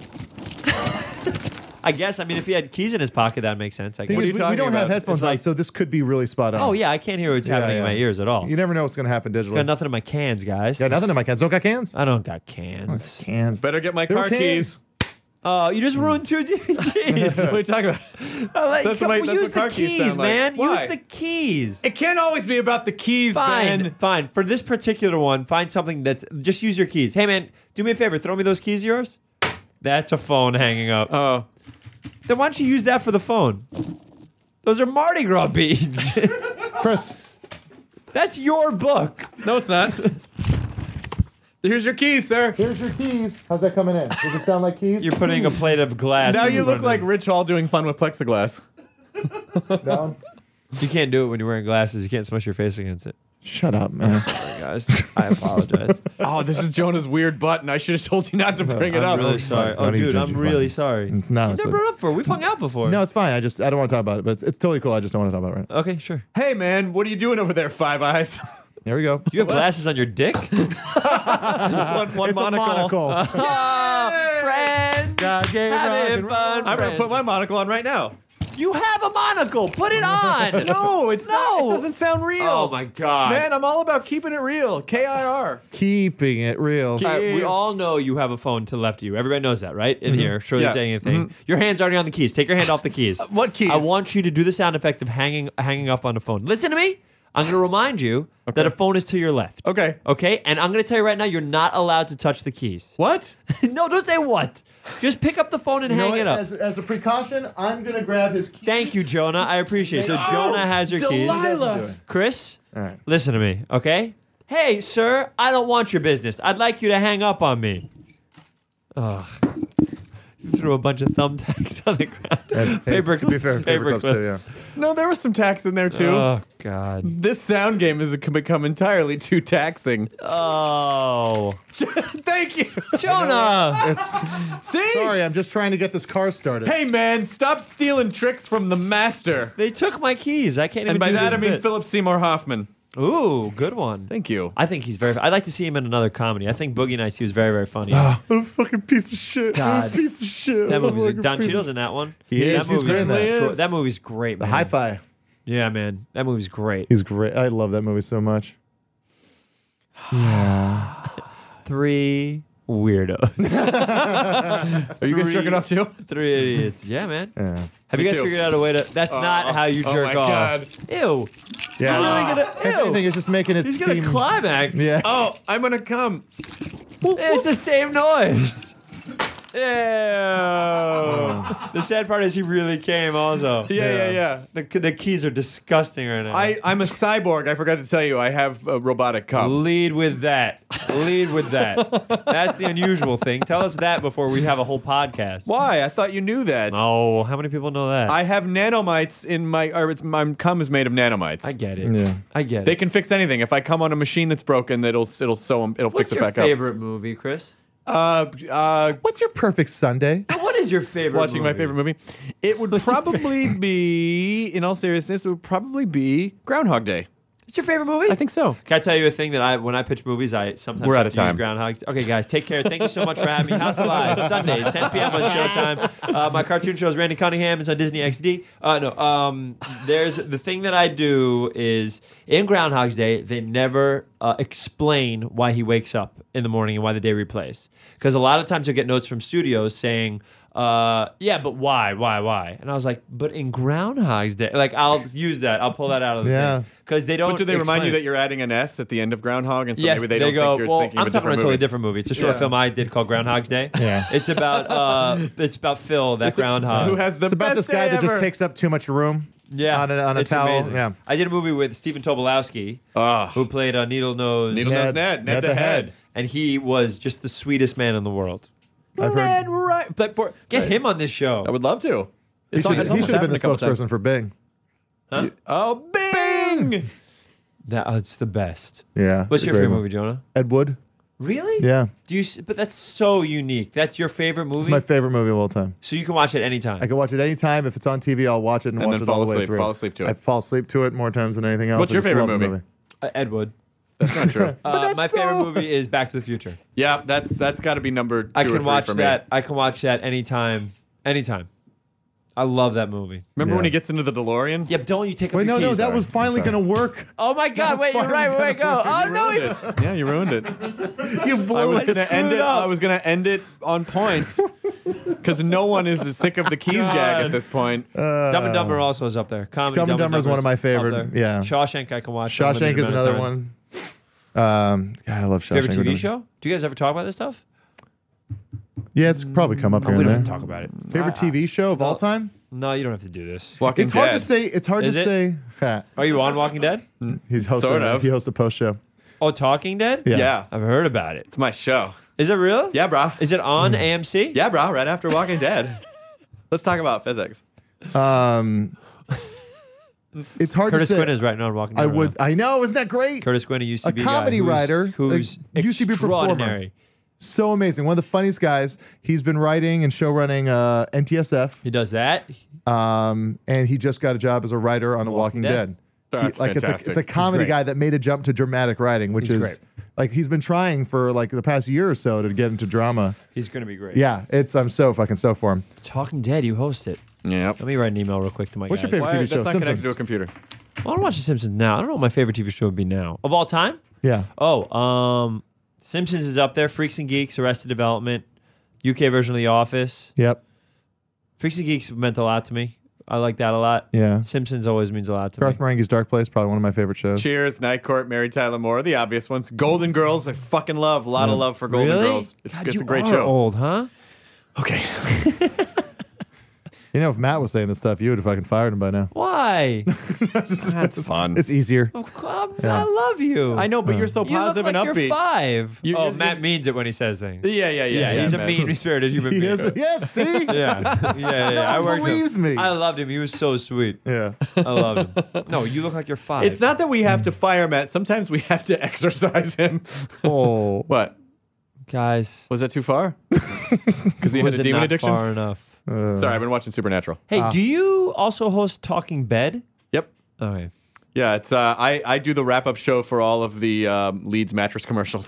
Speaker 5: I guess. I mean, if he had keys in his pocket, that makes sense. I
Speaker 7: Thing
Speaker 5: guess.
Speaker 4: are
Speaker 7: is,
Speaker 4: you
Speaker 7: we
Speaker 4: talking
Speaker 7: don't have
Speaker 4: about?
Speaker 7: headphones
Speaker 5: It's like-
Speaker 7: on, so this could be really spot on.
Speaker 5: Oh yeah, I can't hear what's happening in my ears at all.
Speaker 7: You never know what's going to happen digitally.
Speaker 5: Got nothing in my cans, guys.
Speaker 7: Got nothing in my cans. Don't got cans?
Speaker 5: I don't got cans.
Speaker 7: Cans.
Speaker 4: Better get my
Speaker 7: There
Speaker 4: car
Speaker 7: were cans.
Speaker 4: keys.
Speaker 5: Oh, you just ruined 2 DVDs.
Speaker 4: What are you talking about? That's what
Speaker 5: Use
Speaker 4: car
Speaker 5: the
Speaker 4: keys
Speaker 5: keys,
Speaker 4: sound like.
Speaker 5: man.
Speaker 4: Why?
Speaker 5: Use the keys.
Speaker 4: It can't always be about the keys,
Speaker 5: Fine,
Speaker 4: Ben.
Speaker 5: fine. For this particular one, find something that's just use your keys. Hey, man, do me a favor. Throw me those keys of yours. That's a phone hanging up.
Speaker 4: Oh,
Speaker 5: Then why don't you use that for the phone? Those are Mardi Gras beads.
Speaker 7: Chris.
Speaker 5: That's your book.
Speaker 4: no, it's not. Here's your keys, sir.
Speaker 7: Here's your keys. How's that coming in? Does it sound like keys?
Speaker 5: You're putting a plate of glass.
Speaker 4: Now
Speaker 5: in
Speaker 4: you
Speaker 5: front
Speaker 4: look
Speaker 5: of
Speaker 4: like
Speaker 5: them.
Speaker 4: Rich Hall doing fun with plexiglass.
Speaker 7: Down.
Speaker 5: You can't do it when you're wearing glasses. You can't smush your face against it.
Speaker 7: Shut up, man.
Speaker 5: Sorry, guys. I apologize.
Speaker 4: Oh, this is Jonah's weird button. I should have told you not to bring it up.
Speaker 5: I'm really sorry. Oh,
Speaker 7: Don't even
Speaker 5: dude,
Speaker 7: judge
Speaker 5: I'm
Speaker 7: you,
Speaker 5: really
Speaker 7: fine.
Speaker 5: sorry.
Speaker 7: It's not.
Speaker 5: You never brought up for. We've hung out before.
Speaker 7: No, it's fine. I don't want to talk about it, but it's totally cool. I just don't want to talk about it right
Speaker 5: Okay, sure.
Speaker 4: Hey, man, what are you doing over there, Five Eyes?
Speaker 7: Here we go.
Speaker 5: You have glasses on your dick?
Speaker 4: one
Speaker 7: It's a monocle.
Speaker 5: Oh, friends.
Speaker 7: God gave
Speaker 5: Having
Speaker 7: rock and
Speaker 5: fun.
Speaker 4: I'm going to
Speaker 5: friends.
Speaker 4: put my monocle on right now.
Speaker 5: You have a monocle. Put it on.
Speaker 4: No, it's not. It doesn't sound real.
Speaker 5: Oh my god.
Speaker 4: Man, I'm all about keeping it real. KIR.
Speaker 7: Keeping it real.
Speaker 5: All right, we all know you have a phone to the left of you. Everybody knows that, right? In here, sure
Speaker 4: Yeah.
Speaker 5: they're saying anything. Your hand's already on the keys. Take your hand off the keys.
Speaker 4: What keys?
Speaker 5: I want you to do the sound effect of hanging up on a phone. Listen to me. I'm going to remind you that a phone is to your left.
Speaker 4: Okay.
Speaker 5: Okay? And I'm going to tell you right now, you're not allowed to touch the keys.
Speaker 4: What?
Speaker 5: No, don't say what. Just pick up the phone and
Speaker 7: You know
Speaker 5: hang it
Speaker 7: what?
Speaker 5: up.
Speaker 7: As a precaution, I'm going to grab his keys.
Speaker 5: Thank you, Jonah. I appreciate it. So Jonah has your keys.
Speaker 4: Delilah.
Speaker 5: Chris,
Speaker 7: All right.
Speaker 5: listen to me, okay? Hey, sir, I don't want your business. I'd like you to hang up on me. Ugh. You threw a bunch of thumbtacks on the ground.
Speaker 7: And, hey, to be fair, paper clips too, yeah.
Speaker 4: No, there was some tax in there, too.
Speaker 5: Oh, God.
Speaker 4: This sound game has become entirely too taxing.
Speaker 5: Oh.
Speaker 4: Thank you.
Speaker 5: Jonah!
Speaker 7: It's,
Speaker 4: See?
Speaker 7: sorry, I'm just trying to get this car started.
Speaker 4: Hey, man, stop stealing tricks from the master.
Speaker 5: They took my keys. I can't even
Speaker 4: And by
Speaker 5: do
Speaker 4: that,
Speaker 5: this
Speaker 4: I mean
Speaker 5: bit.
Speaker 4: Philip Seymour Hoffman.
Speaker 5: Ooh, good one.
Speaker 4: Thank you.
Speaker 5: I think he's very... I'd like to see him in another comedy. I think Boogie Nights, he was very, very funny.
Speaker 7: What a fucking piece of shit.
Speaker 5: God.
Speaker 7: What a piece of shit.
Speaker 5: That
Speaker 7: What a
Speaker 5: movie's...
Speaker 7: fucking
Speaker 5: Don
Speaker 7: piece of-
Speaker 5: Cheadle's in that one.
Speaker 7: He is.
Speaker 5: That movie's,
Speaker 7: He's in that.
Speaker 5: that movie's great,
Speaker 7: The
Speaker 5: man.
Speaker 7: hi-fi.
Speaker 5: Yeah, man. That movie's great.
Speaker 7: He's great. I love that movie so much. Yeah.
Speaker 5: 3 weirdos.
Speaker 4: Are you guys jerking off too?
Speaker 5: 3 idiots. Yeah, man.
Speaker 7: Yeah.
Speaker 5: Have you
Speaker 4: Me
Speaker 5: guys
Speaker 4: too.
Speaker 5: figured out a way to... That's not how you
Speaker 4: oh
Speaker 5: jerk
Speaker 4: my
Speaker 5: off.
Speaker 4: God.
Speaker 5: Ew.
Speaker 7: Yeah.
Speaker 5: You're really
Speaker 7: If
Speaker 5: gonna...
Speaker 7: anything,
Speaker 5: Ew.
Speaker 7: it's just making it
Speaker 5: He's
Speaker 7: seem...
Speaker 5: gonna climax.
Speaker 7: Yeah.
Speaker 4: Oh, I'm gonna come.
Speaker 5: It's the same noise. Ew. The sad part is he really came also.
Speaker 4: Yeah.
Speaker 5: The keys are disgusting right now.
Speaker 4: I'm a cyborg. I forgot to tell you. I have a robotic cum.
Speaker 5: Lead with that. Lead with that. That's the unusual thing. Tell us that before we have a whole podcast.
Speaker 4: Why? I thought you knew that.
Speaker 5: Oh, how many people know that?
Speaker 4: I have nanomites in my. Or my cum is made of nanomites.
Speaker 5: I get it.
Speaker 7: Yeah.
Speaker 5: I get it.
Speaker 4: They can fix anything. If I come on a machine that's broken, it'll sew 'em- it'll
Speaker 5: What's
Speaker 4: fix it
Speaker 5: your
Speaker 4: back
Speaker 5: favorite movie, Chris?
Speaker 4: up.
Speaker 7: What's your perfect Sunday?
Speaker 5: What is is your favorite
Speaker 4: watching
Speaker 5: movie?
Speaker 4: my favorite movie. It would probably be, in all seriousness, it would probably be Groundhog Day.
Speaker 5: It's your favorite movie?
Speaker 4: I think so.
Speaker 5: Can I tell you a thing that when I pitch movies, I sometimes
Speaker 4: We're
Speaker 5: have
Speaker 4: out of
Speaker 5: to use
Speaker 4: time.
Speaker 5: Groundhog. Okay, guys, take care. Thank you so much for having me. House of Lies, Sunday, 10 p.m. on Showtime. My cartoon show is Randy Cunningham. It's on Disney XD. There's the thing that I do is in Groundhog's Day, they never explain why he wakes up in the morning and why the day replays. Because a lot of times you'll get notes from studios saying, yeah, but why? And I was like, but in Groundhog's Day, like I'll use that. I'll pull that out of the thing. Because they don't.
Speaker 4: But do they remind you
Speaker 5: explain
Speaker 4: that you're adding an S at the end of Groundhog, and so
Speaker 5: yes,
Speaker 4: maybe they don't
Speaker 5: go,
Speaker 4: think you're
Speaker 5: well,
Speaker 4: thinking
Speaker 5: I'm
Speaker 4: of a
Speaker 5: talking about
Speaker 4: different
Speaker 5: a totally
Speaker 4: movie?
Speaker 5: different movie. It's a short film I did called Groundhog's Day.
Speaker 7: Yeah.
Speaker 5: It's about Phil, that groundhog.
Speaker 4: Who has the
Speaker 7: It's about
Speaker 4: best
Speaker 7: this guy
Speaker 4: day
Speaker 7: that just
Speaker 4: ever.
Speaker 7: takes up too much room.
Speaker 5: yeah,
Speaker 7: on a
Speaker 5: it's
Speaker 7: towel.
Speaker 5: amazing.
Speaker 7: Yeah.
Speaker 5: I did a movie with Stephen Tobolowsky,
Speaker 4: Ah.
Speaker 5: who played Needle Nose,
Speaker 4: Ned the Head.
Speaker 5: and he was just the sweetest man in the world.
Speaker 4: Ned Right.
Speaker 5: Get him on this show.
Speaker 4: I would love to.
Speaker 7: He should have been the
Speaker 4: happened a couple times.
Speaker 7: spokesperson for Bing.
Speaker 5: Huh?
Speaker 4: Oh, Bing!
Speaker 5: It's the best.
Speaker 7: Yeah.
Speaker 5: What's
Speaker 7: it's a
Speaker 5: your
Speaker 7: great
Speaker 5: favorite movie, Jonah?
Speaker 7: Ed Wood.
Speaker 5: Really?
Speaker 7: Yeah.
Speaker 5: But that's so unique. That's your favorite movie.
Speaker 7: It's my favorite movie of all time.
Speaker 5: So you can watch it anytime.
Speaker 7: I can watch it anytime. If it's on TV, I'll watch it and watch
Speaker 4: then
Speaker 7: it
Speaker 4: fall
Speaker 7: all the way
Speaker 4: asleep.
Speaker 7: through.
Speaker 4: Fall asleep to it.
Speaker 7: I fall asleep to it more times than anything else.
Speaker 4: What's
Speaker 7: I
Speaker 4: your
Speaker 7: just
Speaker 4: favorite
Speaker 7: love the
Speaker 4: movie?
Speaker 5: Ed Wood.
Speaker 4: That's not true.
Speaker 5: My favorite movie is Back to the Future.
Speaker 4: Yeah, that's got to be number 2
Speaker 5: I
Speaker 4: or
Speaker 5: can
Speaker 4: 3
Speaker 5: watch
Speaker 4: for me.
Speaker 5: that. I can watch that anytime. I love that movie.
Speaker 4: Remember when
Speaker 7: Yeah.
Speaker 4: he gets into the DeLorean?
Speaker 5: Yeah, but don't you take up
Speaker 7: Wait,
Speaker 5: your
Speaker 7: no,
Speaker 5: keys.
Speaker 7: that was finally
Speaker 4: sorry.
Speaker 7: going to work.
Speaker 5: Oh my God!
Speaker 7: was
Speaker 5: Wait, you're
Speaker 7: finally
Speaker 5: right. Wait, go.
Speaker 7: gonna
Speaker 5: Oh no!
Speaker 4: You ruined it. Yeah, you ruined it.
Speaker 7: You blew
Speaker 4: I was
Speaker 7: it.
Speaker 4: gonna end
Speaker 5: screwed
Speaker 4: it.
Speaker 5: up.
Speaker 4: I was gonna end it on points because no one is as sick of the keys gag
Speaker 5: God.
Speaker 4: at this point.
Speaker 5: Dumb and Dumber also is up there. Comedy,
Speaker 7: Dumb and Dumber is one of my
Speaker 5: up
Speaker 7: favorite,
Speaker 5: there.
Speaker 7: yeah.
Speaker 5: Shawshank I can watch.
Speaker 7: Shawshank
Speaker 5: unlimited
Speaker 7: is
Speaker 5: amount of
Speaker 7: another
Speaker 5: time.
Speaker 7: one. God, I love Shawshank.
Speaker 5: Favorite TV
Speaker 7: Redemption.
Speaker 5: show? Do you guys ever talk about this stuff?
Speaker 7: Yeah, it's probably come up here
Speaker 5: We
Speaker 7: and
Speaker 5: don't
Speaker 7: there.
Speaker 5: even talk about it.
Speaker 7: Favorite TV show of all time?
Speaker 5: No, you don't have to do this.
Speaker 4: Walking
Speaker 7: It's hard
Speaker 4: Dead.
Speaker 7: to say. It's hard
Speaker 5: Is
Speaker 7: to
Speaker 5: it?
Speaker 7: say. Ha.
Speaker 5: Are you on Walking Dead?
Speaker 7: He's hosting.
Speaker 4: Sort of.
Speaker 7: He hosts a post show.
Speaker 5: Oh, Talking Dead?
Speaker 7: Yeah.
Speaker 4: Yeah,
Speaker 5: I've heard about it.
Speaker 4: it's my show.
Speaker 5: Is it real?
Speaker 4: Yeah, bro.
Speaker 5: Is it on AMC?
Speaker 4: Yeah, bro. Right after Walking Dead. Let's talk about physics.
Speaker 7: It's hard
Speaker 5: Curtis
Speaker 7: to say.
Speaker 5: Quinn is right now on Walking Dead.
Speaker 7: I
Speaker 5: right
Speaker 7: would.
Speaker 5: now.
Speaker 7: I know. Isn't that great?
Speaker 5: Curtis Quinn, a UCB
Speaker 7: A comedy
Speaker 5: guy
Speaker 7: writer,
Speaker 5: who's
Speaker 7: a UCB performer.
Speaker 5: extraordinary.
Speaker 7: So amazing. One of the funniest guys. He's been writing and show running NTSF.
Speaker 5: He does that.
Speaker 7: And he just got a job as a writer on The Walking Dead.
Speaker 4: That's fantastic.
Speaker 7: It's a comedy
Speaker 5: great.
Speaker 7: guy that made a jump to dramatic writing, which
Speaker 5: He's
Speaker 7: is
Speaker 5: great.
Speaker 7: like he's been trying for like the past year or so to get into drama.
Speaker 5: He's going to be great.
Speaker 7: Yeah, I'm so fucking stoked for him.
Speaker 5: Talking Dead, you host it.
Speaker 4: Yep.
Speaker 5: Let me write an email real quick to my
Speaker 7: What's your
Speaker 5: guys.
Speaker 7: favorite
Speaker 4: Why,
Speaker 7: TV show?
Speaker 4: that's not connected
Speaker 7: Simpsons.
Speaker 4: to a computer.
Speaker 5: Well, I want to watch The Simpsons now. I don't know what my favorite TV show would be now. Of all time?
Speaker 7: Yeah.
Speaker 5: Oh, Simpsons is up there. Freaks and Geeks, Arrested Development, UK version of The Office.
Speaker 7: Yep.
Speaker 5: Freaks and Geeks meant a lot to me. I like that a lot.
Speaker 7: Yeah.
Speaker 5: Simpsons always means a lot to
Speaker 7: Garth
Speaker 5: me.
Speaker 7: Marenghi's Dark Place, probably one of my favorite shows.
Speaker 4: Cheers, Night Court, Mary Tyler Moore, the obvious ones. Golden Girls, I fucking love. A lot of love for Golden
Speaker 5: Really?
Speaker 4: Girls. It's
Speaker 5: God,
Speaker 4: a
Speaker 5: you
Speaker 4: great
Speaker 5: are
Speaker 4: show.
Speaker 5: old, huh?
Speaker 4: Okay.
Speaker 7: You know, if Matt was saying this stuff, you would have fucking fired him by now.
Speaker 5: Why?
Speaker 4: That's fun.
Speaker 7: It's easier.
Speaker 5: I love you.
Speaker 4: I know, but you're so
Speaker 5: You look
Speaker 4: positive
Speaker 5: like
Speaker 4: and
Speaker 5: you're
Speaker 4: upbeat.
Speaker 5: 5.
Speaker 4: You're-
Speaker 5: Matt means it when he says things.
Speaker 4: Yeah,
Speaker 5: He's a
Speaker 4: man.
Speaker 5: mean-spirited human
Speaker 7: He
Speaker 5: being.
Speaker 7: is. Yes. See.
Speaker 5: Yeah. I
Speaker 7: one
Speaker 5: worked him.
Speaker 7: believes me.
Speaker 5: I loved him. He was so sweet.
Speaker 7: Yeah.
Speaker 5: I loved him. No, you look like you're 5.
Speaker 4: It's not that we have to fire Matt. Sometimes we have to exercise him.
Speaker 7: Oh.
Speaker 4: What?
Speaker 5: Guys.
Speaker 4: Was that too far? Because he had
Speaker 5: Was
Speaker 4: a
Speaker 5: it
Speaker 4: demon
Speaker 5: not
Speaker 4: addiction?
Speaker 5: far enough?
Speaker 4: Sorry, I've been watching Supernatural.
Speaker 5: Hey, do you also host Talking Bed?
Speaker 4: Yep.
Speaker 5: All right.
Speaker 4: Yeah, it's I do the wrap-up show for all of the Leeds mattress commercials.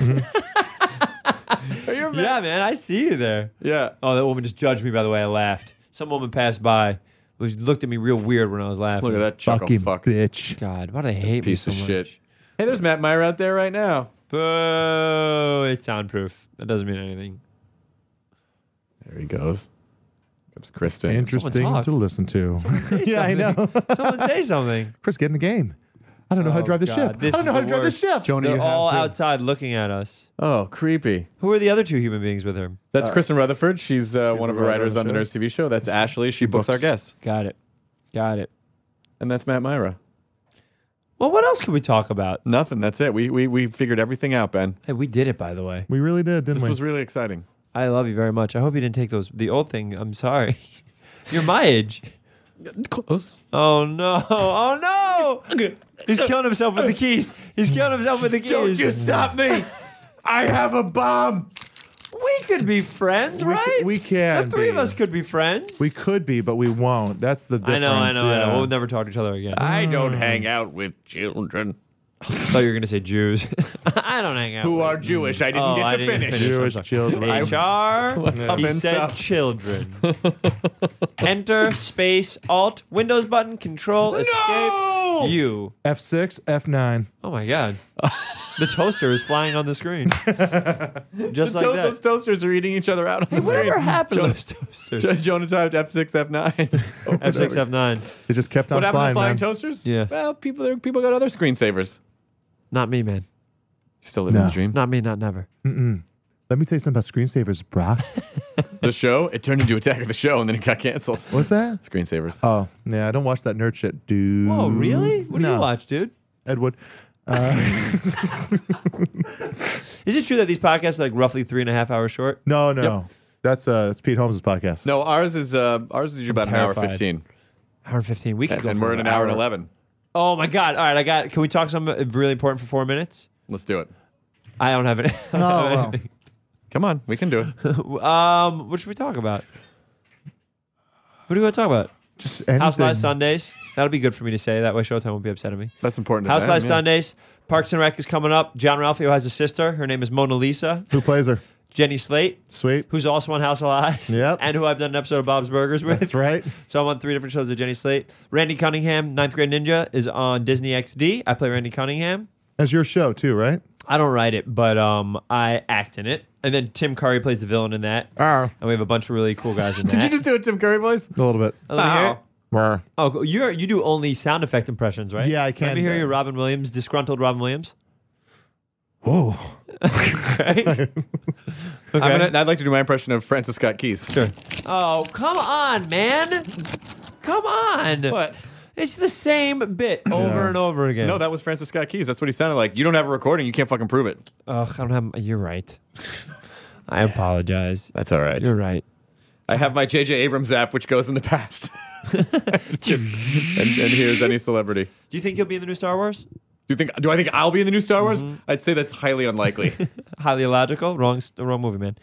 Speaker 5: Yeah, man, I see you there.
Speaker 4: Yeah.
Speaker 5: Oh, that woman just judged me by the way I laughed. Some woman passed by, looked at me real weird when I was laughing.
Speaker 4: Look at that chuckle
Speaker 7: Fucking
Speaker 4: fuck.
Speaker 7: bitch.
Speaker 5: God, why do they hate
Speaker 4: Piece
Speaker 5: me
Speaker 4: of
Speaker 5: so
Speaker 4: shit.
Speaker 5: much?
Speaker 4: Hey, there's Matt Meyer out there right now.
Speaker 5: Boo! It's soundproof. That doesn't mean anything.
Speaker 4: There he goes. Comes Kristen.
Speaker 7: Interesting
Speaker 5: talk.
Speaker 7: to listen to. Yeah, I know.
Speaker 5: Someone say something.
Speaker 7: Chris, get in the game. I don't know how to
Speaker 5: Oh,
Speaker 7: drive the
Speaker 5: God,
Speaker 7: ship.
Speaker 5: this
Speaker 7: I don't know
Speaker 5: is
Speaker 7: how to
Speaker 5: the
Speaker 7: drive the
Speaker 5: worst.
Speaker 7: ship.
Speaker 4: Jonah,
Speaker 5: They're
Speaker 4: you have
Speaker 5: all
Speaker 4: to.
Speaker 5: outside looking at us.
Speaker 4: Oh, creepy.
Speaker 5: Who are the other 2 human beings with her?
Speaker 4: That's Kristen Rutherford. She's one of the
Speaker 7: writer
Speaker 4: writers
Speaker 7: on
Speaker 4: on
Speaker 7: the
Speaker 4: the Nerds TV show. That's Ashley. She books our guests.
Speaker 5: Got it.
Speaker 4: And that's Matt Myra.
Speaker 5: Well, what else can we talk about?
Speaker 4: Nothing. That's it. We figured everything out, Ben.
Speaker 5: Hey, we did it, by the way.
Speaker 7: We really did, didn't
Speaker 4: This
Speaker 7: we?
Speaker 4: was really exciting.
Speaker 5: I love you very much. I hope you didn't take the old thing. I'm sorry. You're my age.
Speaker 4: Close.
Speaker 5: Oh no! Oh no! He's killing himself with the keys. He's killing himself with the keys.
Speaker 4: Don't you stop me! I have a bomb!
Speaker 5: We could be friends, right?
Speaker 7: We can.
Speaker 5: The three of
Speaker 7: be.
Speaker 5: us could be friends.
Speaker 7: We could be, but we won't. That's the difference.
Speaker 5: I know.
Speaker 7: yeah.
Speaker 5: We'll never talk to each other again.
Speaker 4: I don't hang out with children
Speaker 5: I thought you were going to say Jews. I don't hang out
Speaker 4: who
Speaker 5: with
Speaker 4: are Jewish. I didn't
Speaker 5: Oh,
Speaker 4: get
Speaker 5: I
Speaker 4: to
Speaker 5: didn't
Speaker 4: finish.
Speaker 5: finish.
Speaker 7: Jewish children.
Speaker 5: HR. He
Speaker 4: and
Speaker 5: said
Speaker 4: stuff.
Speaker 5: children. Enter, space, alt, Windows button, control, escape. You.
Speaker 7: F6, F9.
Speaker 5: Oh my God. The toaster is flying on the screen. Just like that.
Speaker 4: Those toasters are eating each other out on
Speaker 5: Hey,
Speaker 4: the screen.
Speaker 5: whatever happened to those toasters?
Speaker 4: Jonah typed F6, F9.
Speaker 5: F6, F9.
Speaker 7: It just kept on
Speaker 4: What happened
Speaker 7: flying,
Speaker 4: to flying
Speaker 7: man.
Speaker 4: toasters?
Speaker 5: Yeah.
Speaker 4: Well, people got other screensavers.
Speaker 5: Not me, man.
Speaker 4: Still living
Speaker 7: No.
Speaker 4: the dream.
Speaker 5: Not me, not never.
Speaker 7: Let me tell you something about screensavers, brah.
Speaker 4: The show, it turned into Attack of the Show, and then it got canceled.
Speaker 7: What's that?
Speaker 4: Screensavers.
Speaker 7: Oh, yeah, I don't watch that nerd shit, dude.
Speaker 5: Oh, really? What do
Speaker 7: No.
Speaker 5: you watch, dude?
Speaker 7: Ed Wood.
Speaker 5: Is it true that these podcasts are like roughly 3.5 hours short?
Speaker 7: No. That's Pete Holmes' podcast.
Speaker 4: No, ours is usually about an hour
Speaker 5: terrified.
Speaker 4: 15,
Speaker 5: Hour and 15. We could go
Speaker 4: and
Speaker 5: for
Speaker 4: we're at an hour and 11.
Speaker 5: Oh my God! All right, Can we talk something really important for 4 minutes?
Speaker 4: Let's do it.
Speaker 5: I don't have it.
Speaker 7: Oh, well.
Speaker 4: Come on, we can do it.
Speaker 5: What should we talk about? What do you want to talk about?
Speaker 7: Just anything.
Speaker 5: House Live Sundays. That'll be good for me to say. That way, Showtime won't be upset at me.
Speaker 4: That's important. to
Speaker 5: House
Speaker 4: them,
Speaker 5: Live
Speaker 4: yeah.
Speaker 5: Sundays. Parks and Rec is coming up. John Ralphio has a sister. Her name is Mona Lisa.
Speaker 7: Who plays her?
Speaker 5: Jenny Slate,
Speaker 7: Sweet.
Speaker 5: who's also on House of Lies.
Speaker 7: Yep.
Speaker 5: And who I've done an episode of Bob's Burgers with.
Speaker 7: That's right.
Speaker 5: So I'm on 3 different shows with Jenny Slate. Randy Cunningham, 9th Grade Ninja, is on Disney XD. I play Randy Cunningham.
Speaker 7: That's your show, too, right?
Speaker 5: I don't write it, but I act in it. And then Tim Curry plays the villain in that.
Speaker 7: Ah,
Speaker 5: And we have a bunch of really cool guys in that.
Speaker 4: Did you just do a Tim Curry voice?
Speaker 7: a little bit.
Speaker 5: Let me hear it.
Speaker 7: Brr.
Speaker 5: Oh, cool. You do only sound effect impressions, right?
Speaker 7: Yeah, I can.
Speaker 5: Let me hear your Robin Williams, disgruntled Robin Williams.
Speaker 7: Whoa.
Speaker 5: Okay.
Speaker 4: I'd like to do my impression of Francis Scott Keys.
Speaker 5: Sure. Oh, come on, man. Come on.
Speaker 4: What?
Speaker 5: It's the same bit over and over again.
Speaker 4: No, that was Francis Scott Keys. That's what he sounded like. You don't have a recording. You can't fucking prove it.
Speaker 5: Ugh, I don't have. You're right. I apologize.
Speaker 4: That's all right.
Speaker 5: You're right.
Speaker 4: I have my J.J. Abrams app, which goes in the past. and here's any celebrity.
Speaker 5: Do you think you'll be in the new Star Wars?
Speaker 4: Do I think I'll be in the new Star Wars? I'd say that's highly unlikely.
Speaker 5: Highly illogical. Wrong movie, man.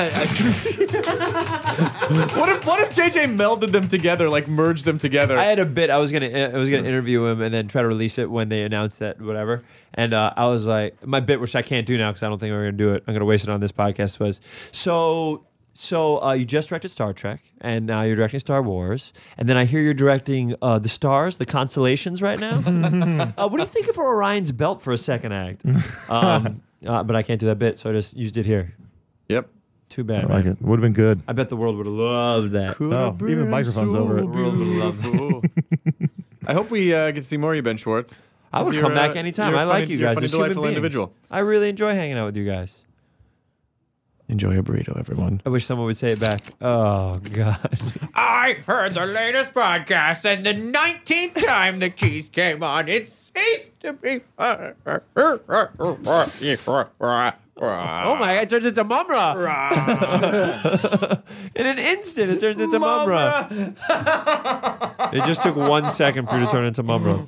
Speaker 4: What if JJ melded them together, like merged them together?
Speaker 5: I had a bit. I was gonna interview him and then try to release it when they announced that whatever. And I was like, my bit, which I can't do now because I don't think we're gonna do it. I'm gonna waste it on this podcast. Was so you just directed Star Trek and now you're directing Star Wars, and then I hear you're directing the stars, the constellations right now. What do you think of Orion's Belt for a second act? But I can't do that bit, so I just used it here.
Speaker 4: Yep.
Speaker 5: Too bad.
Speaker 7: I like it. Would have been good.
Speaker 5: I bet the world would have loved that.
Speaker 7: Oh, even microphones over it.
Speaker 5: World would love that.
Speaker 4: I hope we get to see more of you, Ben Schwartz.
Speaker 5: I would
Speaker 4: You're,
Speaker 5: come back anytime.
Speaker 4: you're
Speaker 5: I
Speaker 4: a
Speaker 5: like
Speaker 4: funny-
Speaker 5: you
Speaker 4: you're a
Speaker 5: guys.
Speaker 4: funny,
Speaker 5: As human
Speaker 4: delightful
Speaker 5: beings.
Speaker 4: individual.
Speaker 5: I really enjoy hanging out with you guys.
Speaker 4: Enjoy a burrito, everyone.
Speaker 5: I wish someone would say it back. Oh, God.
Speaker 8: I heard the latest podcast, and the 19th time the keys came on, it ceased to be.
Speaker 5: Oh, my God. It turns into Mumra. In an instant, it turns into Mumra. It just took 1 second for you to turn into Mumra.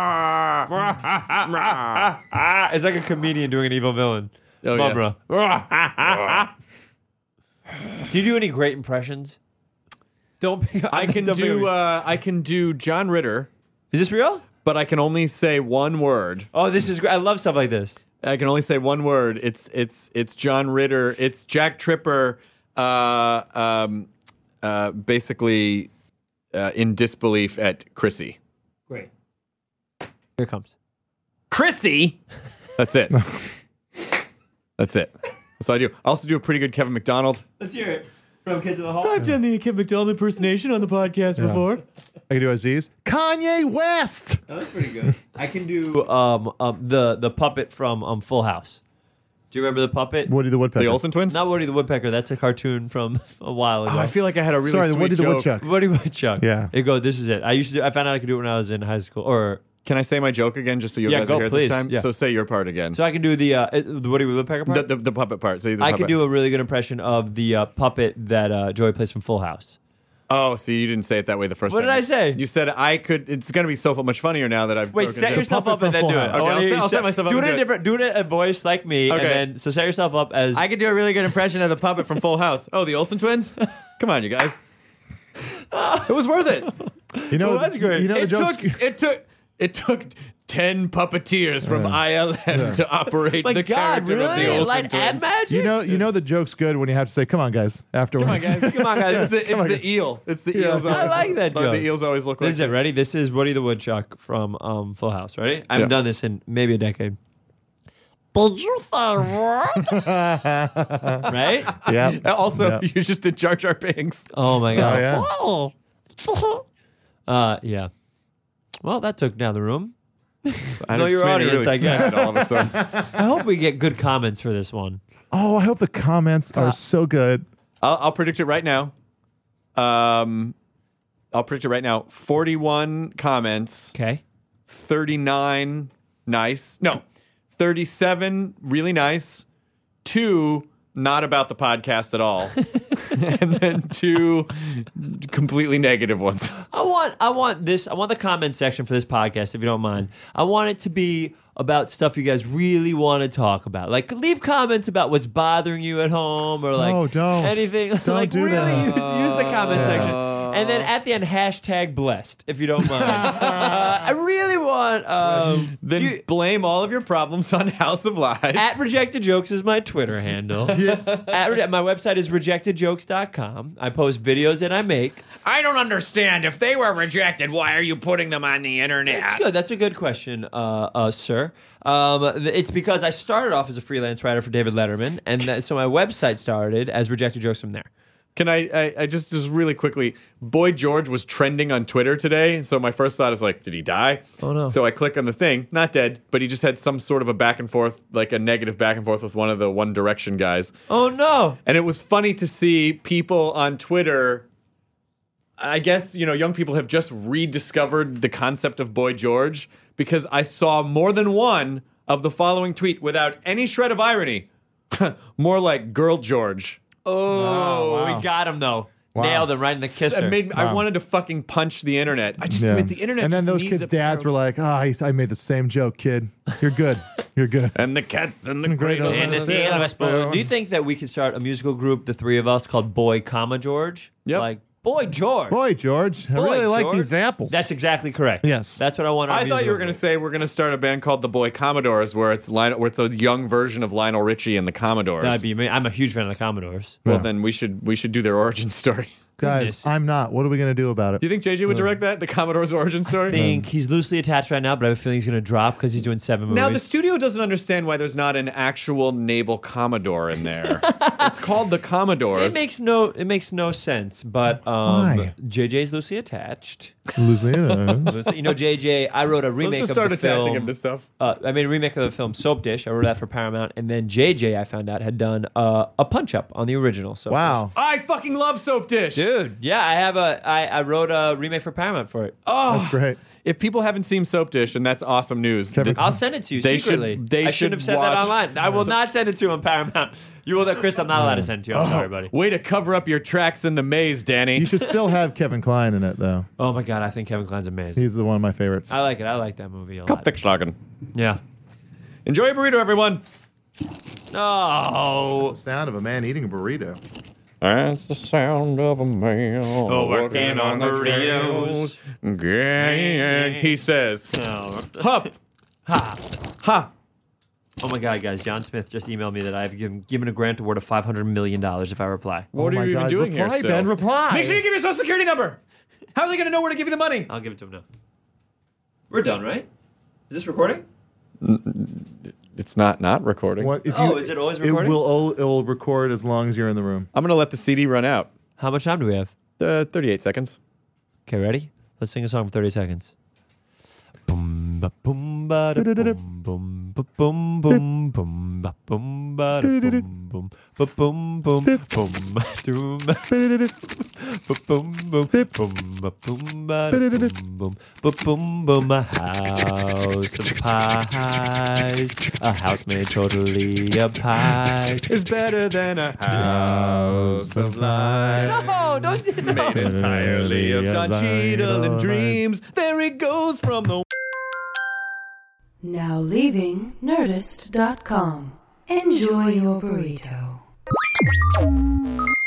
Speaker 5: It's like a comedian doing an evil villain.
Speaker 4: Oh, yeah.
Speaker 5: Mumra. Do you do any great impressions? Don't be.
Speaker 4: I can do John Ritter,
Speaker 5: Is this real?
Speaker 4: but I can only say one word.
Speaker 5: Oh, this is great. I love stuff like this.
Speaker 4: I can only say one word. It's John Ritter. It's Jack Tripper. Basically, in disbelief at Chrissy.
Speaker 5: Great. Here it comes.
Speaker 4: Chrissy. That's it. That's it. That's all I do. I also do a pretty good Kevin McDonald.
Speaker 5: Let's hear it. From Kids in the Hall.
Speaker 4: I've done the Kevin McDonald impersonation on the podcast before.
Speaker 7: I can do Aziz. Kanye West.
Speaker 5: That's pretty good. I can do the puppet from Full House. Do you remember the puppet?
Speaker 7: Woody the Woodpecker.
Speaker 4: The Olsen twins?
Speaker 5: Not Woody the Woodpecker. That's a cartoon from a while ago.
Speaker 4: Oh, I feel like I had a really
Speaker 7: Sorry, the
Speaker 4: sweet
Speaker 7: Woody the
Speaker 4: joke.
Speaker 7: Woodchuck.
Speaker 5: Woody Woodchuck.
Speaker 7: Yeah.
Speaker 5: It goes. This is it. I found out I could do it when I was in high school. Or
Speaker 4: Can I say my joke again just so you
Speaker 5: Yeah,
Speaker 4: guys
Speaker 5: go,
Speaker 4: are here
Speaker 5: please.
Speaker 4: this time?
Speaker 5: Yeah.
Speaker 4: So say your part again.
Speaker 5: so I can do the Woody Woodpecker part.
Speaker 4: The puppet part. Say the
Speaker 5: I
Speaker 4: puppet.
Speaker 5: could do a really good impression of the puppet that Joey plays from Full House.
Speaker 4: Oh, see, you didn't say it that way the first
Speaker 5: What
Speaker 4: time.
Speaker 5: did I say?
Speaker 4: You said it's going to be so much funnier now that I've
Speaker 5: Wait,
Speaker 4: broken
Speaker 5: set
Speaker 4: it.
Speaker 5: yourself
Speaker 7: Puppet
Speaker 5: up and
Speaker 7: from
Speaker 5: then do
Speaker 7: Full
Speaker 5: it.
Speaker 7: House.
Speaker 4: Okay,
Speaker 5: I want you to
Speaker 4: I'll set myself up
Speaker 5: Do
Speaker 4: and
Speaker 5: it
Speaker 4: do it.
Speaker 5: different. Do it a voice like me,
Speaker 4: Okay.
Speaker 5: and then so set yourself up as.
Speaker 4: I could do a really good impression of the puppet from Full House. Oh, the Olsen twins? Come on, you guys. It was worth it.
Speaker 7: You know,
Speaker 5: Well, that's great.
Speaker 7: You know the jokes.
Speaker 4: It took 10 puppeteers from ILM to operate
Speaker 5: My
Speaker 4: the
Speaker 5: God,
Speaker 4: character of the
Speaker 5: really?
Speaker 4: Olsen
Speaker 5: Like ad
Speaker 4: twins.
Speaker 5: magic?
Speaker 7: You know the joke's good when you have to say, "Come on, guys." Afterwards.
Speaker 4: Come on, guys.
Speaker 5: Come on, guys.
Speaker 4: It's the eel. It's the eels.
Speaker 5: I
Speaker 4: always-
Speaker 5: like that joke.
Speaker 4: The eels always look
Speaker 5: This
Speaker 4: like
Speaker 5: is it. Ready? This is Woody the Woodchuck from Full House. Ready? I haven't
Speaker 4: Yeah.
Speaker 5: done this in maybe a decade. Did you say what? Right?
Speaker 7: Yeah.
Speaker 4: Also,
Speaker 7: Yeah.
Speaker 4: you just did Jar Jar Binks.
Speaker 5: Oh my God.
Speaker 7: yeah.
Speaker 5: Yeah. Well, that took down the room.
Speaker 4: I
Speaker 5: Know
Speaker 4: just
Speaker 5: your
Speaker 4: made it
Speaker 5: audience,
Speaker 4: really
Speaker 5: I guess.
Speaker 4: sad all of a sudden.
Speaker 5: I hope we get good comments for this one.
Speaker 7: Oh, I hope the comments are so good.
Speaker 4: I'll predict it right now. I'll predict it right now. 41 comments,
Speaker 5: Okay.
Speaker 4: 39 nice. No, 37 really nice. 2 not about the podcast at all. And then 2 completely negative ones.
Speaker 5: I want the comment section for this podcast, if you don't mind. I want it to be about stuff you guys really want to talk about. Like, leave comments about what's bothering you at home, or like
Speaker 7: No, don't.
Speaker 5: anything.
Speaker 7: Don't
Speaker 5: like,
Speaker 7: do
Speaker 5: really
Speaker 7: that.
Speaker 5: use the comment section. And then at the end, hashtag blessed, if you don't mind. I really want.
Speaker 4: Then blame all of your problems on House of Lies.
Speaker 5: At Rejected Jokes is my Twitter handle. My website is rejectedjokes.com. I post videos that I make.
Speaker 8: I don't understand. If they were rejected, why are you putting them on the internet?
Speaker 5: That's good. That's a good question, sir. It's because I started off as a freelance writer for David Letterman, and so my website started as Rejected Jokes from there.
Speaker 4: Can I just really quickly, Boy George was trending on Twitter today, so my first thought is like, did he die?
Speaker 5: Oh, no.
Speaker 4: So I click on the thing, not dead, but he just had some sort of a back and forth, like a negative back and forth with one of the One Direction guys.
Speaker 5: Oh, no.
Speaker 4: And it was funny to see people on Twitter, I guess, young people have just rediscovered the concept of Boy George, because I saw more than one of the following tweet without any shred of irony. More like Girl George.
Speaker 5: Oh,
Speaker 7: wow.
Speaker 5: we got him, though.
Speaker 7: Wow.
Speaker 5: Nailed him right in the kisser.
Speaker 4: I wanted to fucking punch the internet.
Speaker 7: Yeah.
Speaker 4: The internet.
Speaker 7: And then
Speaker 4: just
Speaker 7: those
Speaker 4: needs
Speaker 7: kids'
Speaker 4: a
Speaker 7: dads
Speaker 4: pair
Speaker 7: were like, I made the same joke, kid. You're good. You're good.
Speaker 4: and the cats and the
Speaker 7: Great
Speaker 4: cradle.
Speaker 5: And do you think that we could start a musical group, the three of us, called Boy, George?
Speaker 4: Yep.
Speaker 5: Like, Boy George.
Speaker 7: Boy, George, I
Speaker 5: Boy,
Speaker 7: really like
Speaker 5: George.
Speaker 7: these apples.
Speaker 5: That's exactly correct.
Speaker 7: Yes.
Speaker 5: That's what I want. Our
Speaker 4: I thought you were going to say we're going to start a band called the Boy Commodores, where it's a young version of Lionel Richie and the Commodores.
Speaker 5: That'd be me. I'm a huge fan of the Commodores.
Speaker 4: Well,
Speaker 7: Yeah.
Speaker 4: then we should do their origin story.
Speaker 7: Guys,
Speaker 5: goodness.
Speaker 7: I'm not. What are we going to do about it?
Speaker 4: Do you think JJ would direct that? The Commodore's origin story?
Speaker 5: I think he's loosely attached right now, but I have a feeling he's going to drop because he's doing 7 movies.
Speaker 4: Now, the studio doesn't understand why there's not an actual naval Commodore in there. It's called the Commodores.
Speaker 5: It makes no sense, but
Speaker 7: Why?
Speaker 5: JJ's loosely attached.
Speaker 7: Louisiana.
Speaker 5: JJ, I wrote a remake
Speaker 4: Let's just
Speaker 5: of
Speaker 4: start
Speaker 5: the
Speaker 4: attaching
Speaker 5: film.
Speaker 4: him to stuff.
Speaker 5: I made a remake of the film Soap Dish. I wrote that for Paramount, and then JJ, I found out, had done a punch up on the original Soap
Speaker 7: Wow.
Speaker 4: I fucking love Soap Dish.
Speaker 5: Dish. Dude, yeah, I wrote a remake for Paramount for it.
Speaker 4: Oh,
Speaker 7: That's great.
Speaker 4: if people haven't seen Soap Dish, and that's awesome news.
Speaker 7: Kevin-
Speaker 5: I'll send it to you
Speaker 4: They
Speaker 5: secretly.
Speaker 4: should- they
Speaker 5: I
Speaker 4: should
Speaker 5: shouldn't have said
Speaker 4: watch-
Speaker 5: that online. I will not send it to you on Paramount. You will, Chris. I'm not allowed to send it to you. I'm sorry, buddy.
Speaker 4: Way to cover up your tracks in the maze, Danny.
Speaker 7: You should still have Kevin Kline in it, though.
Speaker 5: Oh my god, I think Kevin Kline's amazing.
Speaker 7: He's the one of my favorites.
Speaker 5: I like it. I like that movie a lot.
Speaker 4: Cupfish
Speaker 5: Yeah.
Speaker 4: Enjoy a burrito, everyone.
Speaker 5: Oh.
Speaker 7: The sound of a man eating a burrito.
Speaker 4: That's the sound of a man
Speaker 5: working on burritos.
Speaker 4: He says, "Hup,
Speaker 5: Ha.
Speaker 4: ha."
Speaker 5: Oh my god, guys! John Smith just emailed me that I've given a grant award of $500 million if I reply.
Speaker 4: What
Speaker 7: Oh
Speaker 4: are
Speaker 7: my
Speaker 4: you even
Speaker 7: God.
Speaker 4: doing
Speaker 7: Reply,
Speaker 4: here? Still?
Speaker 7: Ben, reply.
Speaker 4: Make sure you give your social security number. How are they going to know where to give you the money?
Speaker 5: I'll give it to him now. We're done, right? Is this recording?
Speaker 4: It's not recording.
Speaker 7: What- if
Speaker 5: Oh, is it always recording?
Speaker 7: It will record as long as you're in the room.
Speaker 4: I'm going to let the CD run out.
Speaker 5: How much time do we have?
Speaker 4: 38 seconds.
Speaker 5: Okay, ready? Let's sing a song for 30 seconds. Boom, ba, boom, ba, da, boom, boom, Boom boom boom ba boom ba da boom boom ba boom boom boom ba doom ba boom boom boom ba boom ba da boom boom ba boom boom. A house of pies, a house made totally of pies,
Speaker 4: is better than a house of lies.
Speaker 5: No, don't do that.
Speaker 4: Made entirely of Don Cheadle and dreams. There it goes from the.
Speaker 2: Now leaving Nerdist.com. Enjoy your burrito.